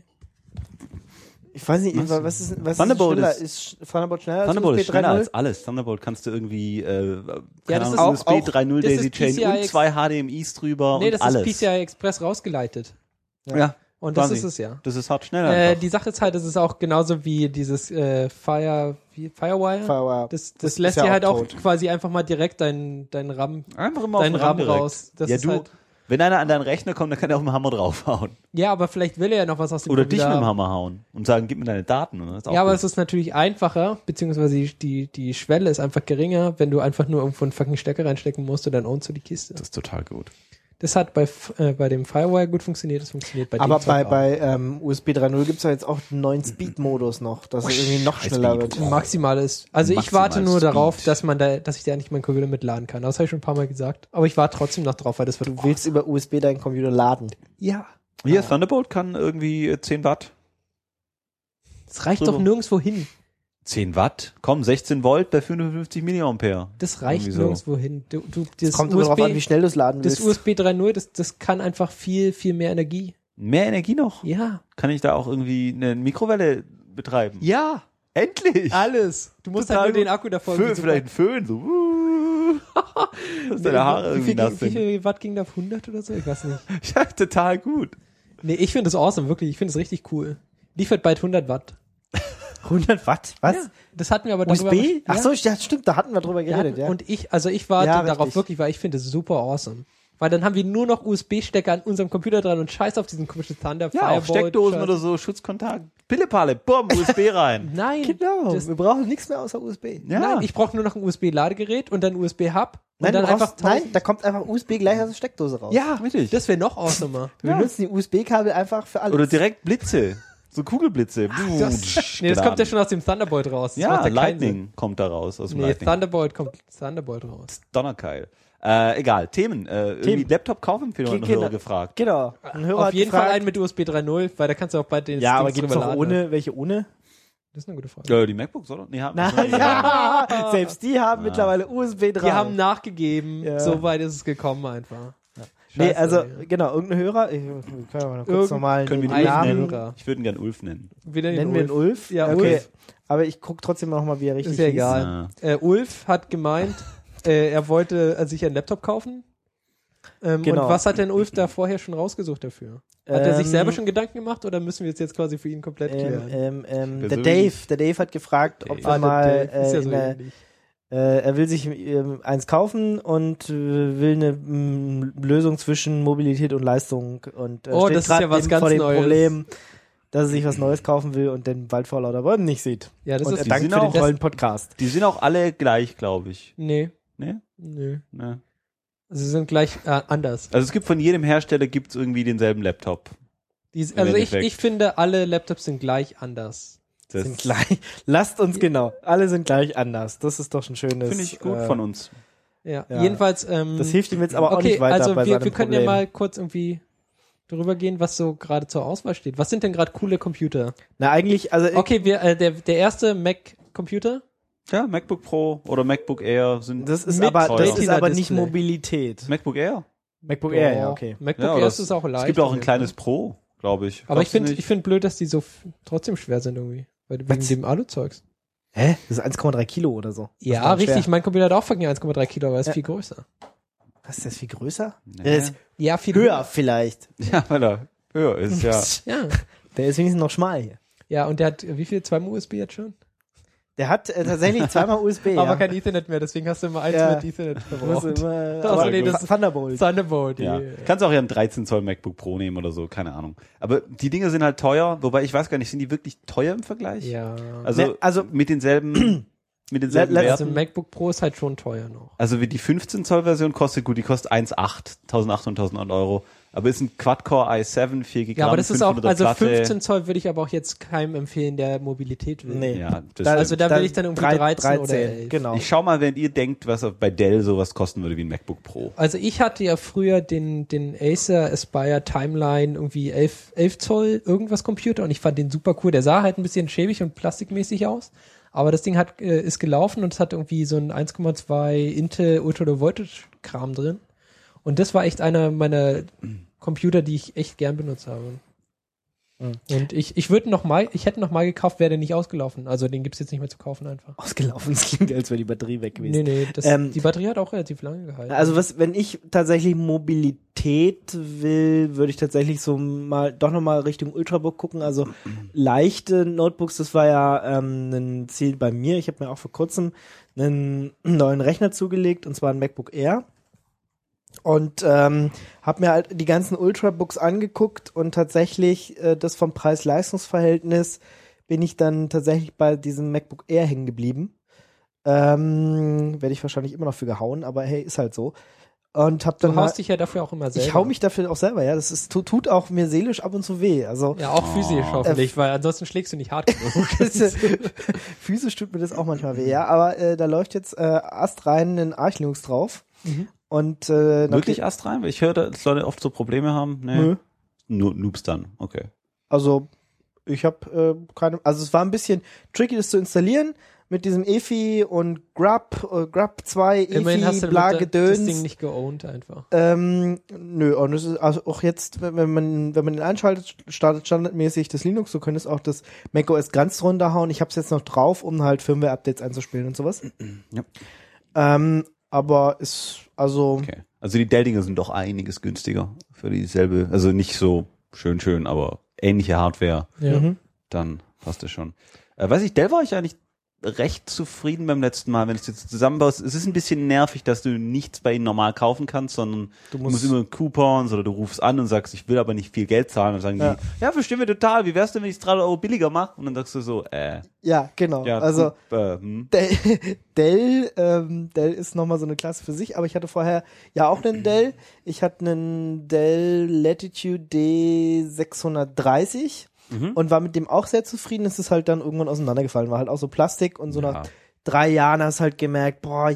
Ich weiß nicht, Was? was ist, was Thunderbolt ist schneller? ist- Ist Thunderbolt schneller Thunderbolt als ist U S B drei schneller Punkt null? als alles. Thunderbolt kannst du irgendwie, äh, Ja, keine das Ahnung, ist auch- U S B auch- drei Punkt null das Daisy ist Chain P C I und Ex- zwei H D M Is drüber Nee, und das alles. ist P C I Express rausgeleitet. Ja, Und das quasi. ist es ja. Das ist hart schneller. Äh, einfach. die Sache ist halt, das ist auch genauso wie dieses äh, Fire, wie, Firewire. Firewire. Das, das, Das ist lässt ja dir halt auch auch tot. quasi einfach mal direkt deinen dein RAM, Einfach immer auf deinen den RAM direkt. raus. Das ja, ist du, halt, wenn einer an deinen Rechner kommt, dann kann er auch mit dem Hammer draufhauen. ja, aber vielleicht will er ja noch was aus dem Oder dich Computer mit dem haben. Hammer hauen und sagen, gib mir deine Daten. Und das ist auch Ja, aber gut. es ist natürlich einfacher, beziehungsweise die, die, die Schwelle ist einfach geringer, wenn du einfach nur irgendwo einen fucking Stecker reinstecken musst und dann ownst du die Kiste. das ist total gut. Das hat bei, F- äh, bei dem Firewire gut funktioniert, das funktioniert bei Aber dem bei, Zeug bei ähm, U S B drei Punkt null gibt's ja jetzt auch einen neuen Speed-Modus noch, dass es irgendwie noch Scheiß schneller Speed. wird. auch. Maximal ist. Also ich Maximal warte nur Speed. darauf, dass man da, dass ich da nicht meinen Computer mitladen kann. Das habe ich schon ein paar Mal gesagt. Aber ich warte trotzdem noch drauf, weil das wird. Du willst über U S B deinen Computer laden. Ja. Hier, Thunderbolt kann irgendwie äh, zehn Watt. Das reicht So. doch nirgendwo hin. zehn Watt? Komm, sechzehn Volt bei fünfundfünfzig Milliampere. Das reicht Irgendwie so. nirgendwo hin. Du, du, das Kommt immer drauf an, wie schnell du es laden das willst. U S B drei Punkt null, das, das kann einfach viel, viel mehr Energie. Mehr Energie noch? Ja. Kann ich da auch irgendwie eine Mikrowelle betreiben? Ja. Endlich! Alles. Du musst Total halt nur den gut. Akku davor. Föhn, vielleicht ein Föhn, so. uh. Dass deine Haare wie, irgendwie viel, nass wie sind. viel Watt ging da auf hundert oder so? Ich weiß nicht. Ja, total gut. Nee, ich finde das awesome, wirklich. Ich finde das richtig cool. Liefert bald hundert Watt. hundert Watt? Was? Ja, das hatten wir aber U S darüber. B? Ach ja, so, ja, stimmt, da hatten wir drüber wir geredet, hatten, ja. Und ich, also ich warte Ja, darauf richtig. wirklich, weil ich finde es super awesome. Weil dann haben wir nur noch U S B-Stecker an unserem Computer dran und scheiß auf diesen komischen Thunder, Ja, auf Steckdosen oder so, Schutzkontakt. Pillepalle, bumm, U S B rein. Nein, Genau, das, wir brauchen nichts mehr außer U S B. Ja. nein, ich brauche nur noch ein U S B-Ladegerät und dann U S B-Hub und Nein, dann du brauchst, einfach nein, tausend- da kommt einfach U S B gleich aus der Steckdose raus. Ja, Richtig. das wäre noch awesomer. Wir benutzen die U S B-Kabel einfach für alles. Oder direkt Blitze. So Kugelblitze. Das, nee, das kommt ja schon aus dem Thunderbolt raus. Das Ja, macht ja keinen Lightning Sinn. kommt da raus. Aus dem Nee, Lightning. Thunderbolt kommt Thunderbolt raus. Donnerkeil. Äh, egal, Themen. Äh, irgendwie Laptop-Kaufempfehlung hat ein Genau. Hörer gefragt. Genau. Ein Hörer Auf hat jeden gefragt, Fall einen mit U S B drei Punkt null, weil da kannst du auch bei den Ja, aber Dings gibt's drüber noch laden. ohne, welche ohne? Das ist eine gute Frage. Äh, die MacBooks, oder? Nee, haben Na, ja, selbst die haben mittlerweile U S B drei. Die haben nachgegeben, Ja. so weit ist es gekommen einfach. Nee, Scheiße, also, ey. genau, irgendein Hörer, ich, wir können ja mal kurz Irgend- nochmal Können wir den den Ulf Namen, nennen? Hörer. Ich würde ihn gern Ulf nennen. Wir nennen, nennen wir ihn Ulf? Ja, okay. Ulf. Aber ich guck trotzdem nochmal, wie er richtig Ist ja hieß. egal. Äh, Ulf hat gemeint, äh, er wollte äh, sich einen Laptop kaufen. Ähm, Genau. Und was hat denn Ulf da vorher schon rausgesucht dafür? Hat er sich Ähm, selber schon Gedanken gemacht oder müssen wir es jetzt quasi für ihn komplett Ähm, klären? ähm, ähm, der Persönlich. Dave, der Dave hat gefragt, ob Dave. wir Ah, der mal, Dave ist äh, ja in so der, ähnlich. äh, er will sich ähm, eins kaufen und äh, will eine m, Lösung zwischen Mobilität und Leistung und äh, Oh, steht das ist grad ja was eben ganz vor dem Neues. Problem, dass er sich was Neues kaufen will und den Wald vor lauter Bäumen nicht sieht. Ja, das und ist er die dankt sind für den auch- tollen Podcast. Die sind auch alle gleich, glaube ich. Nee, Ne? nee. Ne? Sie sind gleich äh, anders. Also es gibt von jedem Hersteller gibt's irgendwie denselben Laptop. Die, Im also ich, Endeffekt. ich finde, alle Laptops sind gleich anders. Das Sind gleich. Lasst uns genau. Alle sind gleich anders. Das ist doch schon schönes. finde ich gut äh, von uns. Ja, Ja. jedenfalls. Ähm, Das hilft ihm jetzt aber auch okay, nicht weiter also bei wir, seinem wir können Problem. ja mal kurz irgendwie darüber gehen, was so gerade zur Auswahl steht. Was sind denn gerade coole Computer? Na eigentlich, also Okay, wir, äh, der, der erste Mac-Computer. Ja, MacBook Pro oder MacBook Air sind das ist mit aber das ist Retina aber nicht Display. Mobilität. MacBook Air. MacBook Air, ja, okay. MacBook Ja, Air oder ist es auch leicht. Es gibt auch auf ein jeden kleines Fall. Pro, glaube ich. Aber ich Glaubst du finde nicht? ich finde blöd, dass die so f- trotzdem schwer sind irgendwie. Weil, wegen Was? dem Alu-Zeugs. Hä? Das ist eins Komma drei Kilo oder so. Das Ja, war richtig. schwer. Mein Computer hat auch fucking eins Komma drei Kilo, aber ist Ja. viel größer. Was ist das viel größer? Nee. Der ist Ja, viel höher vielleicht. Ja, weil er höher ist, ja. Ja. Der ist wenigstens noch schmal hier. Ja, und der hat, äh, wie viel? Zwei U S B jetzt schon? Der hat äh, tatsächlich zweimal U S B. Aber ja. kein Ethernet mehr, deswegen hast du immer eins Ja. mit Ethernet Du musst verbraucht. immer, Doch, aber nee, Th- das- Thunderbolt. Thunderbolt. Ja. yeah. Kannst auch ja ein dreizehn Zoll MacBook Pro nehmen oder so, keine Ahnung. Aber die Dinge sind halt teuer, wobei ich weiß gar nicht, sind die wirklich teuer im Vergleich? Ja. Also, Ne, also- mit denselben, mit denselben Le- le- Also Werten. MacBook Pro ist halt schon teuer noch. Also wie die fünfzehn Zoll Version kostet, gut, die kostet eins Komma acht, eintausendachthundert Euro. Aber ist ein Quad-Core i sieben, vier Gigabyte, Ja, aber das ist auch, fünfhunderter also Platte. fünfzehn Zoll würde ich aber auch jetzt keinem empfehlen, der Mobilität will. Nee. Ja, das Also da will ich dann irgendwie drei- dreizehn oder elf. Genau. Ich schau mal, wenn ihr denkt, was auf- bei Dell sowas kosten würde wie ein MacBook Pro. Also ich hatte ja früher den, den Acer Aspire Timeline irgendwie elf, elf Zoll irgendwas Computer und ich fand den super cool. Der sah halt ein bisschen schäbig und plastikmäßig aus, aber das Ding hat, äh, ist gelaufen und es hat irgendwie so ein eins Komma zwei Intel Ultra Low Voltage Kram drin und das war echt einer meiner Computer, die ich echt gern benutzt habe. Mhm. Und ich, ich würde noch mal, ich hätte noch mal gekauft, wäre der nicht ausgelaufen. Also den gibt's jetzt nicht mehr zu kaufen einfach. Ausgelaufen, es klingt, als wäre die Batterie weg gewesen. Nee, nee, das, Ähm, die Batterie hat auch relativ lange gehalten. Also was, wenn ich tatsächlich Mobilität will, würde ich tatsächlich so mal doch nochmal Richtung Ultrabook gucken. Also leichte Notebooks, das war ja ähm, ein Ziel bei mir. Ich habe mir auch vor kurzem einen neuen Rechner zugelegt, und zwar ein MacBook Air. Und ähm, habe mir halt die ganzen Ultrabooks angeguckt und tatsächlich äh, das vom Preis-Leistungs-Verhältnis bin ich dann tatsächlich bei diesem MacBook Air hängen geblieben. Ähm, werde ich wahrscheinlich immer noch für gehauen, aber hey, ist halt so. Und hab dann du mal, haust dich ja dafür auch immer selber. ich hau mich dafür auch selber, ja. Das ist, tut, tut auch mir seelisch ab und zu weh. Also Ja, auch physisch Oh. hoffentlich, weil ansonsten schlägst du nicht hart genug. physisch tut mir das auch manchmal weh, ja. Aber äh, da läuft jetzt äh, astrein ein Arch Linux drauf. Mhm. Und äh, Wirklich Ast rein? Weil ich höre, dass Leute oft so Probleme haben. Nee. Nö. Nur Noobs dann, okay. Also ich habe äh, keine, also es war ein bisschen tricky, das zu installieren mit diesem E F I und Grub, äh, Grub zwei, E F Immerhin hast I, du bla damit das Ding Gedöns. nicht geowned einfach. Ähm, nö, und es ist also auch jetzt, wenn wenn man wenn man ihn einschaltet, startet standardmäßig das Linux, so könntest auch das macOS ganz runterhauen. Ich habe es jetzt noch drauf, um halt Firmware-Updates einzuspielen und sowas. Ja. Ähm, aber ist also Okay. Also die Dell-Dinger sind doch einiges günstiger für dieselbe, also nicht so schön schön, aber ähnliche Hardware, Ja. mhm. dann passt es schon. Äh, weiß ich, Dell war ich eigentlich recht zufrieden beim letzten Mal, wenn du es jetzt zusammenbaust. Es ist ein bisschen nervig, dass du nichts bei ihnen normal kaufen kannst, sondern Du du musst- musst, immer Coupons oder du rufst an und sagst, ich will aber nicht viel Geld zahlen. Und dann sagen Ja. die, ja, verstehen wir total, wie wär's denn, wenn ich es dreihundert Euro billiger mache? Und dann sagst du so, äh, ja, genau. ja, also gut, äh, hm. Dell, Dell, ähm, Dell ist nochmal so eine Klasse für sich, aber ich hatte vorher ja auch einen Dell. Ich hatte einen Dell Latitude D sechshundertdreißig. mhm. und war mit dem auch sehr zufrieden. Es ist halt dann irgendwann auseinandergefallen. War halt auch so Plastik und so Ja. nach drei Jahren hast halt gemerkt, boah,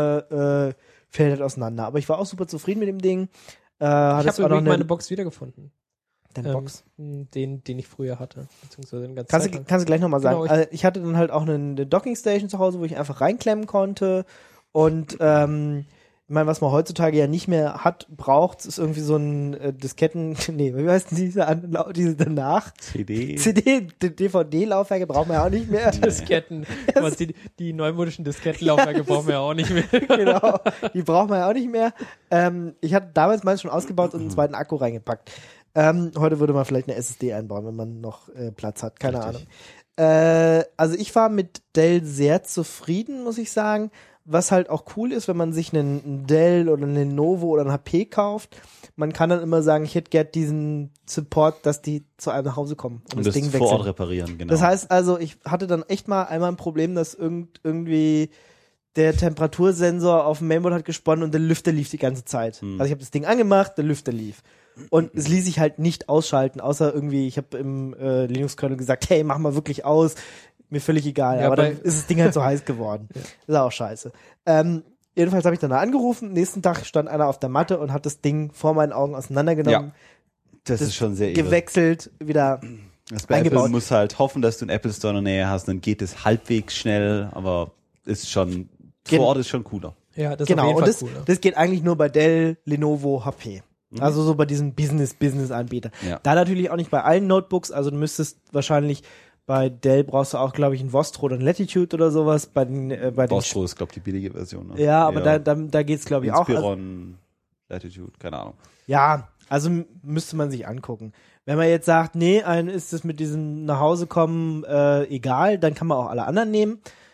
hier äh, fällt halt auseinander. Aber ich war auch super zufrieden mit dem Ding. Äh, Ich habe übrigens meine eine Box wiedergefunden. deine Ähm, Box. Den, den ich früher hatte. Beziehungsweise den ganzen Kannst du, Zeit lang. kannst du gleich nochmal sagen. Genau, ich- ich, also ich hatte dann halt auch eine, eine Dockingstation zu Hause, wo ich einfach reinklemmen konnte. Und ähm, ich meine, was man heutzutage ja nicht mehr hat, braucht, ist irgendwie so ein äh, Disketten, nee, wie heißt denn diese, an- diese danach? C D. C D, D V D-Laufwerke brauchen wir ja auch nicht mehr. Disketten. Was die, die neumodischen Diskettenlaufwerke brauchen wir ja auch nicht mehr. Genau, die brauchen wir ja auch nicht mehr. Ähm, ich hatte damals meins schon ausgebaut und einen zweiten Akku reingepackt. Ähm, heute würde man vielleicht eine S S D einbauen, wenn man noch äh, Platz hat, keine Richtig. Ahnung. Äh, also ich war mit Dell sehr zufrieden, muss ich sagen. Was halt auch cool ist, wenn man sich einen, einen Dell oder einen Lenovo oder einen H P kauft, man kann dann immer sagen, ich hätte gern diesen Support, dass die zu einem nach Hause kommen und, Und das, das Ding vor Ort wechseln. reparieren, genau. Das heißt also, ich hatte dann echt mal einmal ein Problem, dass irgend, irgendwie der Temperatursensor auf dem Mainboard hat gesponnen und der Lüfter lief die ganze Zeit. Hm. Also ich habe das Ding angemacht, der Lüfter lief. Und es ließ sich halt nicht ausschalten, außer irgendwie, ich habe im äh, Linux-Kernel gesagt, hey, mach mal wirklich aus, mir völlig egal. Ja, Aber bei- dann ist das Ding halt so heiß geworden. Ja. Das ist auch scheiße. Ähm, jedenfalls habe ich dann da angerufen, nächsten Tag stand einer auf der Matte und hat das Ding vor meinen Augen auseinandergenommen, das, das ist schon sehr irre. gewechselt, wieder Das bei eingebaut. Apple muss halt hoffen, dass du einen Apple Store in der Nähe hast, dann geht es halbwegs schnell, aber ist schon, Gen- vor Ort ist schon cooler. Ja, das ist Genau, auf jeden und Fall das, cool. das geht eigentlich nur bei Dell, Lenovo, H P. Mhm. Also so bei diesen Business-Business-Anbietern. Ja. Da natürlich auch nicht bei allen Notebooks, also du müsstest wahrscheinlich bei Dell brauchst du auch, glaube ich, ein Vostro oder ein Latitude oder sowas. Bei den, äh, bei den Vostro ist, glaube ich, die billige Version. Ne? ja, aber da, da, da geht's, glaube ich, auch. Also, Inspiron, Latitude, keine Ahnung. ja, also m- müsste man sich angucken. Wenn man jetzt sagt, nee, ein ist es mit diesem nach Hause kommen äh, egal, dann kann man auch alle anderen nehmen.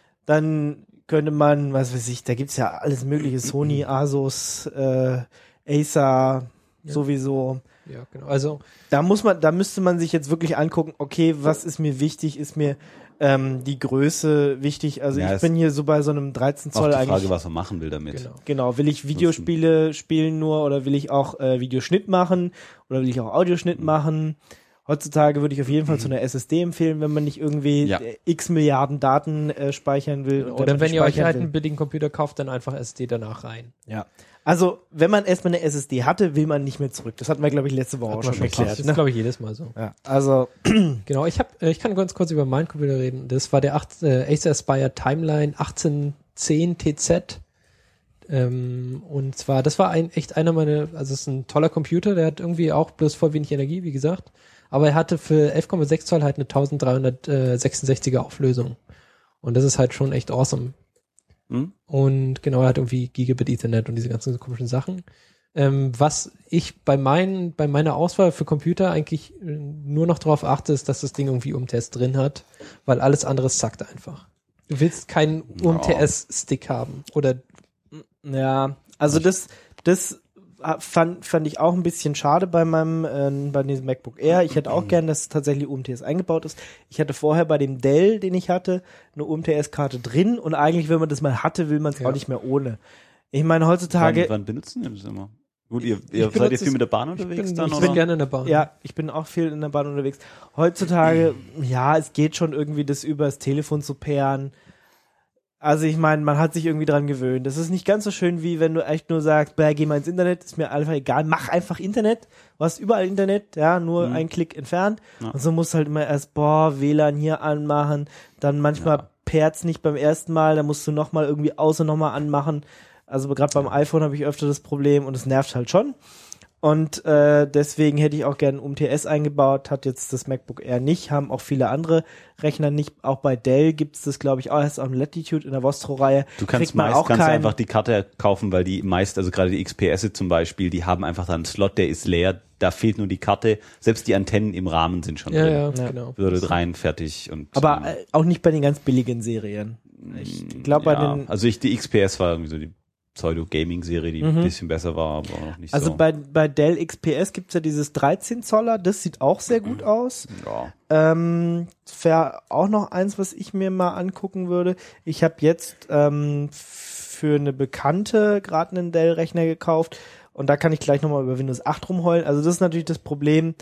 Dann könnte man, was weiß ich, da gibt's ja alles mögliche, Sony, Asus, äh, Acer, Ja. sowieso. Ja, genau. Also, Da muss man, da müsste man sich jetzt wirklich angucken, okay, was ist mir wichtig? Ist mir ähm, die Größe wichtig? Also Ja, ich es- bin hier so bei so einem dreizehn Auch Zoll die eigentlich. Frage, was man machen will damit. genau. Genau, will ich Videospiele spielen nur oder will ich auch äh, Videoschnitt machen oder will ich auch Audioschnitt Mhm. machen? Heutzutage würde ich auf jeden Fall zu einer S S D empfehlen, wenn man nicht irgendwie Ja. äh, x Milliarden Daten äh, speichern will. und Oder damit wenn ihr euch speichern halt will. einen billigen Computer kauft, dann einfach S S D danach rein. Ja. Also, wenn man erstmal eine S S D hatte, will man nicht mehr zurück. Das hatten wir, glaube ich, letzte Woche auch schon Das erklärt. ist, Ne? glaube ich, jedes Mal so. Ja, also, Genau, ich hab, äh, ich kann ganz kurz über meinen Computer reden. Das war der acht, äh, Acer Aspire Timeline achtzehn zehn T Z. Ähm, und zwar, das war ein, echt einer meiner, also es ist ein toller Computer, der hat irgendwie auch bloß voll wenig Energie, wie gesagt. Aber er hatte für elf Komma sechs Zoll halt eine dreizehnhundertsechsundsechziger Auflösung. Und das ist halt schon echt awesome. Hm? Und genau, er hat irgendwie Gigabit Ethernet und diese ganzen komischen Sachen. Ähm, was ich bei meinen, bei meiner Auswahl für Computer eigentlich äh, nur noch darauf achte, ist, dass das Ding irgendwie U M T S drin hat, weil alles andere zackt einfach. Du willst keinen U M T S-Stick haben. Oder ja, also das, das fand, fand ich auch ein bisschen schade bei meinem, äh, bei diesem MacBook Air. Ich hätte auch gern, dass tatsächlich U M T S eingebaut ist. Ich hatte vorher bei dem Dell, den ich hatte, eine U M T S-Karte drin und eigentlich, wenn man das mal hatte, will man es Ja. auch nicht mehr ohne. Ich meine, heutzutage, Wann, wann benutzen wir das immer? Gut, ihr, Ich ihr seid benutze ihr viel es- mit der Bahn ich unterwegs bin, dann, ich oder? bin gerne in der Bahn. ja, ich bin auch viel in der Bahn unterwegs. Heutzutage, ja, es geht schon irgendwie, das übers Telefon zu pairen. Also ich meine, man hat sich irgendwie dran gewöhnt. Das ist nicht ganz so schön, wie wenn du echt nur sagst, bäh, geh mal ins Internet, ist mir einfach egal, mach einfach Internet. Du hast überall Internet, ja, nur Mhm. einen Klick entfernt. Ja. Und so musst du halt immer erst, boah, W L A N hier anmachen, dann manchmal Ja. pairt's nicht beim ersten Mal, dann musst du nochmal irgendwie aus und nochmal anmachen. Also gerade beim iPhone habe ich öfter das Problem und es nervt halt schon. Und äh, deswegen hätte ich auch gerne U M T S eingebaut, hat jetzt das MacBook Air nicht, haben auch viele andere Rechner nicht. Auch bei Dell gibt's das, glaube ich, auch erst auf dem Latitude in der Vostro-Reihe. Du kannst Kriegt man meist auch kannst du keinen. einfach die Karte kaufen, weil die meist, also gerade die X P S zum Beispiel, die haben einfach da einen Slot, der ist leer, da fehlt nur die Karte. Selbst die Antennen im Rahmen sind schon ja, drin. ja, Ja. genau. Würde rein, fertig und. Aber ähm, äh, auch nicht bei den ganz billigen Serien. Ich glaube, bei ja, den, also ich, die X P S war irgendwie so die Pseudo-Gaming-Serie, die Mhm. ein bisschen besser war, aber noch nicht also so. bei, bei Dell X P S gibt's ja dieses dreizehn Zoller, das sieht auch sehr gut aus. ja. Ähm, wäre auch noch eins, was ich mir mal angucken würde. Ich habe jetzt ähm, für eine Bekannte gerade einen Dell-Rechner gekauft und da kann ich gleich nochmal über Windows acht rumheulen. Also das ist natürlich das Problem,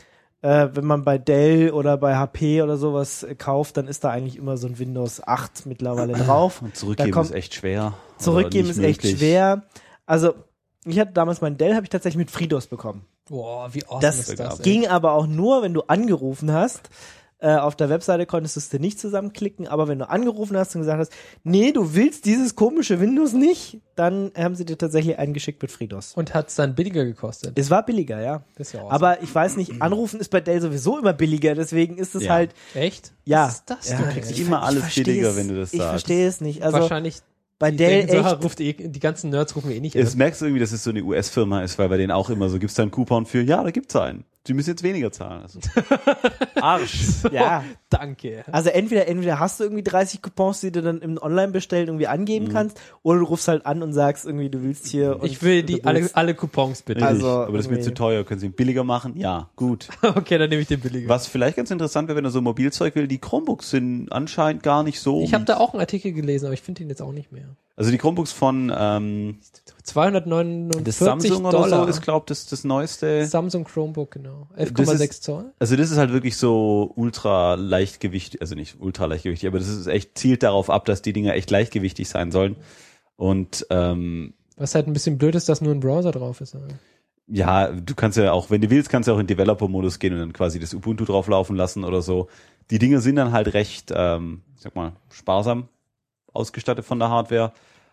Äh, wenn man bei Dell oder bei H P oder sowas äh, kauft, dann ist da eigentlich immer so ein Windows acht mittlerweile drauf. Und zurückgeben kommt, ist echt schwer. Zurückgeben ist echt möglich. schwer. Also, ich hatte damals meinen Dell, habe ich tatsächlich mit FreeDOS bekommen. Boah, wie awesome Das, ist das? ey. ging aber auch nur, wenn du angerufen hast. Äh, auf der Webseite konntest du es dir nicht zusammenklicken, aber wenn du angerufen hast und gesagt hast, nee, du willst dieses komische Windows nicht, dann haben sie dir tatsächlich einen geschickt mit FreeDOS. Und hat's dann billiger gekostet? Es war billiger, ja. Das ist ja awesome. Aber ich weiß nicht, anrufen ist bei Dell sowieso immer billiger, deswegen ist es Ja. halt, Echt? ja. Was ist das ja, denn? kriegst ey? du immer alles versteh billiger, es- wenn du das Ich sagst. verstehe es nicht. Also Wahrscheinlich bei die Dell denken so, echt, ruft eh, die ganzen Nerds rufen wir eh nicht Jetzt an. merkst du irgendwie, dass es so eine U S-Firma ist, weil bei denen auch immer so, gibt's da einen Coupon für, ja, da gibt's einen. Sie müssen jetzt weniger zahlen. Also. Arsch. ja. Danke. Also entweder, entweder hast du irgendwie dreißig Coupons, die du dann im Online-Bestellen irgendwie angeben kannst, oder du rufst halt an und sagst irgendwie, du willst hier. Und Ich will du die alle, willst- alle Coupons bitte. Richtig. Also, Aber das ist mir irgendwie- zu teuer. Können Sie ihn billiger machen? Ja, gut. Okay, dann nehme ich den billiger. Was vielleicht ganz interessant wäre, wenn er so Mobilzeug will, die Chromebooks sind anscheinend gar nicht so. Ich habe da auch einen Artikel gelesen, aber ich finde ihn jetzt auch nicht mehr. Also die Chromebooks von ähm, zweihundertneunundvierzig das Samsung oder Dollar. so ist, glaube ich, das, das neueste. Samsung Chromebook, genau. elf Komma sechs Zoll. Also das ist halt wirklich so ultra leichtgewichtig, also nicht ultra leichtgewichtig, aber das ist echt, zielt darauf ab, dass die Dinger echt leichtgewichtig sein sollen. Und ähm, Was halt ein bisschen blöd ist, dass nur ein Browser drauf ist. aber- ja, du kannst ja auch, wenn du willst, kannst du auch in Developer-Modus gehen und dann quasi das Ubuntu drauf laufen lassen oder so. Die Dinger sind dann halt recht, ähm, ich sag mal, sparsam ausgestattet von der Hardware.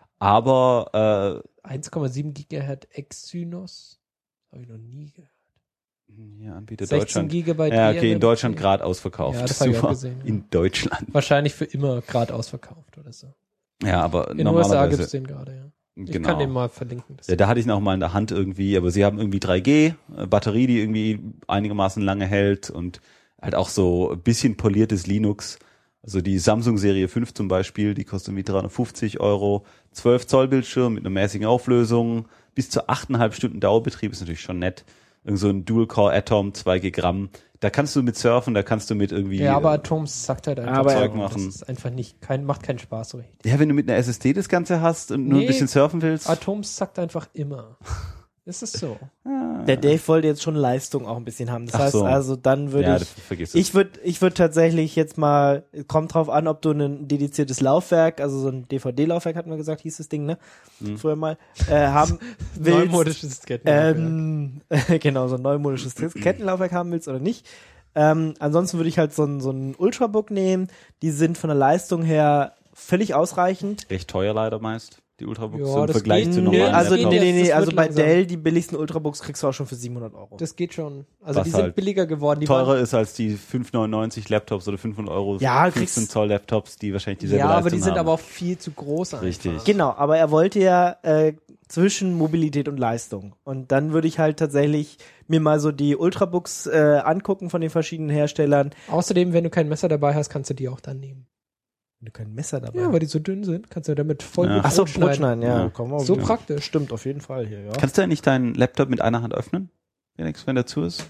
Aber eins Komma sieben Gigahertz Exynos. Habe ich noch nie gehört. äh, ja, Anbieter sechzehn Deutschland. Gigabyte. Ja, okay, in E M M C. Deutschland gerade ausverkauft. Ja, das hab ich auch Super. gesehen, ja. In Deutschland. Wahrscheinlich für immer gerade ausverkauft oder so. Ja, aber In den U S A normalerweise. gibt es den gerade, ja. Ich genau. kann den mal verlinken. Das Ja, da hatte ich ihn auch mal in der Hand irgendwie, aber sie haben irgendwie drei G, äh, Batterie, die irgendwie einigermaßen lange hält und halt auch so ein bisschen poliertes Linux. Also die Samsung Serie fünf zum Beispiel, die kostet irgendwie dreihundertfünfzig Euro, zwölf Zoll Bildschirm mit einer mäßigen Auflösung, bis zu achteinhalb Stunden Dauerbetrieb, ist natürlich schon nett. Irgend so ein Dual-Core Atom, zwei Gigabyte. Da kannst du mit surfen, da kannst du mit irgendwie... ja, aber äh, Atom sagt halt einfach Aber Zeug das machen. ist einfach nicht, kein, macht keinen Spaß so richtig. ja, wenn du mit einer S S D das Ganze hast und nur Nee. ein bisschen surfen willst. Atom sagt einfach immer. Es ist so. Der Dave wollte jetzt schon Leistung auch ein bisschen haben. Das Ach heißt so. also, dann würde ja, ich, das, vergiss es. ich würde, ich würde tatsächlich jetzt mal, kommt drauf an, ob du ein dediziertes Laufwerk, also so ein D V D-Laufwerk, hatten wir gesagt, hieß das Ding, ne? Mhm. Früher mal, äh, haben willst. Neumodisches Diskettenlaufwerk. Ähm, genau, so ein neumodisches Kettenlaufwerk haben willst oder nicht. Ähm, ansonsten würde ich halt so ein, so ein Ultrabook nehmen. Die sind von der Leistung her völlig ausreichend. Recht teuer leider meist, die Ultrabooks, Ja, so im das Vergleich geht- zu Nö, normalen Also, nee, Laptops. nee, nee, Das also wird bei langsam. Dell, die billigsten Ultrabooks kriegst du auch schon für siebenhundert Euro. Das geht schon. Also Was die sind halt billiger geworden. Die teurer waren, ist als die fünf neunundneunzig Laptops oder fünfhundert Euro Ja, fünfzehn kriegst- Zoll Laptops, die wahrscheinlich dieselbe ja, Leistung aber die sind haben. aber auch viel zu groß einfach. Richtig. Genau, aber er wollte ja äh, zwischen Mobilität und Leistung. Und dann würde ich halt tatsächlich mir mal so die Ultrabooks äh, angucken von den verschiedenen Herstellern. Außerdem, wenn du kein Messer dabei hast, kannst du die auch dann nehmen. Wenn du kein Messer dabei Ja, weil die so dünn sind, kannst du damit voll Ja. gut Ach so, Brot schneiden. Brotschneiden, ja. Ja. Komm, So ja. praktisch. Stimmt, auf jeden Fall hier, ja. Kannst du eigentlich deinen Laptop mit einer Hand öffnen, Felix, wenn der zu ist?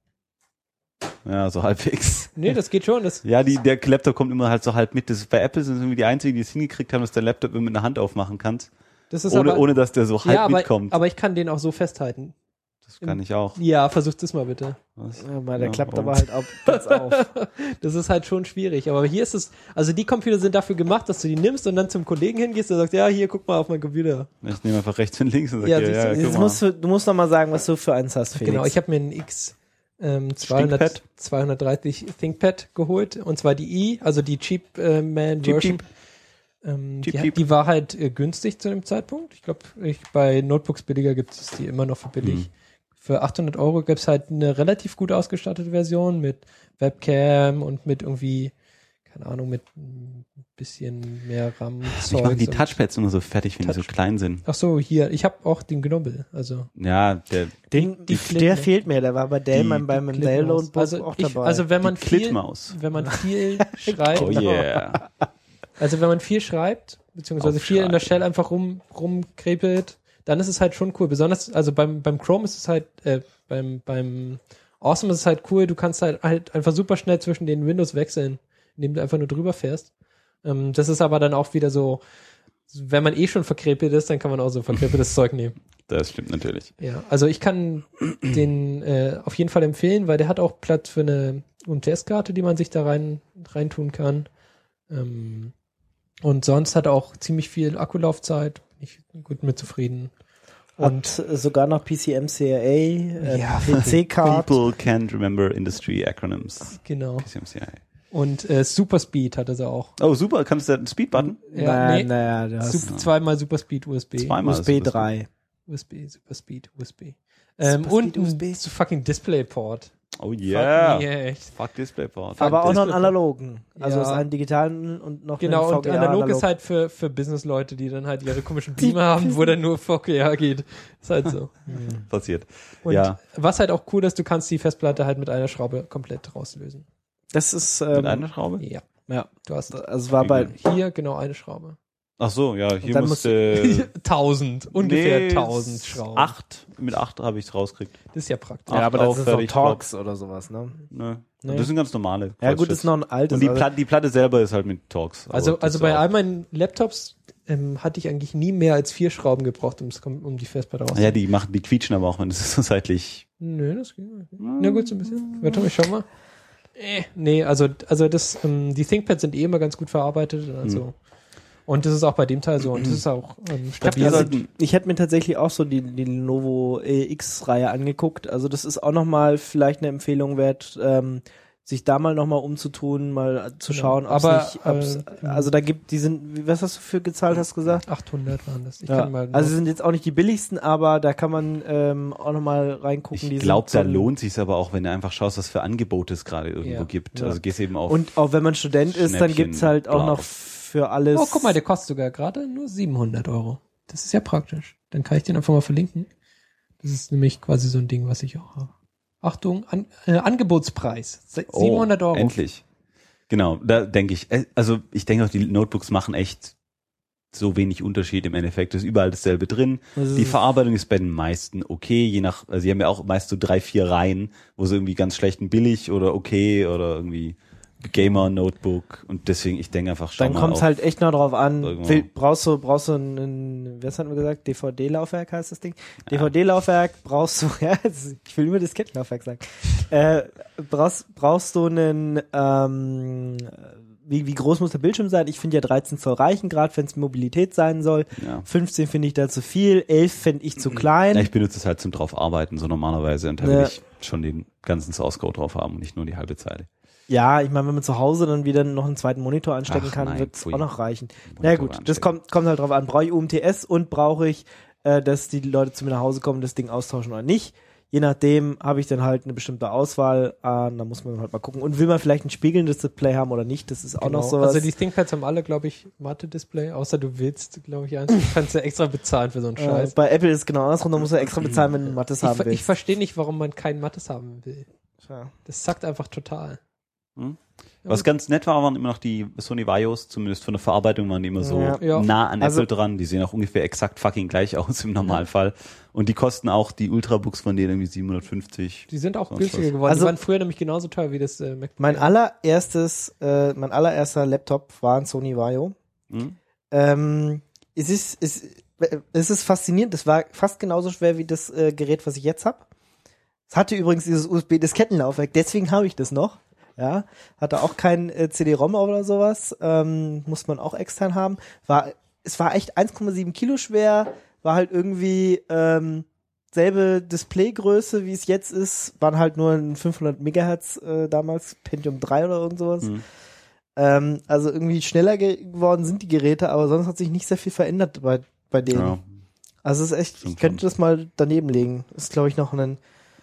Ja, so halbwegs. Nee, das geht schon. Das, Ja, die, der Laptop kommt immer halt so halb mit. Das, bei Apple sind es irgendwie die einzigen, die es hingekriegt haben, dass der Laptop immer mit einer Hand aufmachen kannst. das ist Ohne, aber, ohne dass der so halb ja, aber, mitkommt. aber ich kann den auch so festhalten. das kann ich auch. Ja, versuch das mal bitte. Was? Ja, mal, der Ja, klappt warum? aber halt auch ganz auf. Das ist halt schon schwierig. Aber hier ist es, also die Computer sind dafür gemacht, dass du die nimmst und dann zum Kollegen hingehst und sagst, ja, hier, guck mal auf meinen Computer. Ich nehme einfach rechts und links und sage, Ja, ja, siehst du, ja, guck Jetzt mal. musst du, du musst noch mal sagen, was du für eins hast, Felix. Genau, ich habe mir einen X ähm, zweihundert, ThinkPad? zweihundertdreißig ThinkPad geholt und zwar die i, also die Cheap äh, Man Cheap, Version. cheap. Ähm, Cheap, die, cheap. die war halt äh, günstig zu dem Zeitpunkt. Ich glaube, ich, bei Notebooks billiger gibt es die immer noch für billig. Hm. Für achthundert Euro gibt es halt eine relativ gut ausgestattete Version mit Webcam und mit irgendwie, keine Ahnung, mit ein bisschen mehr RAM. Ich mache die und- Touchpads immer so fertig, wenn die so Touch- klein sind. Ach so, hier, ich habe auch den Gnobel, also Ja, der Den, die die, Clip, der ne? fehlt mir, der war bei Dell Die- beim, beim die Dell Clipmaus. Notebook also auch ich, dabei. also wenn man die viel, Klitmaus. wenn man viel schreibt, Oh yeah. also wenn man viel schreibt, beziehungsweise viel in der Shell einfach rum rumkrepelt, dann ist es halt schon cool. Besonders, also beim beim Chrome ist es halt, äh, beim beim Awesome ist es halt cool. Du kannst halt halt einfach super schnell zwischen den Windows wechseln, indem du einfach nur drüber fährst. Ähm, das ist aber dann auch wieder so wenn man eh schon verkrepelt ist, dann kann man auch so verkrepeltes Zeug nehmen. Das stimmt natürlich. Ja, also ich kann den äh, auf jeden Fall empfehlen, weil der hat auch Platz für eine U M T S-Karte, die man sich da rein reintun kann. Ähm, und sonst hat er auch ziemlich viel Akkulaufzeit. Bin ich gut mit zufrieden. Und hat sogar noch P C M C A A, äh, Ja. P C-Card. People can't remember industry acronyms. Genau. P C M C I A. Und äh, Super Speed hatte sie auch. Oh, super. Kannst du da einen Speed-Button? Ja, naja, nee. naja, du hast Sup- zweimal Super Speed U S B. Zweimal. U S B Super drei. U S B, Super Speed, U S B. Ähm, Super und Speed, U S B. ein so fucking Displayport. Oh yeah. Fuck me, echt. Fuck DisplayPort. Aber auch noch einen Display- analogen. Also Ja. es ist einen digitalen und noch Genau, einen und V G A analog ist halt für, für Business-Leute, die dann halt ihre komischen Beamer haben, wo dann nur V G A geht. Ist halt so. Passiert. Und Ja. was halt auch cool ist, du kannst die Festplatte halt mit einer Schraube komplett rauslösen. Das ist, Mit ähm, einer Schraube? Ja. ja, Du hast also es war bei, hier genau eine Schraube. Ach so, ja, hier dann musste tausend, ungefähr nee, tausend Schrauben. Acht, mit acht habe ich es rausgekriegt. Das ist ja praktisch. ja, aber das auf, ist noch fertig, Talks oder sowas, ne? Ne. Nee. Das sind ganz normale. Ja gut, Kreuzschlitz. ist noch ein altes. Und die also- Platte, die Platte selber ist halt mit Talks. aber Also, das also ist bei auch- all meinen Laptops ähm, hatte ich eigentlich nie mehr als vier Schrauben gebraucht, um, um die Festplatte rauszuholen. Ja, die machen, die quietschen aber auch, wenn das so seitlich. Nö, das ging. Na gut, so ein bisschen. Warte mal, schau mal. Äh, nee, also, also das, ähm, die ThinkPads sind eh immer ganz gut verarbeitet. Also. Hm. Und das ist auch bei dem Teil so. Und das ist auch ähm, stabil. Also, Also- ich hätte mir tatsächlich auch so die, die Lenovo E X-Reihe angeguckt. Also das ist auch nochmal vielleicht eine Empfehlung wert, ähm, sich da mal nochmal umzutun, mal zu Genau. schauen, ob's Aber, nicht, ob's, äh, also da gibt, die sind, wie- was hast du für gezahlt, hast du gesagt? achthundert waren das. Ich Ja. kann mal Also sie sind jetzt auch nicht die billigsten, aber da kann man ähm, auch nochmal reingucken. die Ich glaube, sind da so- lohnt sich aber auch, wenn du einfach schaust, was für Angebote es gerade irgendwo Ja. gibt. Ja. Also gehst eben auf. Und auch wenn man Student ist, dann Schnäppchen, gibt's halt auch bla. noch für alles. Oh, guck mal, der kostet sogar gerade nur siebenhundert Euro. Das ist ja praktisch. Dann kann ich den einfach mal verlinken. Das ist nämlich quasi so ein Ding, was ich auch habe. Achtung, an, äh, Angebotspreis. Se- Oh, siebenhundert Euro. Endlich. Genau, da denke ich, äh, also ich denke auch, die Notebooks machen echt so wenig Unterschied im Endeffekt. Es ist überall dasselbe drin. Das ist- Die Verarbeitung ist bei den meisten okay, je nach, also sie haben ja auch meist so drei, vier Reihen, wo sie irgendwie ganz schlecht und billig oder okay oder irgendwie Gamer-Notebook und deswegen, ich denke einfach, schau Dann mal kommt es auf- halt echt noch drauf an, irgendwo. will, brauchst du, brauchst du ein, ein, was hatten wir gesagt, D V D-Laufwerk heißt das Ding? D V D-Laufwerk brauchst du, ja, ich will immer Diskettenlaufwerk sagen, äh, brauchst, brauchst du einen, ähm, wie, wie groß muss der Bildschirm sein? Ich finde ja dreizehn Zoll reichen, gerade wenn es Mobilität sein soll. Ja. fünfzehn finde ich da zu viel, elf finde ich zu klein. Ja, ich benutze es halt zum drauf arbeiten, so normalerweise und da Ja. will ich schon den ganzen Source Code drauf haben und nicht nur die halbe Zeile. Ja, ich meine, wenn man zu Hause dann wieder noch einen zweiten Monitor anstecken Ach, kann, nein, wird es pfui. auch noch reichen. Na Monitor ja, gut, das anstecken. kommt, kommt halt drauf an. Brauche ich U M T S und brauche ich, äh, dass die Leute zu mir nach Hause kommen, das Ding austauschen oder nicht. Je nachdem habe ich dann halt eine bestimmte Auswahl. Äh, da muss man halt mal gucken. Und will man vielleicht ein spiegelndes Display haben oder nicht, das ist auch Genau. noch sowas. Also die ThinkPads haben alle, glaube ich, Matte-Display, außer du willst, glaube ich, eins. Du kannst ja extra bezahlen für so einen äh, Scheiß. bei Apple ist es genau andersrum, da muss er extra bezahlen, wenn du Mattes Ich, haben ver- ich willst. verstehe nicht, warum man kein Mattes haben will. Ja. Das zackt einfach total. Hm? Was ganz nett war, waren immer noch die Sony Vaios, zumindest von der Verarbeitung waren die immer so Ja. Ja. nah an Also- Apple dran. Die sehen auch ungefähr exakt fucking gleich aus im Normalfall. Und die kosten auch, die Ultrabooks von denen irgendwie siebenhundertfünfzig. Die sind auch Sonst günstiger was. geworden. Also- die waren früher nämlich genauso teuer wie das äh, MacBook. Mein allererstes, äh, mein allererster Laptop war ein Sony Vaio. Hm? Ähm, es ist, es, es ist faszinierend. Das war fast genauso schwer wie das äh, Gerät, was ich jetzt habe. Es hatte übrigens dieses U S B-Diskettenlaufwerk, deswegen habe ich das noch. Ja, hatte auch kein äh, C D-ROM oder sowas. Ähm, muss man auch extern haben. War, es war echt eins Komma sieben Kilo schwer. War halt irgendwie ähm, selbe Displaygröße, wie es jetzt ist. Waren halt nur ein fünfhundert Megahertz äh, damals, Pentium drei oder irgend sowas. Hm. Ähm, also irgendwie schneller ge geworden sind die Geräte, aber sonst hat sich nicht sehr viel verändert bei, bei denen. Ja. Also es ist echt, Stimmt ich könnte schon. das mal daneben legen. Ist glaube ich noch ein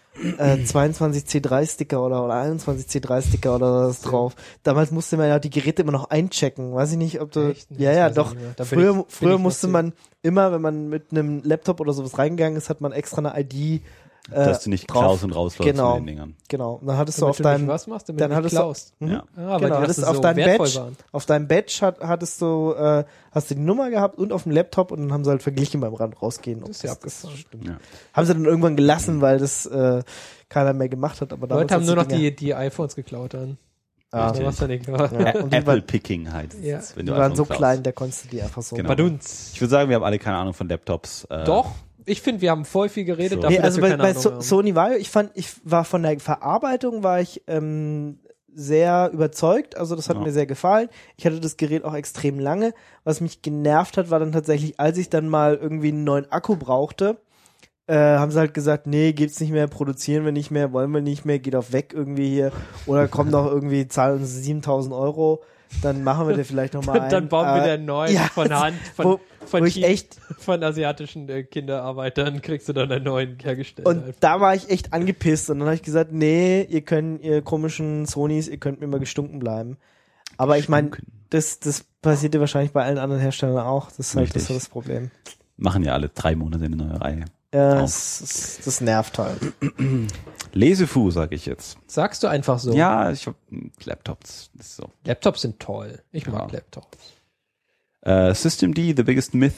äh, zweiundzwanzig C drei Sticker oder, oder einundzwanzig C drei Sticker oder was drauf. Damals musste man ja die Geräte immer noch einchecken. Weiß ich nicht, ob du, Echt? Nee, ja, das ja, weiß ich doch. nicht mehr. Da bin Früher, ich- bin früher ich musste noch man immer, wenn man mit einem Laptop oder sowas reingegangen ist, hat man extra eine I D, äh, Dass du nicht drauf. klaust und rausläufst Genau. mit den Dingern. Genau. Und dann hattest du Damit auf du nicht deinem, was machst, damit dann du nicht hattest du- klaust. Mhm. Ja. Ah, weil genau, die hattest Reste auf so deinem wertvoll Badge, waren. auf deinem Badge hat, hattest du, äh, hast du die Nummer gehabt und auf dem Laptop und dann haben sie halt verglichen beim Rand rausgehen. ob Das ist ja abgefahren. stimmt. Ja. Haben sie dann irgendwann gelassen, weil das äh, keiner mehr gemacht hat. Aber damals Leute haben als nur noch Dinger- die, die iPhones geklaut dann. Ah. Da war's ja nicht klar. Ja. Und die, Apple waren, Picking heißt es, Ja. wenn die du waren iPhone so klaust. klein, da konntest du die einfach so. Genau. Badunz. Ich würde sagen, wir haben alle keine Ahnung von Laptops. Äh, Doch, ich finde, wir haben voll viel geredet So. dafür, Nee, also dass wir bei, keine bei Ahnung so haben. Sony Vaio, ich fand, ich war von der Verarbeitung war ich ähm, sehr überzeugt, also das hat Ja. mir sehr gefallen. Ich hatte das Gerät auch extrem lange. Was mich genervt hat, war dann tatsächlich, als ich dann mal irgendwie einen neuen Akku brauchte, äh, haben sie halt gesagt, nee, gibt's nicht mehr, produzieren wir nicht mehr, wollen wir nicht mehr, geht auf weg irgendwie hier, oder kommt noch irgendwie, zahlen uns siebentausend Euro, dann machen wir dir vielleicht noch mal einen. Dann bauen wir Äh, dir einen neuen ja, von Hand, von, wo, von, wo ich China- echt von asiatischen äh, Kinderarbeitern kriegst du dann einen neuen hergestellt. Und einfach. da war ich echt angepisst und dann habe ich gesagt, nee, ihr könnt, ihr komischen Sonys, ihr könnt mir mal gestunken bleiben. Aber ich meine, das, das passiert ja wahrscheinlich bei allen anderen Herstellern auch. Das ist halt das, ist Richtig. so das Problem. Machen ja alle drei Monate eine neue Reihe. Ja, Auch. das, das, das nervt halt. Lesefu, sage ich jetzt. Sagst du einfach so. Ja, ich hab Laptops. Das ist so. Laptops sind toll. Ich mag Ja. Laptops. Äh, System D, The Biggest Myth.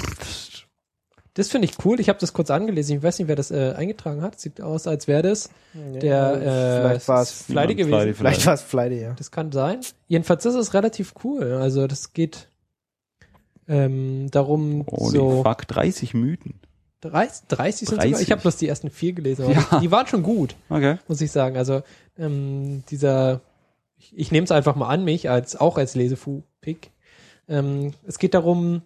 Das finde ich cool. Ich habe das kurz angelesen. Ich weiß nicht, wer das äh, eingetragen hat. Sieht aus, als wäre das der äh, vielleicht war es Flighty gewesen. Flighty. vielleicht war es Flighty, ja. Das kann sein. Jedenfalls ist es relativ cool. Also das geht ähm, darum, Holy so fuck, dreißig Mythen. dreißig, dreißig sind sogar. dreißig. Ich habe bloß die ersten vier gelesen, aber Ja. die, die waren schon gut, Okay. muss ich sagen. Also ähm, dieser, ich, ich nehme es einfach mal an mich als auch als Lesefu-Pick. Ähm, es geht darum,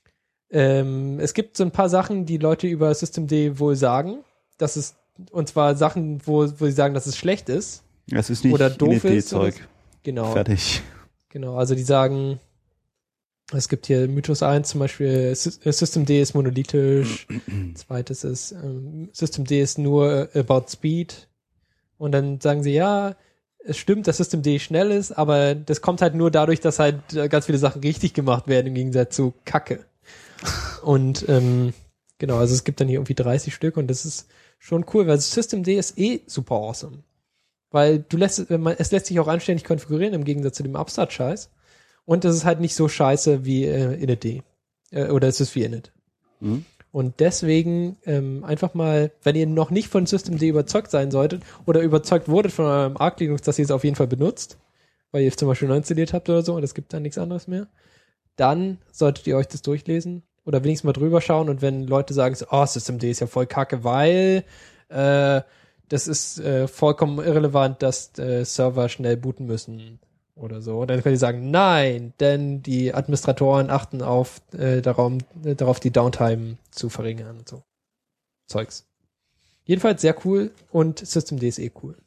ähm, es gibt so ein paar Sachen, die Leute über Systemd wohl sagen, dass es und zwar Sachen, wo, wo sie sagen, dass es schlecht ist. Das ist nicht Oder doof ist oder Zeug. so. Genau. Fertig. Genau, also die sagen, es gibt hier Mythos eins zum Beispiel, Sy- äh, Systemd ist monolithisch, zweites ist, ähm, Systemd ist nur äh, about speed und dann sagen sie, ja, es stimmt, dass Systemd schnell ist, aber das kommt halt nur dadurch, dass halt äh, ganz viele Sachen richtig gemacht werden im Gegensatz zu Kacke. Und ähm, genau, also es gibt dann hier irgendwie dreißig Stück und das ist schon cool, weil Systemd ist eh super awesome. Weil du lässt, wenn man, es lässt sich auch anständig konfigurieren im Gegensatz zu dem Upstart-Scheiß. Und das ist halt nicht so scheiße wie äh, Init. Äh, oder es ist wie Init. Mhm. Und deswegen ähm, einfach mal, wenn ihr noch nicht von Systemd überzeugt sein solltet oder überzeugt wurdet von eurem Arc Linux, dass ihr es auf jeden Fall benutzt, weil ihr es zum Beispiel neu installiert habt oder so und es gibt dann nichts anderes mehr, dann solltet ihr euch das durchlesen oder wenigstens mal drüber schauen und wenn Leute sagen, so, oh, Systemd ist ja voll kacke, weil äh, das ist äh, vollkommen irrelevant, dass äh, Server schnell booten müssen oder so. Dann könnt ihr sagen, nein, denn die Administratoren achten auf äh, darauf, äh, darauf, die Downtime zu verringern und so. Zeugs. Jedenfalls sehr cool und Systemd ist eh cool.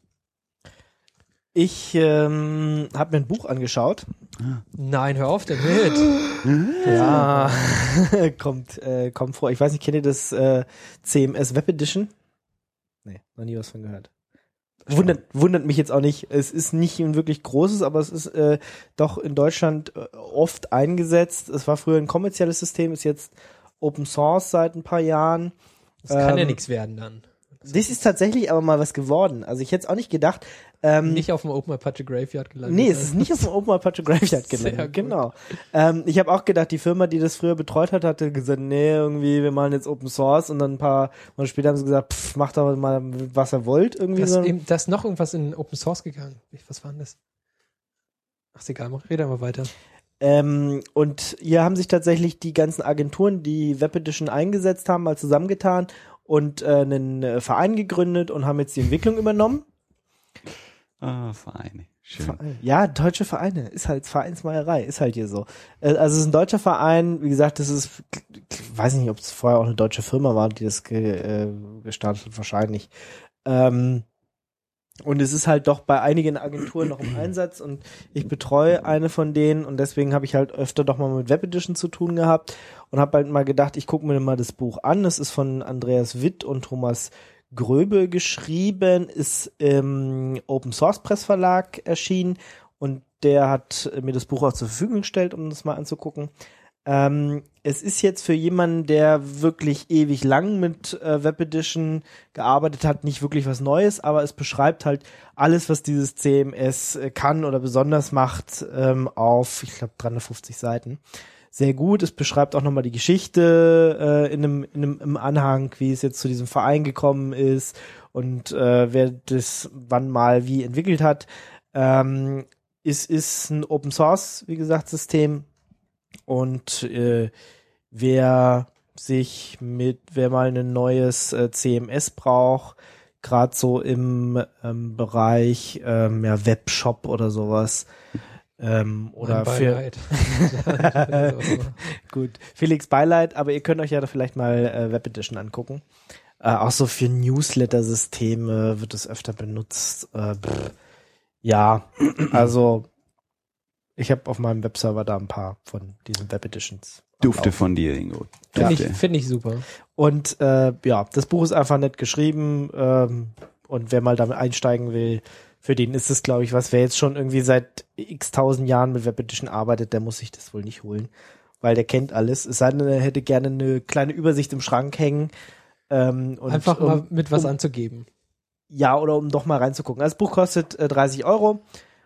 Ich ähm, habe mir ein Buch angeschaut. Nein, hör auf damit. Ja, kommt, äh, kommt vor. Ich weiß nicht, kennt ihr das äh, C M S Web Edition? Nee, noch nie was von gehört. Wundert, wundert mich jetzt auch nicht. Es ist nicht ein wirklich großes, aber es ist äh, doch in Deutschland äh, oft eingesetzt. Es war früher ein kommerzielles System, ist jetzt Open Source seit ein paar Jahren. Das kann ja Ähm, nichts werden dann. Das ist tatsächlich aber mal was geworden. Also ich hätte es auch nicht gedacht. Ähm, Nicht auf dem Open Apache Graveyard gelandet. Nee, es ist nicht auf dem Open Apache Graveyard Sehr gelandet. gut. Genau. Ähm, ich habe auch gedacht, die Firma, die das früher betreut hat, hatte gesagt, nee, irgendwie, wir machen jetzt Open Source und dann ein paar Monate später haben sie gesagt, pff, macht doch mal, was ihr wollt. Irgendwie Da ist, so. eben, da ist noch irgendwas in Open Source gegangen. Was war denn das? Ach, ist egal, mach, rede mal weiter. Ähm, und hier haben sich tatsächlich die ganzen Agenturen, die Web Edition eingesetzt haben, mal zusammengetan und äh, einen äh, Verein gegründet und haben jetzt die Entwicklung übernommen. Ah, Vereine. Schön. Verein. Ja, deutsche Vereine. Ist halt Vereinsmeierei. Ist halt hier so. Äh, Also es ist ein deutscher Verein. Wie gesagt, das ist, ich weiß nicht, ob es vorher auch eine deutsche Firma war, die das ge, äh, gestartet hat. Wahrscheinlich. Ähm, und es ist halt doch bei einigen Agenturen noch im Einsatz und ich betreue eine von denen und deswegen habe ich halt öfter doch mal mit Web Edition zu tun gehabt und habe halt mal gedacht, ich gucke mir mal das Buch an. Das ist von Andreas Witt und Thomas Gröbe geschrieben, ist im Open Source Press Verlag erschienen und der hat mir das Buch auch zur Verfügung gestellt, um das mal anzugucken. Ähm, es ist jetzt für jemanden, der wirklich ewig lang mit äh, Web Edition gearbeitet hat, nicht wirklich was Neues, aber es beschreibt halt alles, was dieses C M S äh, kann oder besonders macht, ähm, auf, ich glaube, dreihundertfünfzig Seiten. Sehr gut. Es beschreibt auch nochmal die Geschichte äh, in einem, in einem im Anhang, wie es jetzt zu diesem Verein gekommen ist und äh, wer das wann mal wie entwickelt hat. Ähm, ist, ist ein Open Source, wie gesagt, System. Und äh, wer sich mit, wer mal ein neues äh, C M S braucht, gerade so im ähm, Bereich ähm, ja, Webshop oder sowas, ähm, oder für gut, Felix Beileid, aber ihr könnt euch ja da vielleicht mal äh, Web Edition angucken. Äh, auch so für Newsletter-Systeme wird es öfter benutzt. Äh, pff, ja, also ich habe auf meinem Webserver da ein paar von diesen Web Editions. Dufte von dir, Ingo. Finde ich, find ich super. Und äh, ja, das Buch ist einfach nett geschrieben ähm, und wer mal damit einsteigen will, für den ist es, glaube ich, was. Wer jetzt schon irgendwie seit x tausend Jahren mit Web Edition arbeitet, der muss sich das wohl nicht holen, weil der kennt alles. Es sei denn, er hätte gerne eine kleine Übersicht im Schrank hängen. Ähm, und Einfach um, mal mit was um, anzugeben. Ja, oder um doch mal reinzugucken. Das Buch kostet äh, dreißig Euro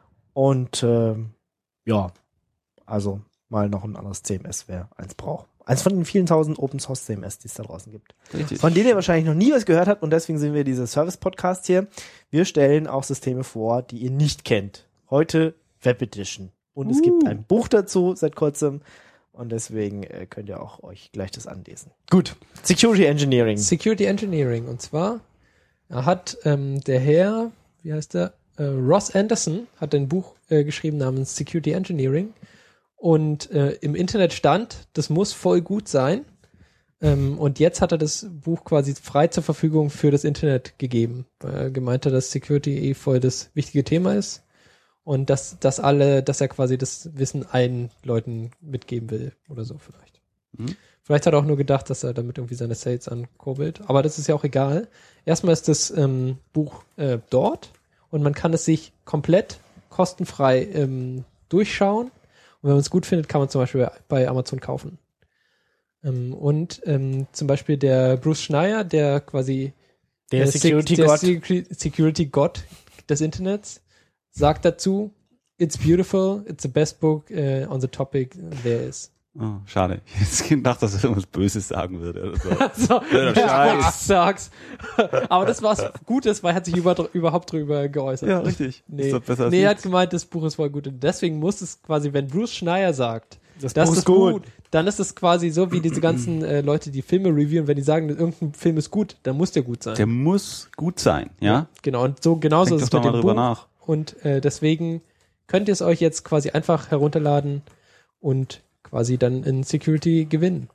und äh, ja, also mal noch ein anderes C M S, wer eins braucht. Eins von den vielen tausend Open Source C M S, die es da draußen gibt. Richtig. Von denen ihr wahrscheinlich noch nie was gehört habt und deswegen sind wir dieser Service-Podcast hier. Wir stellen auch Systeme vor, die ihr nicht kennt. Heute Web Edition. Und es Uh. gibt ein Buch dazu seit kurzem und deswegen äh, könnt ihr auch euch gleich das anlesen. Gut. Security Engineering. Security Engineering. Und zwar hat ähm, der Herr, wie heißt der? Äh, Ross Anderson hat ein Buch äh, geschrieben namens Security Engineering. Und äh, im Internet stand, das muss voll gut sein. Ähm, und jetzt hat er das Buch quasi frei zur Verfügung für das Internet gegeben, weil er gemeint hat, dass Security eh voll das wichtige Thema ist. Und dass, dass alle, dass er quasi das Wissen allen Leuten mitgeben will oder so vielleicht. Mhm. Vielleicht hat er auch nur gedacht, dass er damit irgendwie seine Sales ankurbelt. Aber das ist ja auch egal. Erstmal ist das ähm, Buch äh, dort und man kann es sich komplett kostenfrei ähm, durchschauen. Und wenn man es gut findet, kann man zum Beispiel bei Amazon kaufen. Ähm, und ähm, zum Beispiel der Bruce Schneier, der quasi Der äh, Security-Gott. Security- Security-Gott des Internets, sagt dazu, it's beautiful, it's the best book uh, on the topic there is. Oh, schade. Ich hätte jetzt gedacht, dass er irgendwas Böses sagen würde. Oder so. So, Ja, Scheiß. Sag's. Aber das war's Gutes, weil er hat sich über, überhaupt drüber geäußert. Ja, richtig. Nee, Ist doch besser als nee er hat nichts. gemeint, das Buch ist voll gut. Und deswegen muss es quasi, wenn Bruce Schneier sagt, Das das Buch ist ist gut. gut, dann ist es quasi so wie diese ganzen äh, Leute, die Filme reviewen, wenn die sagen, irgendein Film ist gut, dann muss der gut sein. Der muss gut sein, ja? Genau, und so genauso Denkt ist es doch mit mal dem drüber Buch. nach. Und äh, deswegen könnt ihr es euch jetzt quasi einfach herunterladen und quasi dann in Security gewinnen.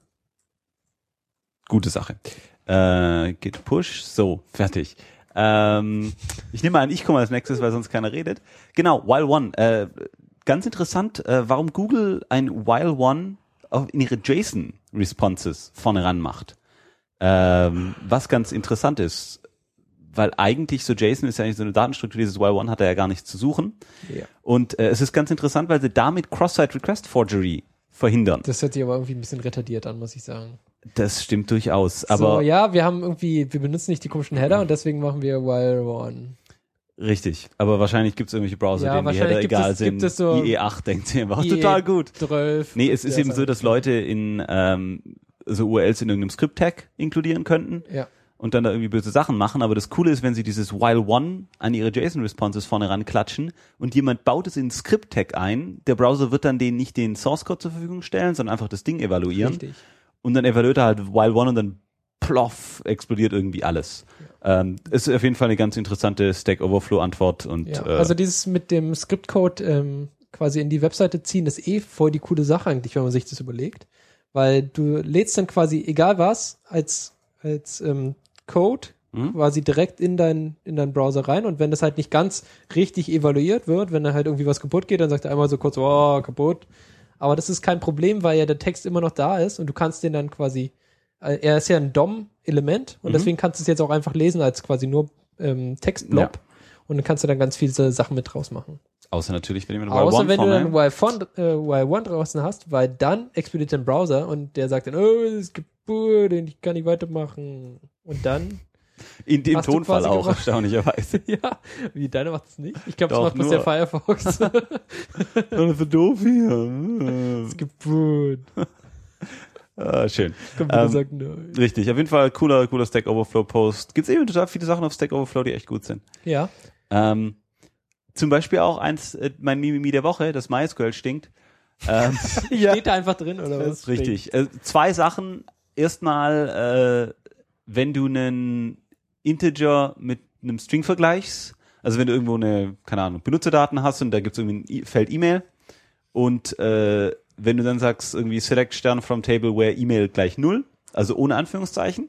Gute Sache. Äh, Git Push, so, fertig. Ähm, ich nehme an, ich komme als nächstes, weil sonst keiner redet. Genau, While One. Äh, ganz interessant, äh, warum Google ein While One auf, in ihre JSON-Responses vorne ran macht. Ähm, was ganz interessant ist, weil eigentlich so JSON ist ja eigentlich so eine Datenstruktur, dieses While One hat er ja gar nichts zu suchen. Ja. Und äh, es ist ganz interessant, weil sie damit Cross-Site-Request-Forgery verhindern. Das hört sich aber irgendwie ein bisschen retardiert an, muss ich sagen. Das stimmt durchaus, aber so, ja, wir haben irgendwie, wir benutzen nicht die komischen Header und deswegen machen wir While One. richtig. Aber wahrscheinlich gibt es irgendwelche Browser, Ja, denen die wahrscheinlich Header gibt egal es- sind. gibt es so- I E acht denkt sich einfach, I E total gut. zwölf. Nee, es ist Ja, eben so, dass Leute in ähm, so U R Ls in irgendeinem Script-Tag inkludieren könnten Ja. und dann da irgendwie böse Sachen machen. Aber das Coole ist, wenn sie dieses While One an ihre JSON-Responses vorne ranklatschen und jemand baut es in einen Script-Tag ein, der Browser wird dann denen nicht den Source-Code zur Verfügung stellen, sondern einfach das Ding evaluieren. Richtig. Und dann evaluiert er halt While One und dann ploff, explodiert irgendwie alles. Ja. Ähm, ist auf jeden Fall eine ganz interessante Stack Overflow-Antwort. Und Ja. äh, Also dieses mit dem Script-Code ähm, quasi in die Webseite ziehen, ist eh voll die coole Sache eigentlich, wenn man sich das überlegt. Weil du lädst dann quasi egal was als, als ähm, Code Mhm. quasi direkt in deinen in deinen Browser rein und wenn das halt nicht ganz richtig evaluiert wird, wenn da halt irgendwie was kaputt geht, dann sagt er einmal so kurz, oh, kaputt. Aber das ist kein Problem, weil ja der Text immer noch da ist und du kannst den dann quasi, äh, er ist ja ein D O M-Element und Mhm. deswegen kannst du es jetzt auch einfach lesen als quasi nur ähm, Textblob Ja. und dann kannst du dann ganz viele Sachen mit draus machen. außer natürlich, wenn jemand While Außer One wenn du vorne- dann While One, äh, While One draußen hast, weil dann explodiert dein Browser und der sagt dann, oh, es gibt Kaputt und ich kann nicht weitermachen. Und dann in dem hast du Tonfall quasi auch, gemacht. erstaunlicherweise. ja, wie deine macht es nicht. Ich glaube, das Doch, macht bloß der nur- Firefox. Das ist doof hier. Es gibt Kaputt. Ah, schön. Computer Ähm, sagt nein. Richtig, auf jeden Fall cooler, cooler Stack Overflow Post. Gibt's eben total viele Sachen auf Stack Overflow, die echt gut sind. Ja. Ähm, zum Beispiel auch eins, äh, mein Mimimi der Woche, das MySQL stinkt. Ähm, ja. Steht da einfach drin, oder was? Richtig. Äh, zwei Sachen. Erstmal, äh, wenn du einen Integer mit einem String vergleichst, also wenn du irgendwo eine, keine Ahnung, Benutzerdaten hast und da gibt es irgendwie ein Feld E-Mail und äh, wenn du dann sagst, irgendwie select Stern from table where E-Mail gleich null, also ohne Anführungszeichen,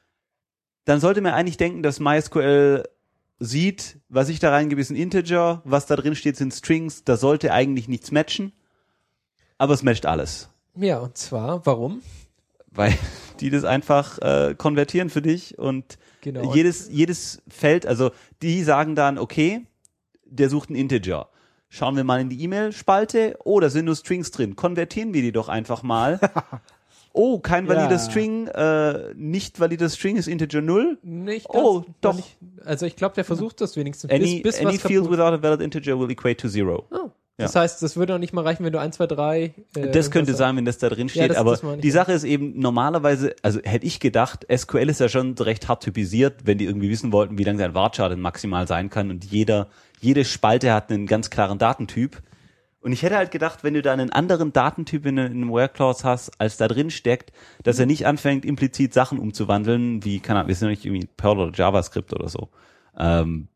dann sollte man eigentlich denken, dass MySQL sieht, was ich da reingebe, ist ein Integer, was da drin steht, sind Strings, da sollte eigentlich nichts matchen, aber es matcht alles. Ja, und zwar, warum? Weil die das einfach äh, konvertieren für dich und genau. jedes jedes Feld, also die sagen dann, okay, der sucht einen Integer. Schauen wir mal in die E-Mail-Spalte, oh, da sind nur Strings drin, konvertieren wir die doch einfach mal. Oh, kein valider Ja. String, äh, nicht valider String ist Integer null. Nicht Oh, ganz, doch. Nicht, also ich glaube, der versucht das wenigstens. Any, bis, bis any was field kaputt- without a valid integer will equate to zero. Oh, Ja. das heißt, das würde auch nicht mal reichen, wenn du eins, zwei, drei Äh, Das könnte irgendwas- sein, wenn das da drin steht, Ja, das- aber das meine ich, die ja. Sache ist eben normalerweise, also hätte ich gedacht, S Q L ist ja schon recht hart typisiert, wenn die irgendwie wissen wollten, wie lang sein Varchar denn maximal sein kann und jeder, jede Spalte hat einen ganz klaren Datentyp. Und ich hätte halt gedacht, wenn du da einen anderen Datentyp in, in einem Where Clause hast, als da drin steckt, dass er nicht anfängt, implizit Sachen umzuwandeln, wie, keine Ahnung, wir sind ja nicht irgendwie Perl oder JavaScript oder so. Ähm,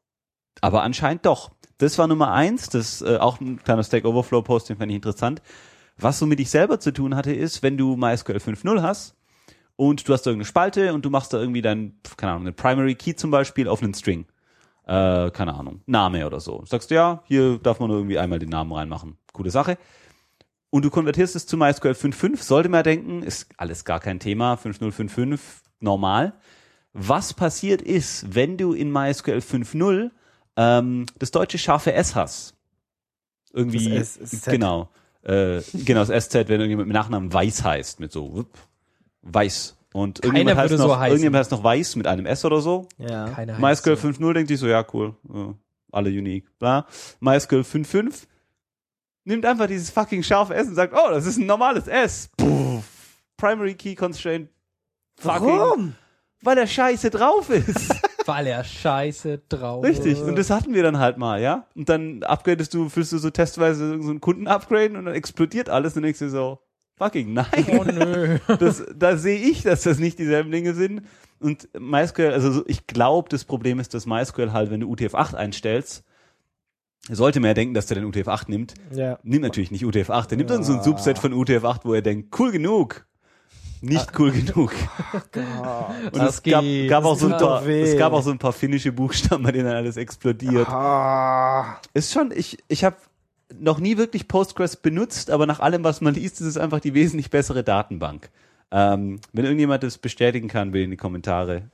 aber anscheinend doch. Das war Nummer eins, das äh, auch ein kleiner Stack Overflow Post, den fand ich interessant. Was so mit dich selber zu tun hatte, ist, wenn du MySQL fünf Punkt null hast und du hast da irgendeine Spalte und du machst da irgendwie dein, keine Ahnung, eine Primary Key zum Beispiel auf einen String. Äh, keine Ahnung, Name oder so. Sagst du, ja, hier darf man nur irgendwie einmal den Namen reinmachen. Coole Sache. Und du konvertierst es zu MySQL fünf Punkt fünf, sollte man denken, ist alles gar kein Thema, fünf Punkt null Punkt fünf Punkt fünf, normal. Was passiert ist, wenn du in MySQL fünf Punkt null ähm, das deutsche scharfe S hast? Irgendwie, Das S ist Z. genau, äh, genau, das S Z, wenn irgendjemand mit Nachnamen Weiß heißt, mit so, wupp, Weiß. Und Keiner irgendjemand heißt, würde noch, so heißen. irgendjemand heißt noch Weiß mit einem S oder so. Ja. Keine heißt MySQL so. fünf Punkt null denkt sich so, ja, cool, äh, alle unique, bla. MySQL fünf Punkt fünf nimmt einfach dieses fucking scharfe S und sagt, oh, das ist ein normales S. Puff. Primary Key Constraint. Fucking. Warum? Weil er scheiße drauf ist. Weil er scheiße drauf Richtig. Und das hatten wir dann halt mal, ja. Und dann upgradest du, füllst du so testweise so einen Kunden upgraden und dann explodiert alles und denkst dir so, fucking nein. Oh nö. Das, da sehe ich, dass das nicht dieselben Dinge sind. Und MySQL, also so, ich glaube, das Problem ist, dass MySQL halt, wenn du U T F acht einstellst, sollte man ja denken, dass der den U T F acht nimmt. Ja. Nimmt natürlich nicht U T F acht. Der nimmt dann so ein Subset von U T F acht, wo er denkt, cool genug. Nicht cool genug. Und Das es gab, geht. gab auch Das so ein tut paar, doch weh. es gab auch so ein paar finnische Buchstaben, bei denen dann alles explodiert. Ah. Ist schon, ich, ich habe noch nie wirklich Postgres benutzt, aber nach allem, was man liest, ist es einfach die wesentlich bessere Datenbank. Ähm, wenn irgendjemand das bestätigen kann, bitte in die Kommentare.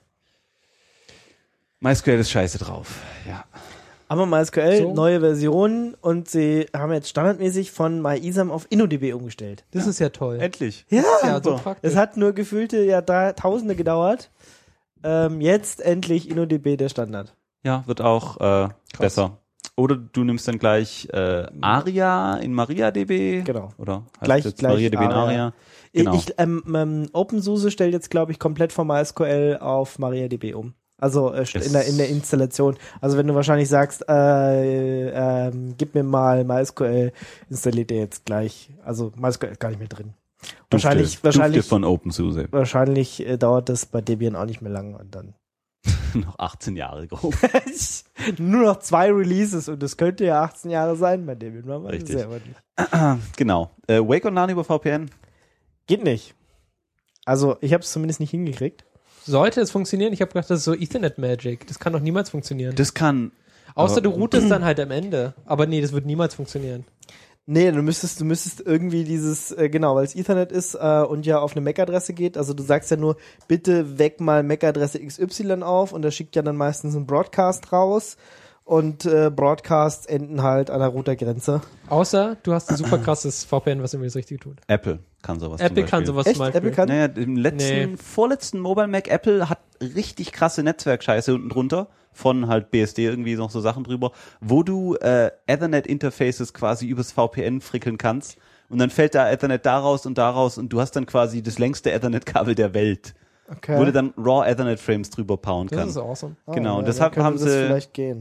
MySQL ist scheiße drauf. Ja. Aber MySQL, So. neue Version und sie haben jetzt standardmäßig von MyISAM auf InnoDB umgestellt. Das ist ja toll. Endlich. Ja, Ja, so super. praktisch. es hat nur gefühlte ja da Tausende gedauert. Ähm, jetzt endlich InnoDB der Standard. Ja, wird auch äh, besser. Oder du nimmst dann gleich äh, Aria in MariaDB. Genau. Oder heißt Gleich- jetzt gleich MariaDB in Aria. Aria. Genau. Ich, ähm, ähm, OpenSUSE stellt jetzt, glaube ich, komplett von MySQL auf MariaDB um. Also äh, st- in, der, in der Installation. Also wenn du wahrscheinlich sagst, äh, ähm, gib mir mal MySQL, installiert er jetzt gleich. Also MySQL ist gar nicht mehr drin. Dufte, wahrscheinlich Dufte wahrscheinlich, von OpenSUSE. wahrscheinlich äh, dauert das bei Debian auch nicht mehr lang und dann Noch achtzehn Jahre grob. nur noch zwei Releases und das könnte ja achtzehn Jahre sein bei Debian. Man weiß es Richtig. selber nicht. Genau. Äh, Wake und LAN über V P N. Geht nicht. Also ich habe es zumindest nicht hingekriegt. Sollte es funktionieren? Ich habe gedacht, das ist so Ethernet Magic. Das kann doch niemals funktionieren. Das kann. Außer aber- du routest dann halt am Ende. Aber nee, das wird niemals funktionieren. Nee, du müsstest, du müsstest irgendwie dieses, äh, genau, weil es Ethernet ist äh, und ja auf eine M A C-Adresse geht. Also du sagst ja nur, bitte weck mal M A C-Adresse X Y auf und das schickt ja dann meistens einen Broadcast raus. Und äh, Broadcasts enden halt an der Routergrenze. Außer du hast ein super krasses V P N, was irgendwie das Richtige tut. Apple kann sowas. zum Apple kann Beispiel. sowas Echt? zum Beispiel. Apple kann? Naja, im letzten, Nee. vorletzten Mobile Mac Apple hat richtig krasse Netzwerkscheiße unten drunter von halt B S D irgendwie noch so Sachen drüber, wo du äh, Ethernet-Interfaces quasi übers V P N frickeln kannst und dann fällt da Ethernet daraus und daraus und du hast dann quasi das längste Ethernet-Kabel der Welt, Okay. wo du dann Raw Ethernet-Frames drüber powern Das kannst. ist awesome. Ah, genau, und ja, deshalb dann haben könnte das sie- vielleicht gehen.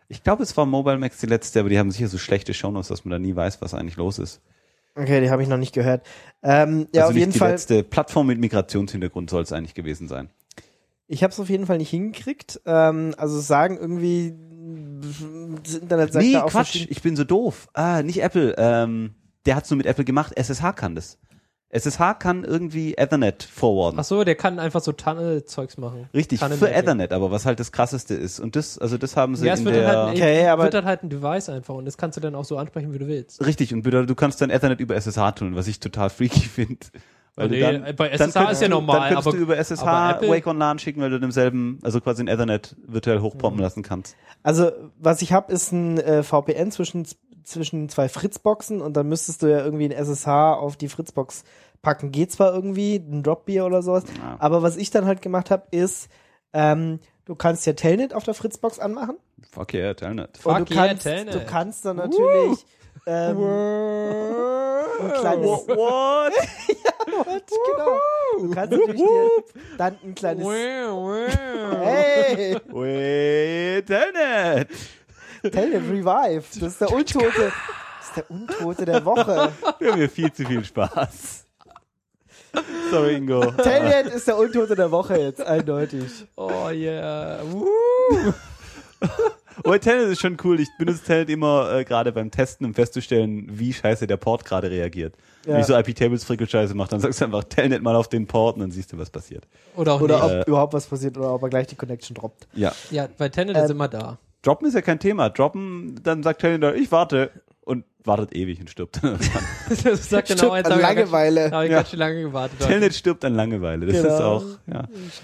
Ich glaube, es war Mobile Max die letzte, aber die haben sicher so schlechte Shownotes, dass man da nie weiß, was eigentlich los ist. Okay, die habe ich noch nicht gehört. Ähm, ja, also auf nicht jeden die Fall. letzte Plattform mit Migrationshintergrund soll es eigentlich gewesen sein. Ich habe es auf jeden Fall nicht hingekriegt. Ähm, also sagen irgendwie das Internet sagt Nee, da auch Quatsch, verschieden- ich bin so doof. Ah, nicht Apple. Ähm, der hat's nur mit Apple gemacht. S S H kann das. S S H kann irgendwie Ethernet forwarden. Ach so, der kann einfach so Tunnel-Zeugs machen. Richtig, Tunnel für Magic. Ethernet, aber was halt das krasseste ist. Und das, also das haben sie Ja, es in wird, der... dann halt ein, Okay, aber- wird dann halt ein Device einfach und das kannst du dann auch so ansprechen, wie du willst. Richtig, und bedeutet, du kannst dann Ethernet über S S H tun, was ich total freaky finde. Weil Oh, nee, du dann, bei S dann S H ist könntest ja du, normal, Dann könntest aber- du über S S aber H Apple- Wake on LAN schicken, weil du demselben, also quasi ein Ethernet virtuell hochpumpen lassen kannst. Also, was ich habe, ist ein äh, V P N zwischen zwischen zwei Fritzboxen und dann müsstest du ja irgendwie ein S S H auf die Fritzbox packen. Geht zwar irgendwie, ein Dropbeer oder sowas, Ja. aber was ich dann halt gemacht habe, ist, ähm, du kannst ja Telnet auf der Fritzbox anmachen. Fuck yeah, Telnet. Fuck und du yeah, kannst, Telnet. du kannst dann natürlich ähm, ein kleines What? What? Genau. Du kannst natürlich dir dann ein kleines Hey, Wait, Telnet! Telnet Revive. Das ist der Untote. Das ist der Untote der Woche. Wir haben hier viel zu viel Spaß. Sorry, Ingo. Telnet ist der Untote der Woche jetzt, eindeutig. Oh yeah. Woo. Aber Telnet ist schon cool. Ich benutze Telnet immer äh, gerade beim Testen, um festzustellen, wie scheiße der Port gerade reagiert. Ja. Wenn ich so I P-Tables-Frickel-Scheiße mache, dann sagst du einfach Telnet mal auf den Port und dann siehst du, was passiert. Oder auch Oder nicht. ob Äh, überhaupt was passiert oder ob er gleich die Connection droppt. Ja. Ja, bei Tenet Ähm, ist immer da. Droppen ist ja kein Thema. Droppen, dann sagt Telnet, ich warte. Und wartet ewig und stirbt. Das sagt genau, Stimmt, jetzt an habe ich ganz- Langeweile. Da habe ich Ja. ganz schön lange gewartet. Leute. Telnet stirbt an Langeweile. Das Genau. ist auch, ja.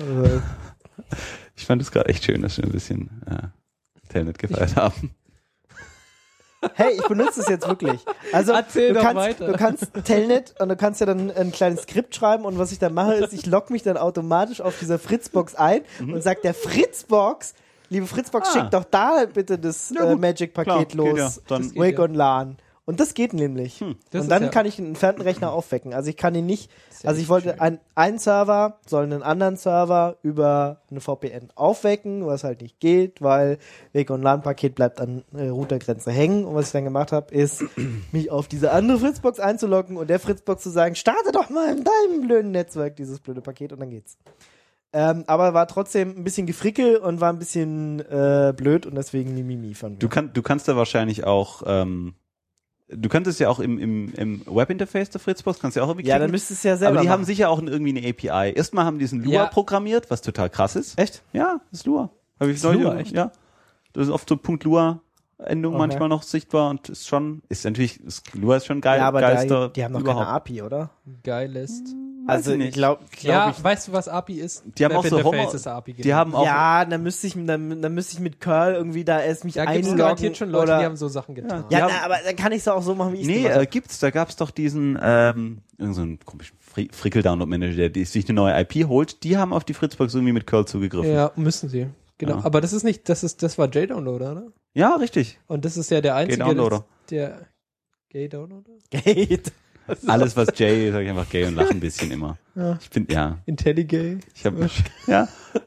Ich fand es gerade echt schön, dass wir ein bisschen äh, Telnet gefeiert haben. Hey, ich benutze es jetzt wirklich. Also Erzähl du doch kannst, weiter. du kannst Telnet und du kannst ja dann ein kleines Skript schreiben und was ich dann mache, ist, ich logge mich dann automatisch auf dieser Fritzbox ein und sag der Fritzbox, liebe Fritzbox, Ah. schick doch da bitte das Ja, äh, gut. Magic-Paket Klar, geht ja. los. Dann- Das geht Wake ja. on LAN. Und das geht nämlich. Hm. Das und ist dann ja- kann ich einen entfernten Rechner aufwecken. Also ich kann ihn nicht, Sehr also ich wollte schön. ein, einen Server soll einen anderen Server über eine V P N aufwecken, was halt nicht geht, weil Wake on LAN-Paket bleibt an äh, Routergrenze hängen. Und was ich dann gemacht habe, ist, mich auf diese andere Fritzbox einzuloggen und der Fritzbox zu sagen, starte doch mal in deinem blöden Netzwerk dieses blöde Paket und dann geht's. Ähm, aber war trotzdem ein bisschen gefrickel und war ein bisschen äh, blöd und deswegen Mimimi von mir. Du, kann, du kannst da wahrscheinlich auch, ähm, du könntest ja auch im, im, im Webinterface der Fritzbox, kannst du ja auch irgendwie ja, dann klicken. müsstest du ja selber Aber die haben machen. sicher auch irgendwie eine A P I. Erstmal haben die diesen Lua Ja. programmiert, was total krass ist. Echt? Ja, das ist Lua. Hab ich Ist neulich- Lua, echt? Ja. Das ist oft so Punkt Lua-Endung Okay. manchmal noch sichtbar und ist schon, ist natürlich, ist, Lua ist schon geil. Ja, aber geilster da, die haben noch überhaupt. keine A P I, oder? Geilist. Also ich ich nicht. glaube, glaub Ja, ich. weißt du, was A P I ist? Die haben auch so Webinterface Homo- ist A P I, Die genau. haben auch, Ja, dann müsste ich, dann, dann müsste ich mit Curl irgendwie da erst mich Da gibt es einloggen. garantiert schon Leute, oder, die haben so Sachen getan. Die ja, haben- na, aber dann kann ich es auch so machen, wie ich es nee, gemacht äh, habe. gibt's, da gab's doch diesen, ähm, irgend so einen komischen Fri- Frickel-Download-Manager, der die sich eine neue I P holt. Die haben auf die Fritzbox irgendwie mit Curl zugegriffen. Ja, müssen sie. Genau. Ja. Aber das ist nicht, das ist, das war J-Downloader, oder? Ja, richtig. Und das ist ja der einzige, Gay-Downloader. der Gay-Downloader? Geht. Alles, was Jay, sag ich einfach gay und lache ein bisschen immer. Ja. Ich bin, ja, IntelliGay. ich habe, ja.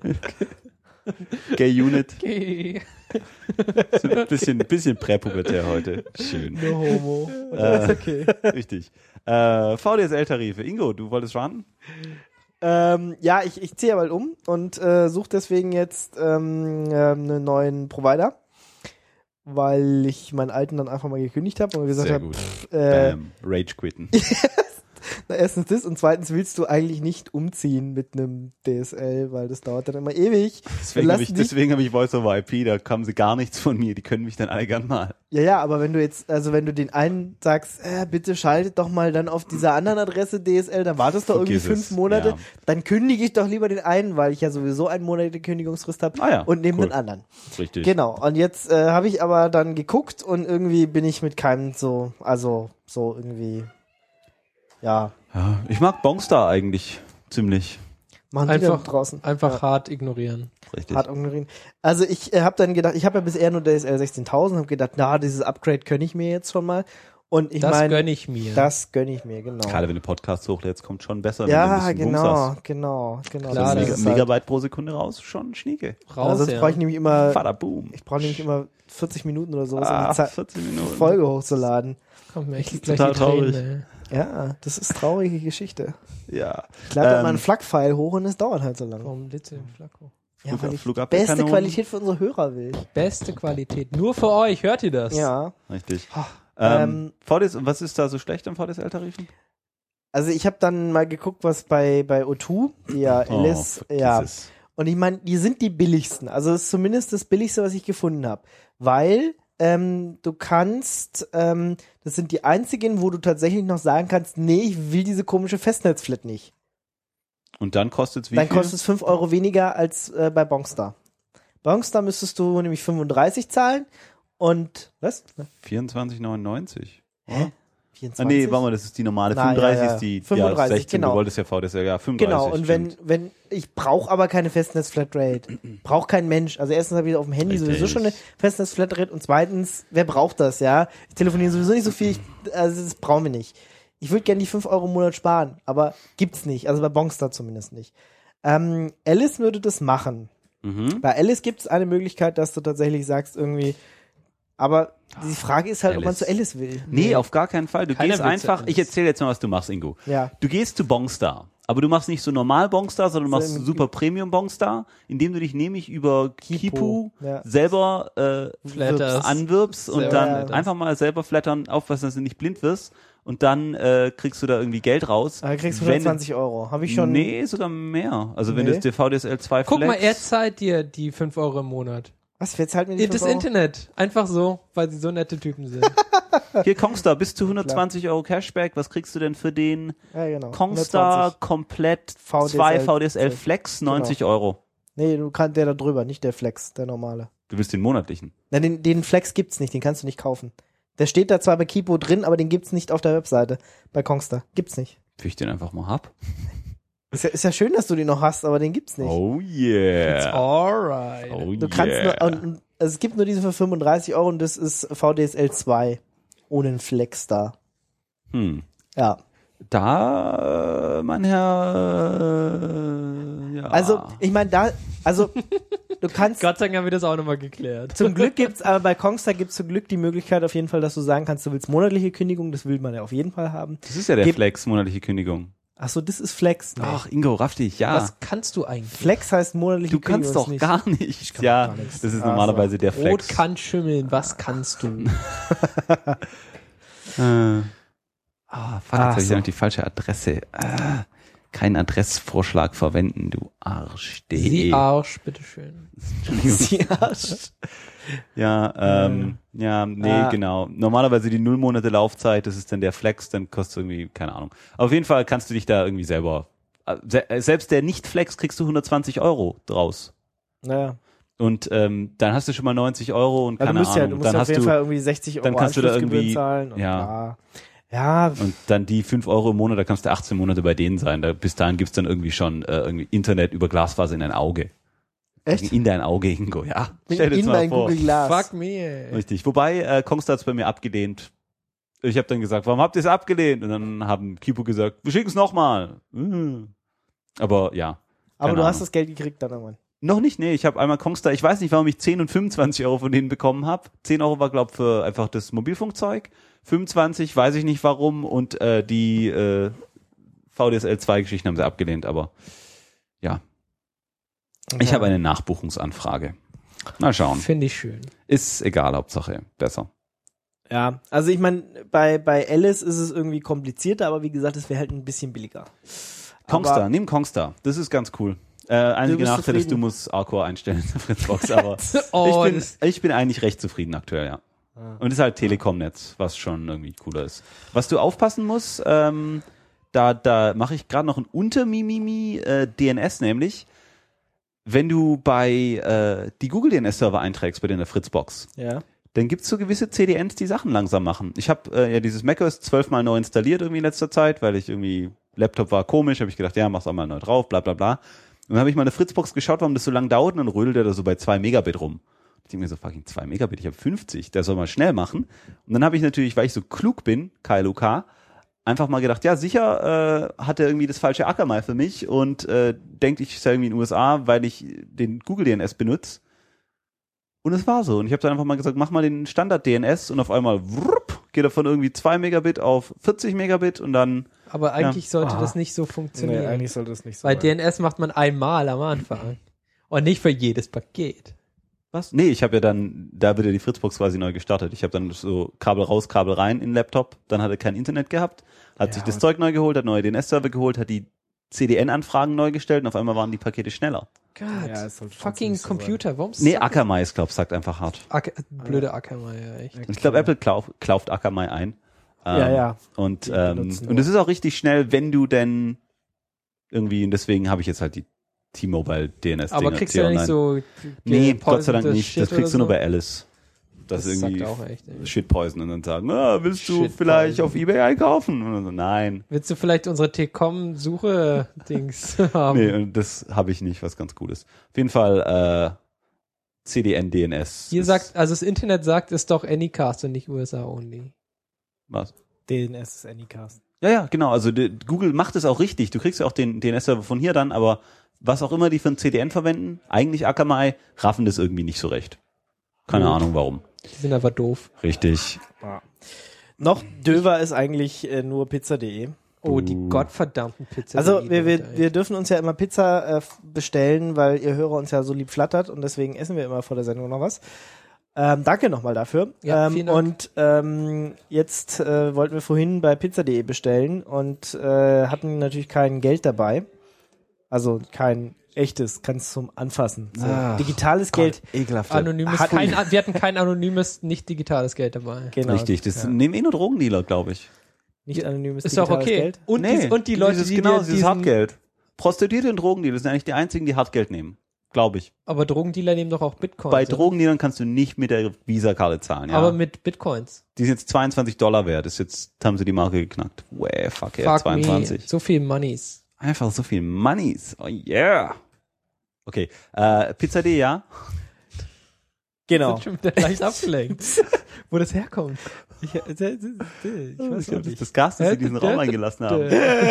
Gay Unit. Gay. So ein bisschen, bisschen präpubertär heute. Schön. No homo. Äh, ist okay. Richtig. Äh, V D S L-Tarife. Ingo, du wolltest raten? Ähm, ja, ich, ich ziehe bald um und äh, suche deswegen jetzt ähm, ähm, einen neuen Provider, weil ich meinen alten dann einfach mal gekündigt habe und gesagt Sehr habe, gut. äh, Bam. Rage quitten. na, erstens das und zweitens willst du eigentlich nicht umziehen mit einem D S L, weil das dauert dann immer ewig. Deswegen Lass habe ich, dich- deswegen hab ich Voice over I P, da kamen sie gar nichts von mir. Die können mich dann alle gern mal. Ja, ja, aber wenn du jetzt, also wenn du den einen sagst, äh, bitte schaltet doch mal dann auf dieser anderen Adresse D S L, dann wartest du irgendwie Vergiss fünf es, Monate, ja. dann kündige ich doch lieber den einen, weil ich ja sowieso einen Monat Kündigungsfrist habe Ah ja, und nehme cool. den anderen. Richtig. Genau, und jetzt äh, habe ich aber dann geguckt und irgendwie bin ich mit keinem so, also so irgendwie, ja, Ja, ich mag Bongstar eigentlich ziemlich. machen die Einfach dann draußen. Einfach hart ignorieren. Richtig. Hart ignorieren. Also ich äh, habe dann gedacht, ich habe ja bisher nur D S L sechzehntausend, habe gedacht, na, dieses Upgrade könnte ich mir jetzt schon mal. Und ich Das meine, gönne ich mir. das gönne ich mir, genau. Gerade wenn du Podcasts hochlädst, kommt schon besser. wenn du Ja, ein bisschen Bums genau, hast. genau, genau. Klar, So das Mega, ist halt- Megabyte pro Sekunde raus, schon schnieke. Raus, Also sonst ja. brauche ich nämlich immer, Fada boom. ich brauche nämlich immer vierzig Minuten oder so, um Ah, die Zeit, vierzig Minuten. Folge hochzuladen. Kommt mir echt ist gleich total die Tränen, traurig. ey. Ja, das ist traurige Geschichte. Ja. Ich lade Ähm, dann mal einen Flag-File hoch und es dauert halt so lange. Warum lädst du den Flacco? Ja, Flug- weil ich Flugabwehrkanonen. beste Qualität für unsere Hörer will. Beste Qualität. Nur für euch, hört ihr das? Ja. Richtig. ähm, Ähm, V D S, und was ist da so schlecht am V D S L-Tarifen? Also ich habe dann mal geguckt, was bei bei O zwei, die ja Alice, vergiss ja. es. Und ich meine, die sind die billigsten. Also das ist zumindest das billigste, was ich gefunden habe. Weil ähm, du kannst, ähm, das sind die einzigen, wo du tatsächlich noch sagen kannst, nee, ich will diese komische Festnetzflat nicht. Und dann kostet es wie Dann viel? kostet es fünf Euro weniger als äh, bei Bongstar. Bongstar müsstest du nämlich fünfunddreißig zahlen und, was? vierundzwanzig neunundneunzig. Hä? Ah, vierundzwanzig? nee, warte mal, das ist die normale. Na, fünfunddreißig ja, ja. ist die fünfunddreißig, ja, sechzehn. genau. Du wolltest ja V D S L, ja, fünfunddreißig. Genau, und wenn, stimmt. wenn, ich brauche aber keine Festnetz-Flatrate. Braucht kein Mensch. Also erstens habe ich auf dem Handy Richtig. sowieso schon eine Festnetz-Flatrate und zweitens, wer braucht das, ja? Ich telefoniere sowieso nicht so viel, ich, also das brauchen wir nicht. Ich würde gerne die fünf Euro im Monat sparen, aber gibt's nicht, also bei Bongstar zumindest nicht. Ähm, Alice würde das machen. Mhm. Bei Alice gibt's eine Möglichkeit, dass du tatsächlich sagst irgendwie, aber die Frage ist halt, ob man Alice. zu Alice will. Nee, auf gar keinen Fall. Du Keiner gehst will zu einfach, Alice. ich erzähle jetzt mal, was du machst, Ingo. Ja. Du gehst zu Bongstar. Aber du machst nicht so normal Bongstar, sondern du So machst im- super Premium Bongstar, indem du dich nämlich über Kipu, Kipu ja. selber äh, Flatters. anwirbst und Selber dann flatterst. einfach mal selber flattern, aufpassen, dass du nicht blind wirst und dann äh, kriegst du da irgendwie Geld raus. Da kriegst du Wenn- hundertzwanzig Euro. Habe ich schon. Nee, sogar mehr. Also wenn Nee. das der V D S L zwei Guck Flex, mal, er zahlt dir die fünf Euro im Monat. Was, wer zahlt mir die Das fünf Euro? Internet. Einfach so, weil sie so nette Typen sind. hier Kongstar, bis zu hundertzwanzig Euro Cashback. Was kriegst du denn für den Ja, genau. Kongstar hundertzwanzig. komplett V D S L zwei V D S L Flex? Genau. neunzig Euro. Nee, du kannst der da drüber, nicht der Flex, der normale. Du willst den monatlichen. Na, den, den Flex gibt's nicht, den kannst du nicht kaufen. Der steht da zwar bei Kipo drin, aber den gibt's nicht auf der Webseite. Bei Kongstar. Gibt's nicht. Wie ich den einfach mal hab. Ist ja, ist ja schön, dass du den noch hast, aber den gibt's nicht. Oh yeah. Alright. Oh Du kannst yeah. nur, und, und, also es gibt nur diese für fünfunddreißig Euro und das ist V D S L zwei. Ohne einen Flex da. Hm. Ja. Da, äh, mein Herr, äh, ja. Also, ich meine, da, also, du kannst, Gott sei Dank haben wir das auch nochmal geklärt. zum Glück gibt's, aber bei Kongstar gibt's zum Glück die Möglichkeit auf jeden Fall, dass du sagen kannst, du willst monatliche Kündigung, das will man ja auf jeden Fall haben. das ist ja der Gib- Flex, monatliche Kündigung. Ach so, das ist Flex. Nee. Ach, Ingo, raff dich, ja. Was kannst du eigentlich? Flex heißt monatliche du kannst Kündigung. doch ist gar nichts. kann Ja, doch gar nichts. das ist Ach so. normalerweise der Rot Flex. kann schimmeln, was kannst du? Äh. Ah, fuck, jetzt Ach habe ich so. ja noch die falsche Adresse. Ah, keinen Adressvorschlag verwenden, du Arsch. Sie Arsch, bitteschön. Entschuldigung. Ja, Ja, ähm, ja, nee, Ah. genau. Normalerweise die null Monate Laufzeit, das ist dann der Flex, dann kostet irgendwie, keine Ahnung. Auf jeden Fall kannst du dich da irgendwie selber, äh, se selbst der Nicht-Flex kriegst du hundertzwanzig Euro draus. naja. Und ähm, dann hast du schon mal neunzig Euro und Ja, du keine musst ja, Ahnung. du musst dann ja auf hast jeden du Fall irgendwie sechzig Euro dann kannst du da Anschlussgebühren irgendwie- zahlen. Und ja. Ja, und dann die fünf Euro im Monat, da kannst du achtzehn Monate bei denen sein. Da, bis dahin gibt's dann irgendwie schon äh, irgendwie Internet über Glasfaser in dein Auge. echt? In dein Auge, Ingo, ja. Stell dir In das mal mein vor. Google Glass. Fuck me, ey. Richtig. Wobei, äh, Kongstar hat's bei mir abgelehnt. Ich habe dann gesagt, warum habt ihr es abgelehnt? Und dann haben Kipu gesagt, wir schicken es nochmal. Mhm. Aber ja. Aber keine du hast Ahnung. das Geld gekriegt dann irgendwann. Noch nicht, nee. Ich habe einmal Kongstar, ich weiß nicht, warum ich zehn und fünfundzwanzig Euro von denen bekommen habe. zehn Euro war, glaub für einfach das Mobilfunkzeug. fünfundzwanzig, weiß ich nicht warum. Und äh, die äh, V D S L zwei Geschichten haben sie abgelehnt. Aber ja, ich Ja. habe eine Nachbuchungsanfrage. Mal schauen. Finde ich schön. Ist egal, Hauptsache besser. Ja, also ich meine, bei, bei Alice ist es irgendwie komplizierter, aber wie gesagt, es wäre halt ein bisschen billiger. Kongstar, Aber- nimm Kongstar. Das ist ganz cool. Äh, einzige bist Nachteil ist, du zufrieden? musst Arcore einstellen in der Fritzbox, aber Oh, ich, bin, das- ich bin eigentlich recht zufrieden aktuell, ja. Und es ist halt Telekom-Netz, was schon irgendwie cooler ist. Was du aufpassen musst, ähm, da, da mache ich gerade noch ein Unter-Mimimi äh, D N S, nämlich, wenn du bei äh, die Google D N S-Server einträgst bei dir in der Fritzbox, Ja. dann gibt's so gewisse C D Ns, die Sachen langsam machen. Ich habe äh, ja dieses macOS zwölfmal neu installiert irgendwie in letzter Zeit, weil ich irgendwie, Laptop war komisch, habe ich gedacht, ja, mach's auch mal neu drauf, bla bla bla. Und dann habe ich mal eine Fritzbox geschaut, warum das so lang dauert, und dann rödelt er da so bei zwei Megabit rum. Ich denke mir so, fucking zwei Megabit, ich habe fünfzig, der soll mal schnell machen. Und dann habe ich natürlich, weil ich so klug bin, K L U K, einfach mal gedacht, ja sicher äh, hat er irgendwie das falsche Akamai für mich und äh, denkt, ich sei irgendwie in den U S A, weil ich den Google D N S benutze. Und es war so. Und ich habe dann einfach mal gesagt, mach mal den Standard-D N S und auf einmal wrupp, geht er von irgendwie zwei Megabit auf vierzig Megabit und dann... Aber eigentlich ja. sollte Ah. das nicht so funktionieren. Nee, eigentlich sollte das nicht so Weil sein. D N S macht man einmal am Anfang. Und nicht für jedes Paket. Was? Nee, ich habe ja dann, da wird ja die Fritzbox quasi neu gestartet. Ich habe dann so Kabel raus, Kabel rein in den Laptop, dann hat er kein Internet gehabt, hat Ja, sich das Zeug neu geholt, hat neue D N S-Server geholt, hat die C D N-Anfragen neu gestellt und auf einmal waren die Pakete schneller. Gott, Ja, es sollte fucking nicht so sein. Computer, warum Nee, sagt- Akamai ist, glaub, sagt einfach hart. Ak blöde Akamai, ja, echt. Und ich glaube, Apple klau klauft Akamai ein. Ähm, Ja, ja. Und, Die ähm, benutzen und es ist auch richtig schnell, wenn du denn irgendwie, und deswegen habe ich jetzt halt die T-Mobile D N S. Aber kriegst du ja nicht so... Nee, Gott sei Dank gepoisonetes nicht. Shit Das kriegst du oder nur bei Alice. Das, Das ist irgendwie sagt auch echt, ey. Shitpoison und dann sagen, ah, willst du Shitpoison. vielleicht auf eBay einkaufen? Und dann so, nein. Willst du vielleicht unsere T-Com-Suche-Dings haben? Nee, und das habe ich nicht, was ganz cool ist. Auf jeden Fall äh, C D N D N S. Hier ist- sagt, also das Internet sagt, es ist doch Anycast und nicht U S A only. was? D N S ist Anycast. Ja, ja, genau. Also die, Google macht es auch richtig. Du kriegst ja auch den D N S-Server von hier dann, aber was auch immer die für ein C D N verwenden, eigentlich Akamai, raffen das irgendwie nicht so recht. Keine Gut. Ahnung warum. Die sind einfach doof. Richtig. Ja. Noch döver ist eigentlich äh, nur pizza punkt de. Oh, die Uh. gottverdammten Pizza. Also wir, wir, wir dürfen uns ja immer Pizza äh, bestellen, weil ihr Hörer uns ja so lieb flattert und deswegen essen wir immer vor der Sendung noch was. Ähm, danke nochmal dafür. Ja, ähm, vielen Dank. Und ähm, jetzt äh, wollten wir vorhin bei pizza punkt de bestellen und äh, hatten natürlich kein Geld dabei. Also kein echtes, keins zum Anfassen. So. Ach, Digitales Geld. Ekelhaft. Anonymes, Hat- kein, wir hatten kein anonymes, nicht digitales Geld dabei. Genau. Richtig. Das Ja. nehmen eh nur Drogendealer, glaube ich. Nicht anonymes Ist doch digitales okay. Geld. Und, die, und die Leute, dieses, die genau, dir dieses diesen, Hartgeld. Prostituierte und Drogendealer sind eigentlich die einzigen, die Hartgeld nehmen. Glaube ich. aber Drogendealer nehmen doch auch Bitcoins. Bei oder? Drogendealern kannst du nicht mit der Visa-Karte zahlen. Ja. Aber mit Bitcoins. Die sind jetzt zweiundzwanzig Dollar wert. Ist jetzt haben sie die Marke geknackt. Way, fuck yeah, Fuck zweiundzwanzig. me. So viel Moneys. Einfach so viel Moneys. Oh yeah. Okay, äh, Pizza punkt de, ja? Genau. Sind schon wieder leicht abgelenkt. Wo das herkommt. Ich, ich, ich, ich weiß Ich glaub, auch das nicht. ist das Gas, das sie diesen Raum eingelassen haben.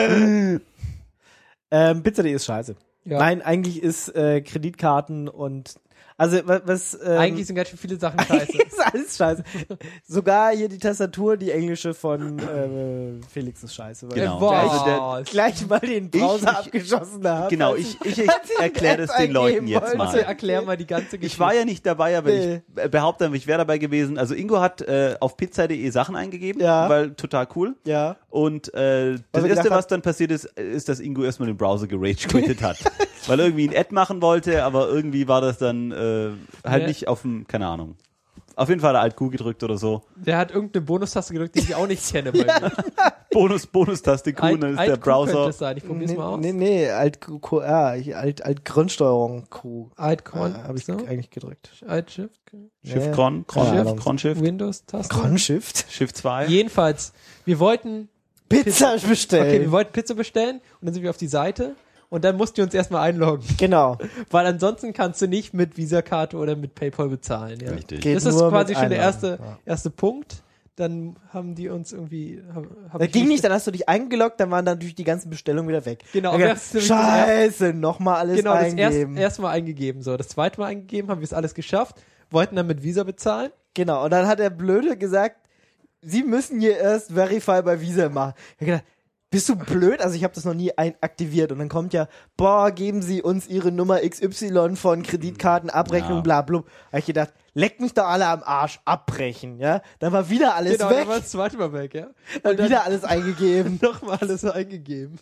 Ähm, pizza punkt de ist scheiße. Ja. Nein, eigentlich ist äh, Kreditkarten und also was, was ähm, Eigentlich sind ganz schön viele Sachen scheiße. ist alles scheiße. Sogar hier die Tastatur, die englische von äh, Felix ist scheiße. Weil Genau. Äh, boah. Also der- Was? gleich mal den Browser Ich- ich- abgeschossen haben. Genau, als ich, ich, als ich erkläre das Apps den Leuten eingeben jetzt wollte. Also mal. erklär mal die ganze Geschichte. Ich war ja nicht dabei, aber Nee. ich behaupte, ich wäre dabei gewesen. Also Ingo hat äh, auf pizza punkt de Sachen eingegeben, Ja. weil total cool. Ja. Und äh, das wir Erste, gedacht was dann passiert ist, ist, dass Ingo erstmal den Browser gerage-quittet hat. Weil er irgendwie ein Ad machen wollte, aber irgendwie war das dann äh, halt Ja. nicht auf dem, keine Ahnung. Auf jeden Fall hat er Alt Q gedrückt oder so. Der hat irgendeine Bonustaste gedrückt, die ich auch nicht kenne. Bei mir. Bonus, Bonus-Taste Q, und dann ist der Alt Q könnte Browser. es sein. Ich probier's Nee, mal aus. nee, nee, Alt Q R, ich- Alt, Alt Grundsteuerung Q. Alt Äh, Cron, habe ich so? eigentlich gedrückt. Alt Shift, Shift Nee. Cron, Cron Keine Shift, Ahnung. Cron Shift, Windows-Taste. Cron-Shift? Shift zwei. Jedenfalls, wir wollten, Pizza bestellen. okay, wir wollten Pizza bestellen und dann sind wir auf die Seite und dann mussten wir uns erstmal einloggen. Genau. Weil ansonsten kannst du nicht mit Visa-Karte oder mit PayPal bezahlen. Ja. Richtig. Geht Das ist nur quasi mit schon der Einloggen. erste, Ja. erste Punkt. Dann haben die uns irgendwie. Hab, hab Das ich ging nicht, dann hast du dich eingeloggt, dann waren dann natürlich die ganzen Bestellungen wieder weg. Genau, Dann aber gedacht, das ist nämlich das Scheiße, nochmal alles Genau, das erst, eingeben. erste Mal eingegeben. So, das zweite Mal eingegeben, haben wir es alles geschafft, wollten dann mit Visa bezahlen. Genau, und dann hat der Blöde gesagt, Sie müssen hier erst Verify bei Visa machen. Ich hab gedacht, bist du blöd? Also ich habe das noch nie ein aktiviert und dann kommt ja, boah, geben Sie uns Ihre Nummer X Y von Kreditkarten, Abrechnung, Ja. bla bla. Hab ich gedacht, leckt mich doch alle am Arsch, abbrechen, ja? Dann war wieder alles genau, weg, dann war das zweite Mal weg, ja. dann Und dann wieder alles eingegeben. nochmal alles eingegeben.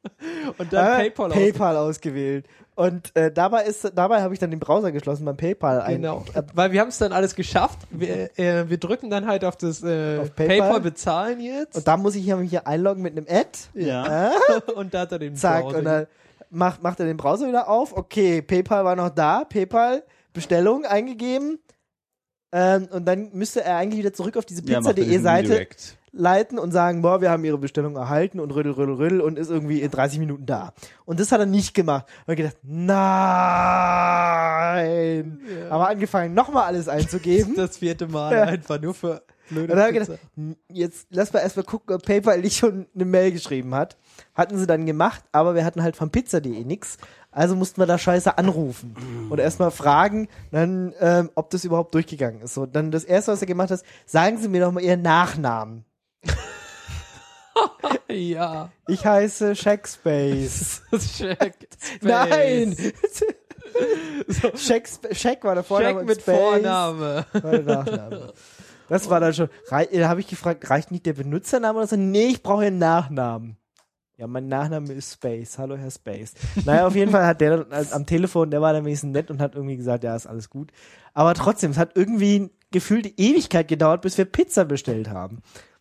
Und dann Äh, PayPal, PayPal ausgewählt. Und äh, dabei ist, dabei habe ich dann den Browser geschlossen beim PayPal. ein- Genau, weil wir haben es dann alles geschafft. Wir, äh, wir drücken dann halt auf das äh, Auf PayPal. PayPal bezahlen jetzt. Und da muss ich mich hier einloggen mit einem Ad. Ja. Äh, Und da hat er den zack, Browser. und dann macht, macht er den Browser wieder auf. Okay, PayPal war noch da. PayPal, Bestellung eingegeben. Ähm, und dann müsste er eigentlich wieder zurück auf diese Ja, macht er pizza punkt de diesen Seite. Redirect. leiten und sagen, boah, wir haben ihre Bestellung erhalten und rüttel, rüttel, rüttel und ist irgendwie in dreißig Minuten da. Und das hat er nicht gemacht. Und ich gedacht, nein. Ja. Aber angefangen, nochmal alles einzugeben. Das vierte Mal ja. einfach nur für blöde und dann Pizza. Gedacht, jetzt lass mal erstmal gucken, ob PayPal nicht schon eine Mail geschrieben hat. Hatten sie dann gemacht, aber wir hatten halt von pizza punkt de nix. Also mussten wir da scheiße anrufen und erstmal fragen, dann, ähm, ob das überhaupt durchgegangen ist. So, dann das erste, was er gemacht hat, sagen Sie mir doch mal Ihren Nachnamen. Ja. Ich heiße Shackspace. Shackspace. Nein! so. Shack, Shack war der Vorname. Shack mit Space Vorname. War der Nachname. Das war dann schon. Da habe ich gefragt, reicht nicht der Benutzername oder so? Nee, ich brauche einen Nachnamen. Ja, mein Nachname ist Space. Hallo, Herr Space. Naja, auf jeden Fall hat der dann am Telefon, der war dann wenigstens nett und hat irgendwie gesagt, ja, ist alles gut. Aber trotzdem, es hat irgendwie gefühlt die Ewigkeit gedauert, bis wir Pizza bestellt haben.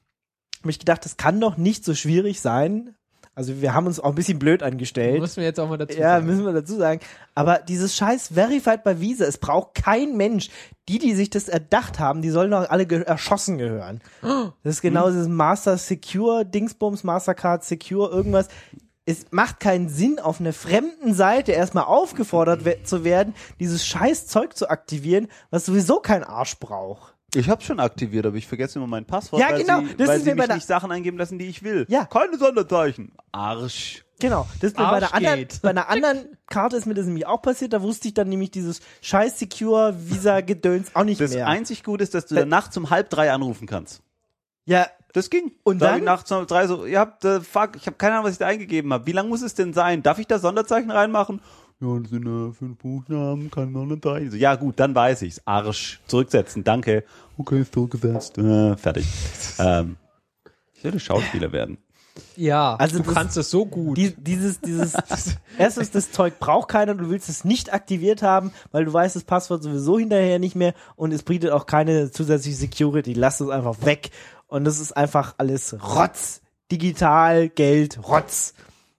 Hab ich gedacht, das kann doch nicht so schwierig sein. Also wir haben uns auch ein bisschen blöd angestellt. Müssen wir jetzt auch mal dazu ja, sagen. Ja, müssen wir dazu sagen. Aber dieses scheiß Verified by Visa, es braucht kein Mensch. Die, die sich das erdacht haben, die sollen doch alle ge- erschossen gehören. Das ist genau hm. dieses Master Secure, Dingsbums, Mastercard Secure, irgendwas. Es macht keinen Sinn, auf einer fremden Seite erstmal aufgefordert we- zu werden, dieses scheiß Zeug zu aktivieren, was sowieso kein Arsch braucht. Ich hab's schon aktiviert, aber ich vergesse immer mein Passwort, ja, weil genau. sie, das weil ist sie mir bei mich nicht Sachen eingeben lassen, die ich will. Ja. Keine Sonderzeichen. Arsch. Genau, das ist mir bei, Arsch der anderen, geht. bei einer anderen Karte ist mir das nämlich auch passiert, da wusste ich dann nämlich dieses scheiß Secure Visa Gedöns auch nicht Das mehr. einzig Gute ist, dass du dann nachts um halb drei anrufen kannst. Ja, Das ging. Und da dann? hab ich nachts um drei so, ihr habt, äh, fuck, ich habe keine Ahnung, was ich da eingegeben habe. Wie lang muss es denn sein? Darf ich da Sonderzeichen reinmachen? Ja, das sind äh, fünf Buchstaben, kein Sonderzeichen. So, ja gut, dann weiß ich's. Arsch. Zurücksetzen, danke. Okay, ist zurückgesetzt. Äh, fertig. ähm, ich werde Schauspieler werden. Ja, also du das, kannst es so gut. Die, dieses, dieses, erstens, das Zeug braucht keiner, du willst es nicht aktiviert haben, weil du weißt das Passwort sowieso hinterher nicht mehr und es bietet auch keine zusätzliche Security. Lass es einfach weg. Und das ist einfach alles Rotz. Digital, Geld, Rotz.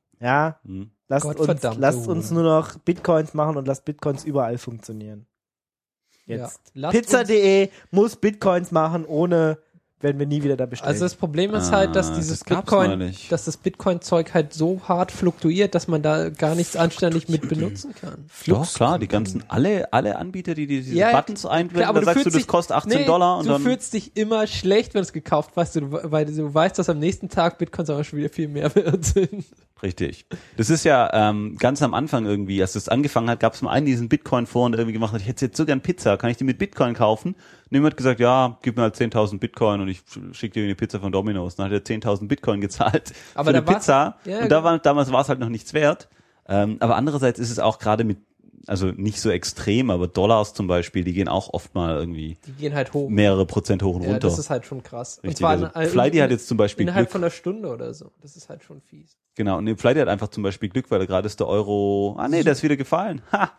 Ja. Hm. Lasst uns, lasst uns nur noch Bitcoins machen und lasst Bitcoins überall funktionieren. Jetzt. Ja, pizza punkt de muss Bitcoins machen, ohne werden wir nie wieder da bestellen. Also das Problem ist Ah, halt, dass dieses das gab's Bitcoin, neulich. dass das Bitcoin-Zeug halt so hart fluktuiert, dass man da gar nichts anständig mit benutzen kann. Doch, klar, die ganzen, alle, alle Anbieter, die diese Ja, Buttons einblenden, klar, aber da du sagst du, fühlst das dich- kostet achtzehn Nee, Dollar und du dann. fühlst dich immer schlecht, wenn du es gekauft hast, du, weil du weißt, dass am nächsten Tag Bitcoins aber schon wieder viel mehr wert sind. Richtig. Das ist ja ähm, ganz am Anfang irgendwie, als das angefangen hat, gab es mal einen, der diesen Bitcoin-Foren irgendwie gemacht hat, ich hätte jetzt so gern Pizza, kann ich die mit Bitcoin kaufen? Und jemand hat gesagt, ja, gib mir halt zehntausend Bitcoin und ich schicke dir eine Pizza von Domino's. Dann hat er zehntausend Bitcoin gezahlt Aber für da eine Pizza. ja, und da genau. war, damals war es halt noch nichts wert. Ähm, aber andererseits ist es auch gerade mit, also nicht so extrem, aber Dollars zum Beispiel, die gehen auch oft mal irgendwie Die gehen halt hoch. mehrere Prozent hoch und Ja, runter. das ist halt schon krass. Richtig, also in- Flighty in- hat jetzt zum Beispiel innerhalb Glück. von einer Stunde oder so. Das ist halt schon fies. Genau, und Flighty hat einfach zum Beispiel Glück, weil er gerade ist der Euro, ah nee, der ist wieder gefallen. Ha!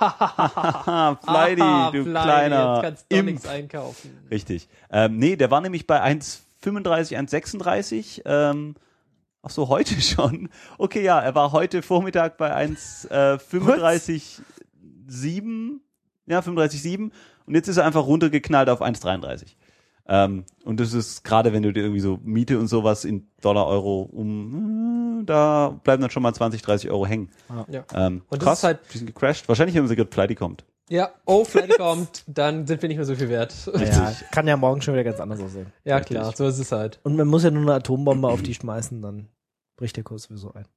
Flighty, Aha, du Flighty, kleiner jetzt kannst du doch Imp. nichts einkaufen. Richtig. Ähm, nee, der war nämlich bei eins fünfunddreißig, eins sechsunddreißig. Ähm, ach so, heute schon. Okay, ja, er war heute Vormittag bei eins fünfunddreißig sieben. Ja, fünfunddreißig sieben. Und jetzt ist er einfach runtergeknallt auf eins dreiunddreißig. Ähm, und das ist gerade, wenn du dir irgendwie so Miete und sowas in Dollar, Euro um, da bleiben dann schon mal zwanzig, dreißig Euro hängen. Ja. Ähm, Und das krass, ist halt- die sind gecrashed. Wahrscheinlich, wenn sie gerade Flighty kommt. Ja, oh, Flighty kommt, dann sind wir nicht mehr so viel wert. ja, kann ja morgen schon wieder ganz anders aussehen. Ja, Richtig. klar, so ist es halt. Und man muss ja nur eine Atombombe auf die schmeißen, dann bricht der Kurs sowieso ein.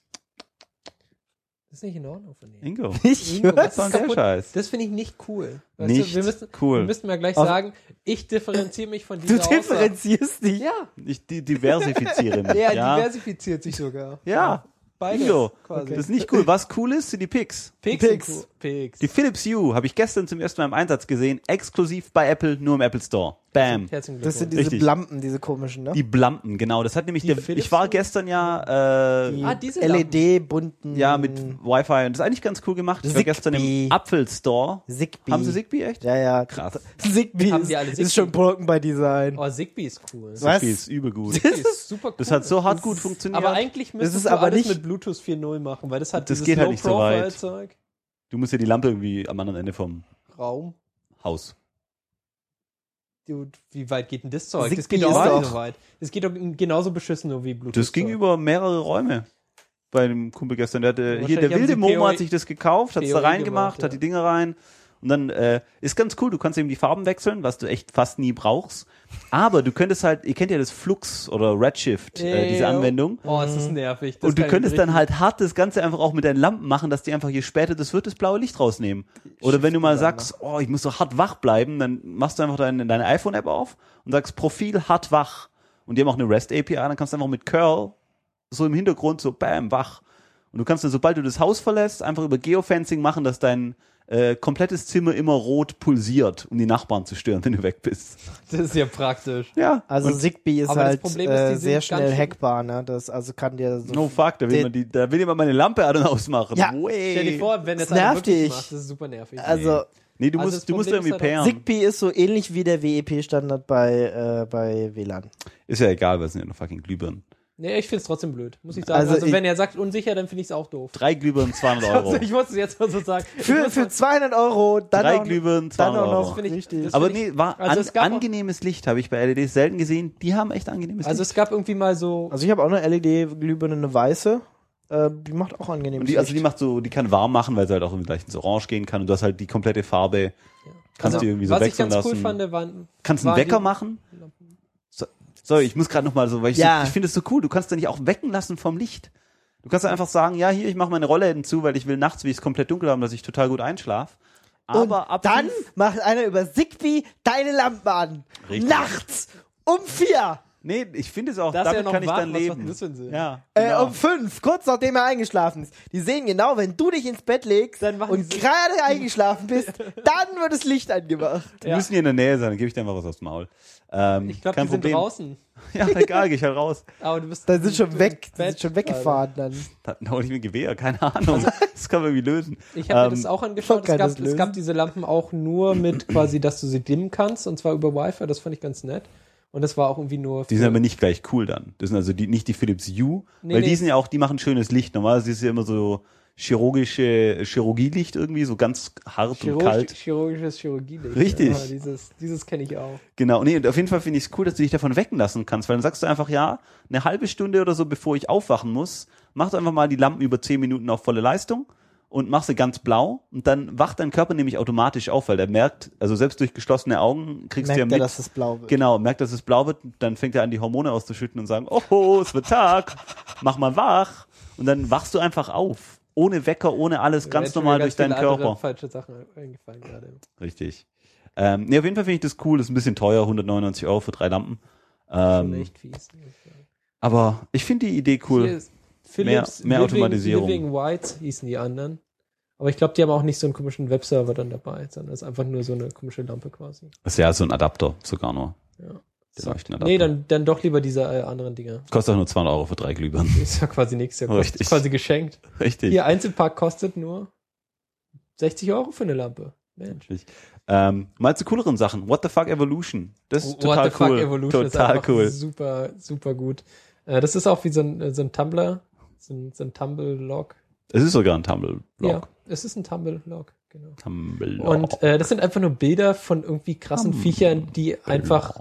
Das ist nicht in Ordnung von dir. Ingo. Ich Ingo, was Das war ist der kaputt? Scheiß. Das finde ich nicht cool. Weißt Nicht du, wir müssen, cool. Wir müssen mal gleich Auf- sagen, ich differenziere mich von Du dieser Aussage. differenzierst dich. Ja, Ich die diversifiziere mich. der ja. diversifiziert sich sogar. Ja. Beides Ingo. quasi. Das ist nicht cool. Was cool ist, sind die Picks. Pix. Pix. Pix. Pix. Die Philips Hue habe ich gestern zum ersten Mal im Einsatz gesehen. Exklusiv bei Apple, nur im Apple Store. Bam. Herzlichen Das sind Glückwunsch. diese Richtig. Blampen, diese komischen, ne? Die Blampen, genau. Das hat nämlich Die der, Philips ich war Hue? gestern ja, äh, Die Ah, diese L E D-bunten. ja, mit Wi-Fi und das ist eigentlich ganz cool gemacht. Ich war Zigbee. gestern im Apfel Store. Zigbee. Haben sie Zigbee echt? Ja, ja. Krass. Zigbee Haben ist, die alle ist Zigbee? schon Broken by Design. Oh, Zigbee ist cool. Was? Zigbee ist übel gut. Zigbee ist super cool. Das hat so hart gut funktioniert. aber eigentlich müsstest ist du aber alles nicht- mit Bluetooth vier Punkt null machen, weil das hat Das dieses geht halt nicht so weit. Low-Profile-Zeug. Du musst ja die Lampe irgendwie am anderen Ende vom Raum. Haus. du, wie weit geht denn das Zeug? Das Zigbee geht auch ist nicht doch- so weit. Das geht doch genauso beschissen nur wie Bluetooth. Das ging über mehrere Räume. Bei dem Kumpel gestern. Der hatte, hier, der Wahrscheinlich haben wilde sie Momo P O E hat sich das gekauft, hat es da P O E reingemacht, gemacht, hat ja. die Dinge rein. Und dann äh, ist ganz cool, du kannst eben die Farben wechseln, was du echt fast nie brauchst. Aber du könntest halt, ihr kennt ja das Flux oder Redshift, äh, diese Anwendung. Oh, ist das nervig. Das Und du kann ich könntest dann richtig- halt hart das Ganze einfach auch mit deinen Lampen machen, dass die einfach, je später das wird, das blaue Licht rausnehmen. Oder wenn du mal sagst, oh, ich muss so hart wach bleiben, dann machst du einfach deine, deine iPhone-App auf und sagst Profil hart wach. Und die haben auch eine REST-A P I, dann kannst du einfach mit Curl so im Hintergrund so bam, wach. Und du kannst dann, sobald du das Haus verlässt, einfach über Geofencing machen, dass dein äh, komplettes Zimmer immer rot pulsiert, um die Nachbarn zu stören, wenn du weg bist. Das ist ja praktisch. Ja. Also und, Zigbee ist Aber das halt Problem ist, die äh, sind sehr ganz schnell schön- hackbar, ne? Das also kann dir so no fuck, da will, Den- man die, da will jemand meine Lampe an- und ausmachen. Ja. Way. Stell dir vor, wenn das Das einer nervt wirklich dich. macht, das ist super nervig. also Nee, du Also musst, das du musst Problem irgendwie ist halt auch- pairen. Zigbee ist so ähnlich wie der W E P-Standard bei äh, bei W L A N. Ist ja egal, was sind ja nur fucking Glühbirnen. Nee, ich find's trotzdem blöd, muss ich sagen. Also Also, ich- wenn er sagt unsicher, dann finde ich es auch doof. Drei Glühbirnen, zweihundert Euro. Also ich muss es jetzt mal so sagen. Ich Für muss für mal- zweihundert Euro dann Drei auch, Glühbirnen, dann zweihundert auch Euro. noch finde ich- richtig. das- Aber find nee, ich- war also an, es gab auch- angenehmes Licht, habe ich bei L E Ds selten gesehen. Die haben echt angenehmes Also Licht. es gab irgendwie mal so, Also ich habe auch eine L E D-Glühbirne, eine weiße. Äh, die macht auch angenehm. Und die, also die macht so, die kann warm machen, weil sie halt auch gleich ins Orange gehen kann und du hast halt die komplette Farbe. Kannst also, du irgendwie so was ich wechseln ganz lassen. cool fand, waren, kannst einen waren Wecker die- machen. So, sorry, ich muss gerade noch mal so, weil ich, Ja. so, ich finde es so cool. Du kannst da nicht auch wecken lassen vom Licht. Du kannst dann einfach sagen, ja, hier, ich mache meine Rollläden zu, weil ich will nachts, wie es komplett dunkel haben, dass ich total gut einschlafe. Aber Und ab dann fünf- macht einer über Zigbee deine Lampen an. Richtig. Nachts um vier. Nee, ich finde es auch, Das ist ja damit noch kann ich wach, dann was leben. macht denn das für einen Sinn? Ja, Äh, genau. um fünf, kurz nachdem er eingeschlafen ist. Die sehen genau, wenn du dich ins Bett legst Dann machen und die so- gerade eingeschlafen bist, dann wird das Licht angemacht. Die Ja. müssen hier in der Nähe sein, dann gebe ich dir einfach was aufs Maul. Ähm, Ich glaube, kein die sind Problem. draußen. Ja, egal, geh ich halt raus. Aber du bist Da sind schon weg, die Bett, sind schon weggefahren dann. Da hole ich mir ein Gewehr, keine Ahnung. Das kann man irgendwie lösen. Ich habe mir Ähm, das auch angeschaut. Es kann gab, das es lösen. gab diese Lampen auch nur mit quasi, dass du sie dimmen kannst und zwar über Wi-Fi. Das fand ich ganz nett. Und das war auch irgendwie nur. Die sind aber nicht gleich cool dann. Das sind also die, nicht die Philips Hue, Nee, weil nee. die sind ja auch, die machen schönes Licht. Normalerweise ist es ja immer so chirurgische Chirurgielicht irgendwie, so ganz hart und Chirurgisch, kalt. chirurgisches Chirurgielicht. Richtig. Ja, dieses dieses kenne ich auch. Genau, nee, und auf jeden Fall finde ich es cool, dass du dich davon wecken lassen kannst, weil dann sagst du einfach, ja, eine halbe Stunde oder so, bevor ich aufwachen muss, mach doch einfach mal die Lampen über zehn Minuten auf volle Leistung und mach sie ganz blau und dann wacht dein Körper nämlich automatisch auf, weil der merkt, also selbst durch geschlossene Augen kriegst du ja Merkt mit, er, dass es blau wird. genau, merkt, dass es blau wird, dann fängt er an, die Hormone auszuschütten und sagen, oh, es wird Tag, mach mal wach und dann wachst du einfach auf. Ohne Wecker, ohne alles, ganz Mir sind normal mir durch ganz deinen viele andere Körper. Falsche Sachen eingefallen gerade. Richtig. Ähm, nee, auf jeden Fall finde ich das cool, das ist ein bisschen teuer, hundertneunundneunzig Euro für drei Lampen. Schon Ähm, echt fies. aber ich finde die Idee cool. Hier ist Philips mehr Living, Automatisierung. Living White hießen die anderen. Aber ich glaube, die haben auch nicht so einen komischen Webserver dann dabei, sondern es ist einfach nur so eine komische Lampe quasi. Das ist ja so ein Adapter, sogar nur. Ja. Der Leuchtenadapter. Nee, dann, dann doch lieber diese äh, anderen Dinger. Kostet auch nur zweihundert Euro für drei Glühbirnen. Ist ja quasi nichts, ja kostet Richtig. quasi geschenkt. Richtig. Hier, Einzelpack kostet nur sechzig Euro für eine Lampe. Mensch. Richtig. Ähm, mal zu cooleren Sachen. What the fuck Evolution? Das ist What total the fuck cool. Evolution ist total einfach cool. super, super gut. Äh, das ist auch wie so ein, äh, so ein Tumblr, so ein, so ein Tumble-Log. Es ist sogar ein Tumble-Blog. Ja, es ist ein Tumble-Log, genau. Tumble-Log. Und äh, das sind einfach nur Bilder von irgendwie krassen Viechern, die einfach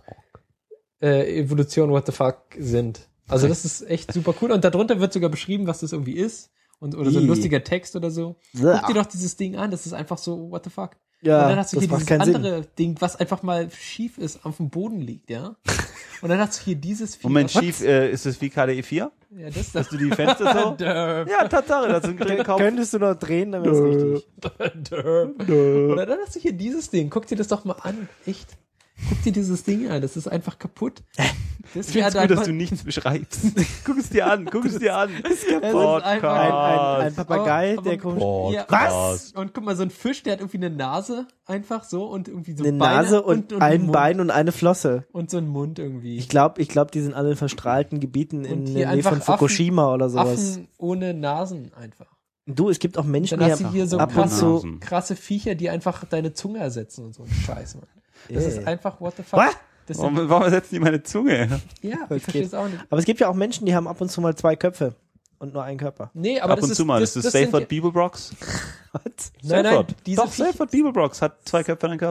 äh, Evolution what the fuck sind. Also das ist echt super cool. Und darunter wird sogar beschrieben, was das irgendwie ist. Und, oder so ein Ih. lustiger Text oder so. Ja. Guck dir doch dieses Ding an, das ist einfach so, what the fuck. Ja, und dann hast du das hier macht dieses keinen andere Ding, was einfach mal schief ist, auf dem Boden liegt, ja. Und dann hast du hier dieses Vieh. Moment, was- schief, äh, ist das wie K D E vier? Ja, das, Dass du die Fenster so? Derp. Ja, Tatsache, das sind Kön- gekauft. Könntest du noch drehen, dann wäre es richtig. Derp. Und dann hast du hier dieses Ding. Guck dir das doch mal an. Echt. Guck dir dieses Ding an. Das ist einfach kaputt. Das Ich finde es wäre gut, dass einfach- du nichts beschreibst. Guck es dir an, guck es dir an. ist einfach- Ein, ein, ein Papagei, Aber- der aber- komisch. Ja, Was? Und guck mal, so ein Fisch, der hat irgendwie eine Nase, einfach so, und irgendwie so Eine Beine Nase und, und ein einen Mund. Bein und eine Flosse. Und so ein Mund irgendwie. Ich glaube, ich glaub, die sind alle in verstrahlten Gebieten in Und der hier Nähe von einfach Fukushima oder sowas. Affen ohne Nasen einfach. Du, es gibt auch Menschen, Dann die hast du haben hier so ab und krasse, zu. Nasen. krasse Viecher, die einfach deine Zunge ersetzen und so ein Scheiß, Mann. Das Äh. ist einfach what the fuck. Was? Das sind, Warum, warum setzen die meine Zunge? ja, Das ich verstehe geht. es auch nicht. Aber es gibt ja auch Menschen, die haben ab und zu mal zwei Köpfe und nur einen Körper. Nee, aber Ab das und ist, zu mal. das, Das, das ist sind Safford ja- Beeblebrox. Was? Nein, nein, Safford. diese Doch, Viecher- Safford Beeblebrox hat zwei Köpfe in einem Körper.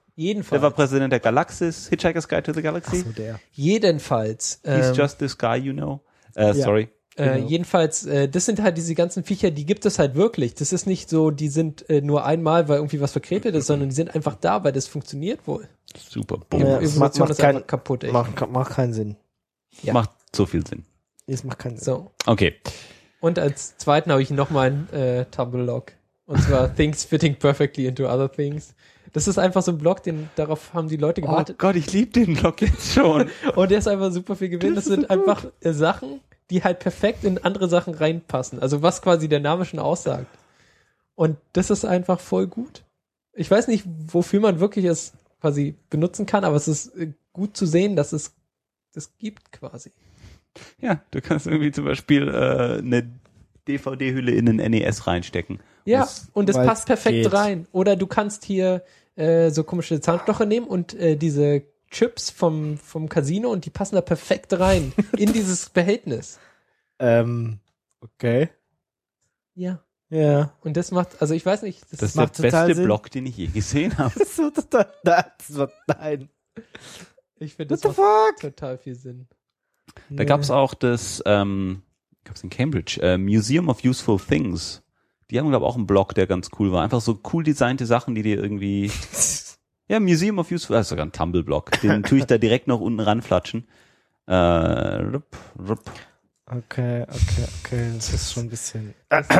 Jedenfalls. Der war Präsident der Galaxis, Hitchhiker's Guide to the Galaxy. Ach so, der. Jedenfalls. He's Ähm, just this guy, you know. Äh, Ja. sorry. Äh, Genau. jedenfalls, äh, das sind halt diese ganzen Viecher, die gibt es halt wirklich. Das ist nicht so, die sind äh, nur einmal, weil irgendwie was verkretet ist, sondern die sind einfach da, weil das funktioniert wohl. Super. Ja, Boom. es macht, Evolution macht, ist einfach kein, kaputt, echt. macht, macht keinen Sinn. Ja. Macht so viel Sinn. Es macht keinen Sinn. So. Okay. Und als zweiten habe ich nochmal einen äh, Tumblr-Log. Und zwar Things Fitting Perfectly into Other Things. Das ist einfach so ein Blog, den darauf haben die Leute Oh gewartet. Gott, ich liebe den Blog jetzt schon. Und der ist einfach super viel gewinnt. Das, das sind einfach äh, Sachen, die halt perfekt in andere Sachen reinpassen. Also was quasi der Name schon aussagt. Und das ist einfach voll gut. Ich weiß nicht, wofür man wirklich es quasi benutzen kann, aber es ist äh, gut zu sehen, dass es das gibt quasi. Ja, du kannst irgendwie zum Beispiel äh, eine D V D-Hülle in einen N E S reinstecken. Ja, Das- und es weil's passt perfekt geht. rein. Oder du kannst hier äh, so komische Zahnstocher nehmen und äh, diese Chips vom, vom Casino und die passen da perfekt rein in dieses Behältnis. Ähm, okay. Ja. Ja. Und das macht, also ich weiß nicht, das, Das ist macht der total beste Sinn. Blog, den ich je gesehen habe. Das wird total, das wird, nein. ich finde, What das the macht fuck? total viel Sinn. Da gab's auch das, ähm, gab's in Cambridge, äh, Museum of Useful Things. Die haben, glaube ich, auch einen Blog, der ganz cool war. Einfach so cool designte Sachen, die dir irgendwie... Ja, Museum of Useful... Das ist sogar ein Tumblr-Blog. Den tue ich da direkt noch unten ranflatschen. Äh, rup, rup. Okay, okay, okay. Das ist schon ein bisschen.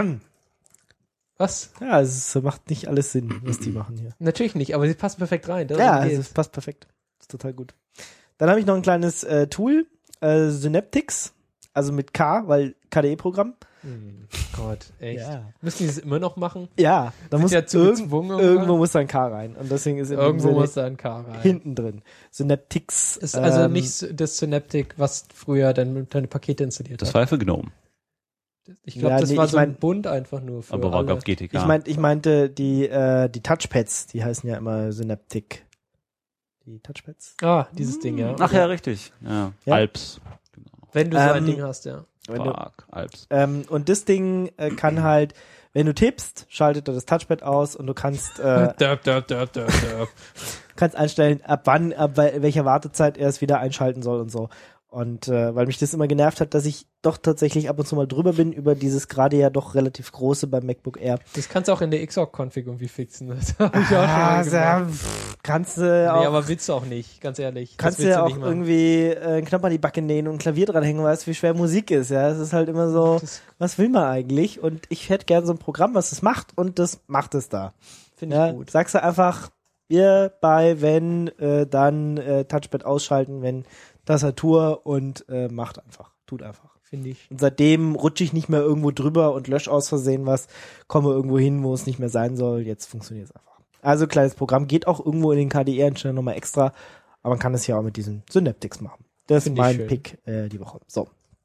Was? Ja, es macht nicht alles Sinn, was die machen hier. Natürlich nicht, aber sie passen perfekt rein. Darum Ja, also geht's. es passt perfekt. Das ist total gut. Dann habe ich noch ein kleines äh, Tool, äh, Synaptics, also mit K, weil K D E-Programm. Hm, Gott, echt. Ja. Müssen die das immer noch machen? Ja, da Sind muss ja zu irgend, gezwungen, irgendwo oder? muss da ein K rein. Und deswegen ist in dem Irgendwo Sinne muss da ein K rein. hinten drin. Synaptics. Ist also ähm, nicht das Synaptic, was früher dein, deine Pakete installiert Das hat. war ja für GNOME. Ich glaube, Ja, das nee, war ich so ein mein- Bund einfach nur für Aber war, alle. glaube G T K. Ich, meint, ich meinte die, äh, die Touchpads, die heißen ja immer Synaptic. Die Touchpads. Ah, dieses Ding, ja. Ach ja, richtig. Ja. Ja. Alps. Genau. Wenn du so ein Ähm, Ding hast, ja. Wenn du, Fuck, Alps. ähm, und das Ding äh, kann halt, wenn du tippst, schaltet er das Touchpad aus und du kannst, äh, Döp, döp, döp, döp, döp. kannst einstellen, ab wann, ab wel- welcher Wartezeit er es wieder einschalten soll und so. Und äh, weil mich das immer genervt hat, dass ich doch tatsächlich ab und zu mal drüber bin über dieses gerade ja doch relativ große beim MacBook Air. Das kannst du auch in der X O C-Config irgendwie fixen. Das habe ich auch schon Ah, mal sehr, gemacht. pff, kannst du Nee, auch, aber willst du auch nicht, ganz ehrlich. Das kannst du willst ja auch nicht machen. irgendwie äh, einen Knopf an die Backe nähen und ein Klavier dranhängen, weißt wie schwer Musik ist. Ja, es ist halt immer so, Das was will man eigentlich? Und ich hätte gern so ein Programm, was das macht und das macht es da. finde ich Ja, gut. sagst du einfach, wir bei, wenn, äh, dann äh, Touchpad ausschalten, wenn Tastatur und äh, macht einfach. Tut einfach. Finde ich. Und seitdem rutsche ich nicht mehr irgendwo drüber und lösche aus Versehen was, komme irgendwo hin, wo es nicht mehr sein soll. Jetzt funktioniert es einfach. Also kleines Programm, geht auch irgendwo in den K D E-Einstellungen nochmal extra, aber man kann es ja auch mit diesen Synaptics machen. Das Find ist ich mein schön. Pick äh, die Woche. So.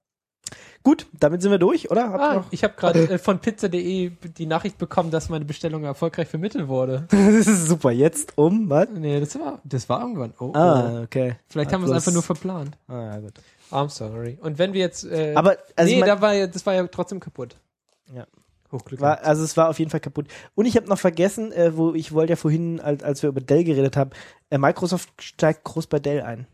Gut, damit sind wir durch, oder? Habt ihr Ah, noch? ich habe gerade äh, von pizza punkt de die Nachricht bekommen, dass meine Bestellung erfolgreich vermittelt wurde. Das ist super. Jetzt um, was? Nee, das war, das war irgendwann. Oh, oh. Ah, okay. Vielleicht Ah, haben wir es bloß- einfach nur verplant. Ah, ja, gut. I'm sorry. Und wenn wir jetzt, äh, Aber, also nee, mein- da war ja, das war ja trotzdem kaputt. Ja. Hochglücklich. War, also es war auf jeden Fall kaputt. Und ich habe noch vergessen, äh, wo ich wollte ja vorhin, als, als wir über Dell geredet haben, äh, Microsoft steigt groß bei Dell ein.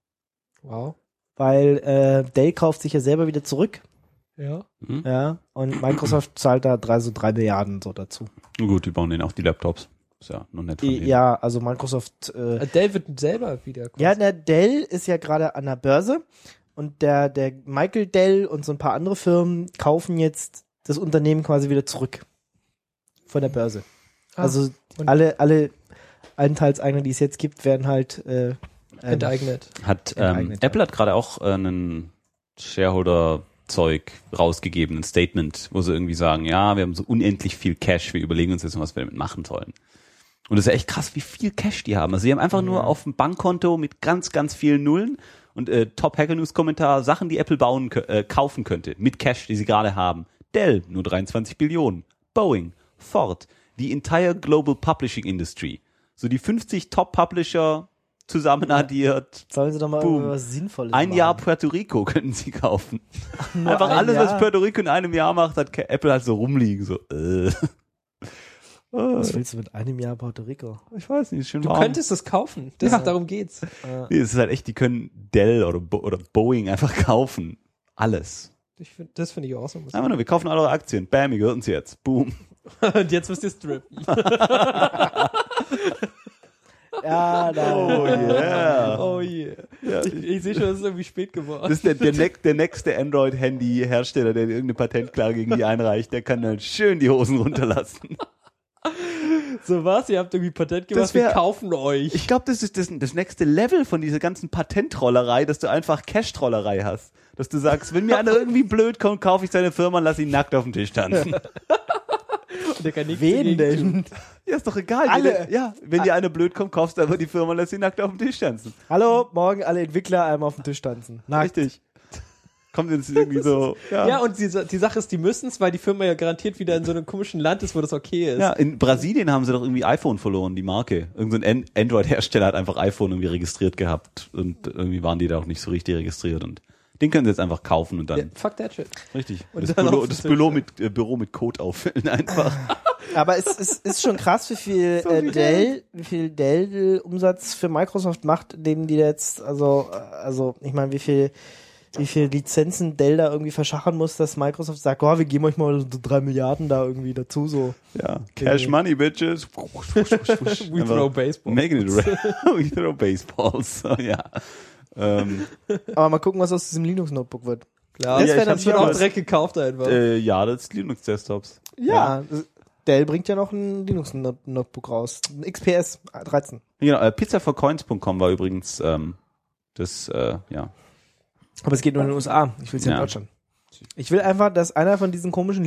Wow. Weil äh, Dell kauft sich ja selber wieder zurück. Ja. Hm? Ja. Und Microsoft zahlt da drei, so drei Milliarden so dazu. Gut, die bauen denen auch die Laptops. Ist ja noch nett von denen. Ja, also Microsoft. Äh, Äh, Dell wird selber wieder. ja, der Dell ist ja gerade an der Börse. Und der, der Michael Dell und so ein paar andere Firmen kaufen jetzt das Unternehmen quasi wieder zurück. Von der Börse. Ah, Also und- alle, alle Anteilseigner, die es jetzt gibt, werden halt äh, ähm, enteignet. Hat, ähm, Enteignet, Apple hat gerade auch äh, einen Shareholder-Zeug rausgegeben, ein Statement, wo sie irgendwie sagen, ja, wir haben so unendlich viel Cash, wir überlegen uns jetzt, was wir damit machen sollen. Und das ist ja echt krass, wie viel Cash die haben. Also sie haben einfach nur auf dem Bankkonto mit ganz, ganz vielen Nullen und äh, Top-Hacker-News-Kommentar Sachen, die Apple bauen, kö- äh, kaufen könnte, mit Cash, die sie gerade haben. Dell, nur dreiundzwanzig Billionen. Boeing, Ford, die entire Global Publishing Industry. So die fünfzig Top-Publisher zusammen addiert. sollen sie doch mal Boom. was Sinnvolles Ein machen. Jahr Puerto Rico können sie kaufen. Nur Einfach ein alles, Jahr? was Puerto Rico in einem Jahr macht, hat Apple halt so rumliegen. So, äh. Was willst du mit einem Jahr Puerto Rico? Ich weiß nicht, ist schön Du warm. könntest es kaufen. Das Ja. ist, darum geht's. Nee, es ist halt echt, die können Dell oder, Bo- oder Boeing einfach kaufen. Alles. Ich find, das finde ich awesome. Einfach nur, wir kaufen alle eure Aktien. Bam, ihr gehört uns jetzt. Boom. Und jetzt müsst ihr strippen. Ja, da. Oh yeah. Oh yeah. Ja. Ich, ich sehe schon, es ist irgendwie spät geworden. Das ist der, der, ne der nächste Android-Handy-Hersteller, der irgendeine Patentklage gegen die einreicht, der kann dann schön die Hosen runterlassen. So was? Ihr habt irgendwie Patent gemacht, Das wär- wir kaufen euch. Ich glaube, das ist das, das nächste Level von dieser ganzen Patentrollerei, dass du einfach Cash-Trollerei hast. Dass du sagst, wenn mir einer irgendwie blöd kommt, kaufe ich seine Firma und lass ihn nackt auf dem Tisch tanzen. Und der kann nichts Wen dagegen tun. denn? Ja, ist doch egal. Alle. Jeder, ja, wenn dir einer blöd kommt, kaufst du einfach die Firma und lässt ihn nackt auf dem Tisch tanzen. Hallo, morgen alle Entwickler einmal auf den Tisch tanzen. Nackt. Richtig. Kommt jetzt irgendwie so, ja. Ja, und die, die Sache ist, die müssen es, weil die Firma ja garantiert wieder in so einem komischen Land ist, wo das okay ist. Ja, in Brasilien haben sie doch irgendwie iPhone verloren, die Marke. Irgend so ein An- Android-Hersteller hat einfach iPhone irgendwie registriert gehabt und irgendwie waren die da auch nicht so richtig registriert und den können sie jetzt einfach kaufen und dann, Ja, fuck that shit. richtig, Und das, dann Büro, auf den das Tisch, Büro, ja. mit, äh, Büro mit Code auffüllen einfach. Aber es, es ist schon krass, wie viel So äh, viel Dell, wie viel Dell Umsatz für Microsoft macht, dem die jetzt, also, äh, also, ich meine, wie viel, wie viel Lizenzen Dell da irgendwie verschachern muss, dass Microsoft sagt, oh, wir geben euch mal so drei Milliarden da irgendwie dazu, so. Ja, Cash Money, Bitches. We throw baseball. Making it ra- We throw baseballs. So, ja. Ähm, Aber mal gucken, was aus diesem Linux-Notebook wird. Klar, Das Ja, wär ich dann hab's das wird schon auch mal- direkt gekauft einfach. äh, ja, das ist Linux-Desktops. Ja, Dell bringt ja noch ein Linux-Notebook raus. Ein X P S dreizehn. Genau, äh, pizza for coins punkt com war übrigens ähm, das, äh, ja. Aber es geht nur in den U S A. Ich will es ja in Ja. Deutschland. Ich will einfach, dass einer von diesen komischen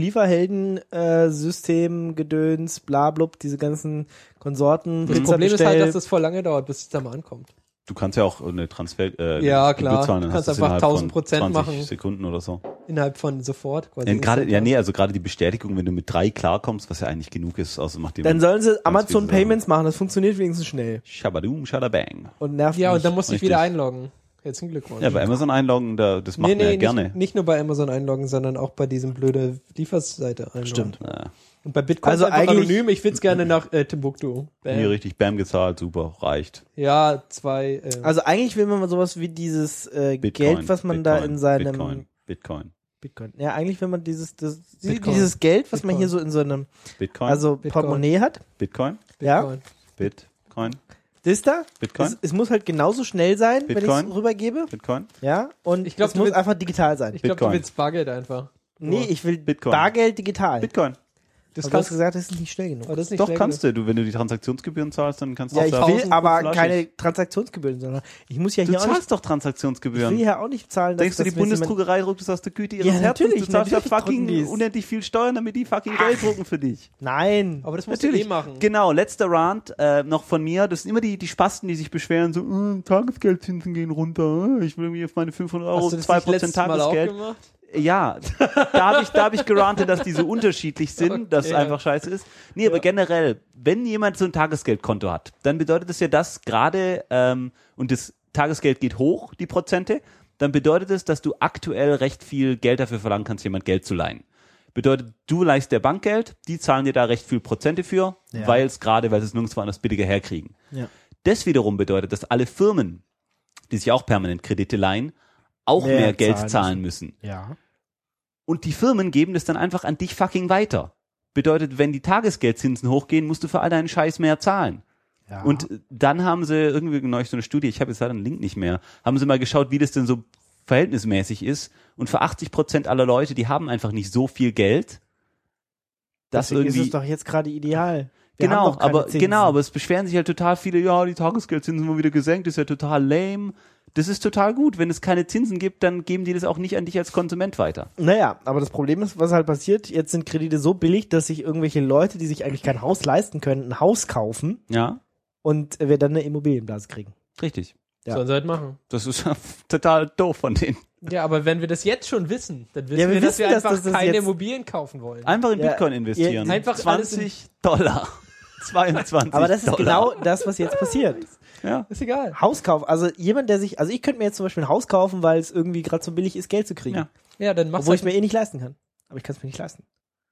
Lieferhelden-System, Gedöns, blablub, diese ganzen Konsorten, das Pizza Problem ist halt, bestellt. dass das voll lange dauert, bis es da mal ankommt. Du kannst ja auch eine Transfer, äh, Ja, klar. bezahlen, dann Du kannst hast du's einfach innerhalb von tausend Prozent zwanzig machen. Sekunden oder so. Innerhalb von sofort. Quasi Ja, gerade, instant ja, nee, was. also gerade die Bestätigung, wenn du mit drei klarkommst, was ja eigentlich genug ist, außer macht Dann jemand sollen sie Amazon viele Sachen. Payments machen, das funktioniert wenigstens schnell. Shabadum, Shadabang. Und nervt Ja, mich. und dann musst du dich Richtig. wieder einloggen. Herzlichen Glückwunsch. Ja, bei Amazon einloggen, da, das macht nee, man nee, ja gerne. Nicht, nicht nur bei Amazon einloggen, sondern auch bei diesem blöde Lieferseite einloggen. Stimmt. Ja, Und bei Bitcoin Also ist einfach eigentlich- anonym. Ich will's gerne nach äh, Timbuktu. Bam. hier richtig Bam gezahlt, super, reicht. Ja, zwei. Äh, Also eigentlich will man mal sowas wie dieses äh, Bitcoin, Geld, was man Bitcoin, da in seinem Bitcoin, Bitcoin, Bitcoin. Ja, eigentlich will man dieses das, Bitcoin. dieses Geld, was man Bitcoin. hier so in so einem Bitcoin, also Bitcoin. Portemonnaie hat, Bitcoin, ja, Bitcoin. Bitcoin, das da. Bitcoin, Es, es muss halt genauso schnell sein, wenn Bitcoin. ich es rübergebe, Bitcoin, ja, und Ich glaub, es du muss willst- einfach digital sein. Ich glaube, du Bitcoin. willst Bargeld einfach. Nee, ich will Bitcoin. Bargeld digital. Bitcoin. Das Aber du hast kannst gesagt, das ist nicht schnell genug. aber das ist nicht Doch, schnell kannst du. Du, wenn du die Transaktionsgebühren zahlst, dann kannst du Ja, auch ich da- will tausend aber Flaschig. keine Transaktionsgebühren, sondern ich muss ja Du hier auch nicht, zahlst doch ich will Transaktionsgebühren. hier auch nicht zahlen, dass Denkst du, die dass mir jemand- Bundesdruckerei druckt das aus der Güte ihres Ja, Herzens? natürlich, Du zahlst ja natürlich drucken fucking die's. unendlich viel Steuern, damit die fucking Geld drucken für dich. Nein. Aber das musst Natürlich. du eh machen. Genau, letzter Rant äh, noch von mir. Das sind immer die, die Spasten, die sich beschweren, so, äh, Tagesgeldzinsen gehen runter. äh, Ich will irgendwie auf meine fünfhundert Euro Hast du das zwei nicht Prozent letztes Mal auch Tagesgeld. gemacht? Ja, da habe ich, da hab ich gerantet, dass die so unterschiedlich sind, Okay. dass es einfach scheiße ist. Nee, aber Ja. generell, wenn jemand so ein Tagesgeldkonto hat, dann bedeutet das ja, dass gerade, ähm, und das Tagesgeld geht hoch, die Prozente, dann bedeutet es, dass du aktuell recht viel Geld dafür verlangen kannst, jemand Geld zu leihen. Bedeutet, du leihst der Bank Geld, die zahlen dir da recht viel Prozente für, Ja. weil es gerade, weil sie es nirgendwo anders billiger herkriegen. Ja. Das wiederum bedeutet, dass alle Firmen, die sich auch permanent Kredite leihen, auch Mehr mehr, Geld zahlen zahlen müssen. Ja. Und die Firmen geben das dann einfach an dich fucking weiter. Bedeutet, wenn die Tagesgeldzinsen hochgehen, musst du für all deinen Scheiß mehr zahlen. Ja. Und dann haben sie irgendwie neulich so eine Studie, ich habe jetzt leider einen Link nicht mehr, haben sie mal geschaut, wie das denn so verhältnismäßig ist. Und für achtzig Prozent aller Leute, die haben einfach nicht so viel Geld, dass Deswegen irgendwie... ist es doch jetzt gerade ideal. Wir haben Genau, doch keine aber Zinsen. genau, aber es beschweren sich halt total viele, ja, die Tagesgeldzinsen wurden wieder gesenkt, ist ja total lame. Das ist total gut. Wenn es keine Zinsen gibt, dann geben die das auch nicht an dich als Konsument weiter. Naja, aber das Problem ist, was halt passiert, jetzt sind Kredite so billig, dass sich irgendwelche Leute, die sich eigentlich kein Haus leisten können, ein Haus kaufen Ja, und wir dann eine Immobilienblase kriegen. richtig. Ja. Sollen sie halt machen. Das ist total doof von denen. Ja, aber wenn wir das jetzt schon wissen, dann wissen Ja, wir wir, dass wissen, wir dass einfach das- das keine jetzt- Immobilien kaufen wollen. Einfach in Ja, Bitcoin investieren. ja, einfach alles in- zwanzig Dollar. zweiundzwanzig Aber das ist Dollar. genau das, was jetzt passiert. Ja. Ist egal. Hauskauf, also jemand, der sich, also ich könnte mir jetzt zum Beispiel ein Haus kaufen, weil es irgendwie gerade so billig ist, Geld zu kriegen. Ja. Ja, dann machst Obwohl ich du es mir eh nicht leisten kann. Aber ich kann es mir nicht leisten.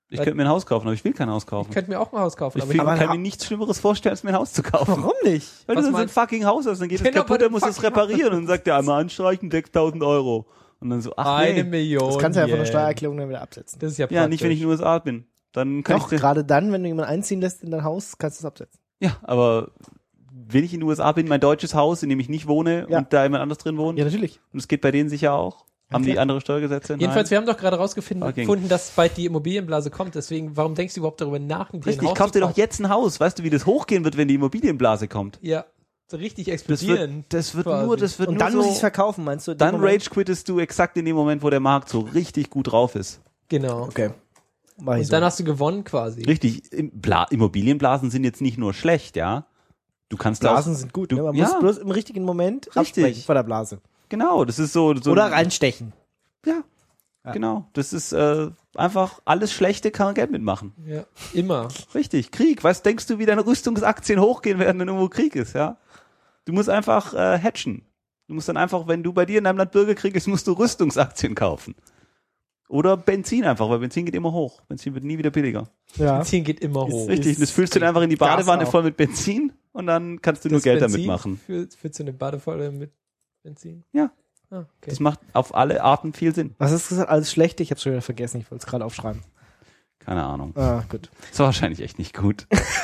Ich könnte mir ein Haus kaufen, aber ich will kein Haus kaufen. Ich könnte mir auch ein Haus kaufen. Ich aber find, ich, kann mir nichts Schlimmeres vorstellen, als mir ein Haus zu kaufen. Warum nicht? Weil Was du dann so ein meinst- fucking Haus hast, dann geht es Genau, kaputt, bei dann dem musst du es fucking reparieren und dann sagt der einmal anstreichen, sechstausend Euro. Und dann so, ach eine nee. Million. Das kannst du ja von der Yen. Steuererklärung dann wieder absetzen. Das ist ja Ja, nicht, wenn ich in praktisch. den U S A bin. Dann kann Doch, ich... gerade dann, wenn du jemanden einziehen lässt in dein Haus, kannst du es absetzen. Ja, aber wenn ich in den U S A bin, mein deutsches Haus, in dem ich nicht wohne Ja. und da jemand anders drin wohnt, Ja, natürlich. und es geht bei denen sicher auch. Haben die klar. andere Steuergesetze? Jedenfalls, Nein. wir haben doch gerade rausgefunden, Fucking. gefunden, dass bald die Immobilienblase kommt. Deswegen, warum denkst du überhaupt darüber nach? dir ein Richtig, Haus kauf zu dir doch kaufen? jetzt ein Haus. Weißt du, wie das hochgehen wird, wenn die Immobilienblase kommt? Ja, so richtig Das explodieren. wird, das wird quasi. nur, das wird Und nur dann so, muss ich es verkaufen, meinst du? in dem dann Moment? rage quittest du exakt in dem Moment, wo der Markt so richtig gut drauf ist. Genau. Okay. Mach ich Und so. dann hast du gewonnen quasi. Richtig, Im- Bla Immobilienblasen sind jetzt nicht nur schlecht, ja. Du kannst da Blasen auch, sind gut, du- ne? Man ja. muss bloß im richtigen Moment Richtig. absprechen von der Blase. genau, das ist so, so Oder reinstechen. Ja, Ja. genau. Das ist äh, einfach alles Schlechte kann man Geld mitmachen. Ja, immer. Richtig, Krieg. Was denkst du, wie deine Rüstungsaktien hochgehen werden, wenn irgendwo Krieg ist, ja? Du musst einfach äh, hatchen. Du musst dann einfach, wenn du bei dir in deinem Land Bürgerkrieg ist, musst du Rüstungsaktien kaufen. Oder Benzin einfach, weil Benzin geht immer hoch. Benzin wird nie wieder billiger. Ja. Benzin geht immer hoch. Richtig, ist das füllst du dann einfach in die Badewanne Gas auch. voll mit Benzin und dann kannst du nur Das Geld Benzin damit machen. Für, für so eine Badevolle mit Benzin? Ja. Ah, okay. Das macht auf alle Arten viel Sinn. Was hast du gesagt? Alles Schlechte? Ich hab's schon wieder vergessen. Ich wollte es gerade aufschreiben. Keine Ahnung. Ah, gut. Das war wahrscheinlich echt nicht gut.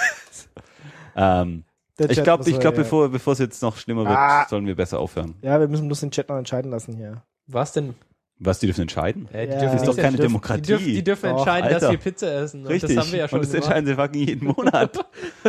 ähm, Der ich Chat glaube, muss ich mal- glaube, ja. bevor, bevor es jetzt noch schlimmer wird, Ah. sollen wir besser aufhören. Ja, wir müssen bloß den Chat noch entscheiden lassen hier. Was denn? Was, die dürfen entscheiden? Äh, die Ja. dürfen Das ist doch nicht- keine die dürfen- Demokratie. Die dürfen, die dürfen Doch, entscheiden, Alter. dass wir Pizza essen. Und Richtig. das haben wir ja schon und das gemacht. entscheiden sie fucking jeden Monat.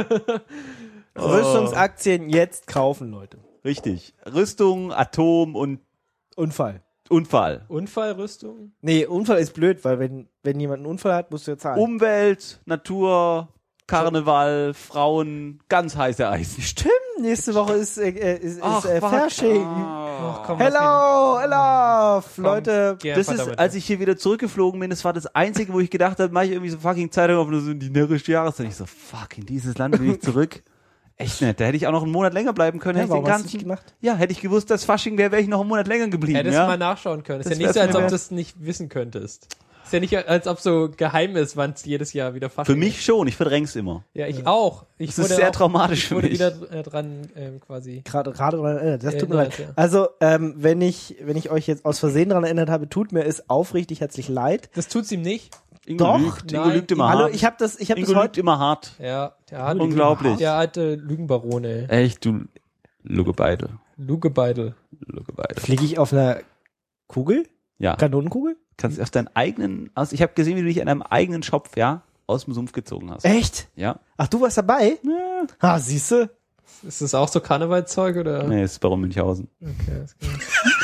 Oh. Rüstungsaktien jetzt kaufen, Leute. Richtig. Rüstung, Atom und Unfall. Unfall. Unfallrüstung? Nee, Unfall ist blöd, weil wenn, wenn jemand einen Unfall hat, musst du ja zahlen. Umwelt, Natur, Karneval, Frauen, ganz heiße Eisen. Stimmt, nächste Woche ist, äh, äh, ist, Ach, ist äh, fuck. Fasching. Ah. Komm, lass Hello, hello, Leute. Geh Das einfach ist, damit. als ich hier wieder zurückgeflogen bin, das war das Einzige, wo ich gedacht habe, mache ich irgendwie so fucking Zeitung auf und so die närrische Jahreszeit. Ich so, fuck, in dieses Land will ich zurück. Echt nicht. Da hätte ich auch noch einen Monat länger bleiben können. Ja, Hätte ich den warum hast du ganzen, nicht gemacht? ja, hätte ich gewusst, dass Fasching wäre, wäre ich noch einen Monat länger geblieben. Hättest du ja? mal nachschauen können. Ist Das ja nicht so, wär's als mir ob wert. du es nicht wissen könntest. Ist ja nicht, als ob so geheim ist, wann es jedes Jahr wieder Fasching Für mich schon, ich verdräng's immer. ist. Ja, ich auch. Ich Das ist sehr auch, traumatisch ich für wurde mich. wieder äh, dran ähm, quasi. Gerade, gerade daran erinnert. Das tut mir Erinnert, leid. ja. Also, ähm, wenn ich, wenn ich euch jetzt aus Versehen daran erinnert habe, tut mir es aufrichtig herzlich leid. Das tut's ihm nicht. Ingo Doch, lügt, Ingo nein, lügt immer Hallo, hart. ich habe das, ich habe das Ingo heute. lügt immer hart. Ja, der hat Unglaublich. Der alte Lügenbarone. Echt, du Lugebeidel. Lugebeidel. Lugebeidel. Fliege ich auf einer Kugel? Ja, Kanonenkugel? kannst auf deinen eigenen, aus, ich habe gesehen, wie du dich an deinem eigenen Schopf, ja, aus dem Sumpf gezogen hast. Echt? Ja. Ach, du warst dabei? ja. Ah, siehste? Ist das auch so Karnevalzeug oder? Nee, ist Baron Münchhausen. Okay, ist gut.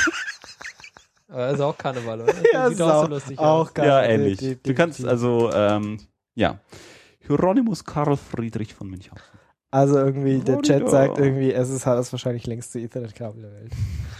Aber ist auch Karneval, oder? Ja, Sieht ist auch auch, so lustig auch aus. geil. Ja, ähnlich. Die- die- Du kannst die- also, ähm, ja. Hieronymus Karl Friedrich von Münchhausen. Also irgendwie, der Oh, Chat ja. sagt irgendwie, es ist halt das wahrscheinlich längste Ethernet-Kabel der Welt.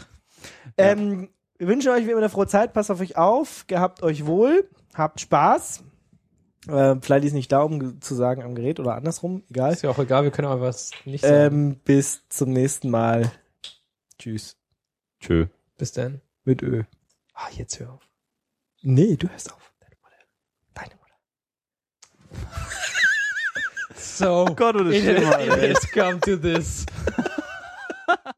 Ähm, wir wünschen euch wie immer eine frohe Zeit, passt auf euch auf, gehabt euch wohl, habt Spaß. Äh, vielleicht ist nicht da, um ge- zu sagen am Gerät oder andersrum, egal. Ist ja auch egal, wir können auch was nicht sagen. Ähm, bis zum nächsten Mal. Tschüss. Tschö. Bis dann. Mit Ö. Ah, jetzt hör auf. Nee, du hörst auf. Deine Mutter. Deine Mutter. So, Gott, oder it, schlimmer, it ey. has come to this.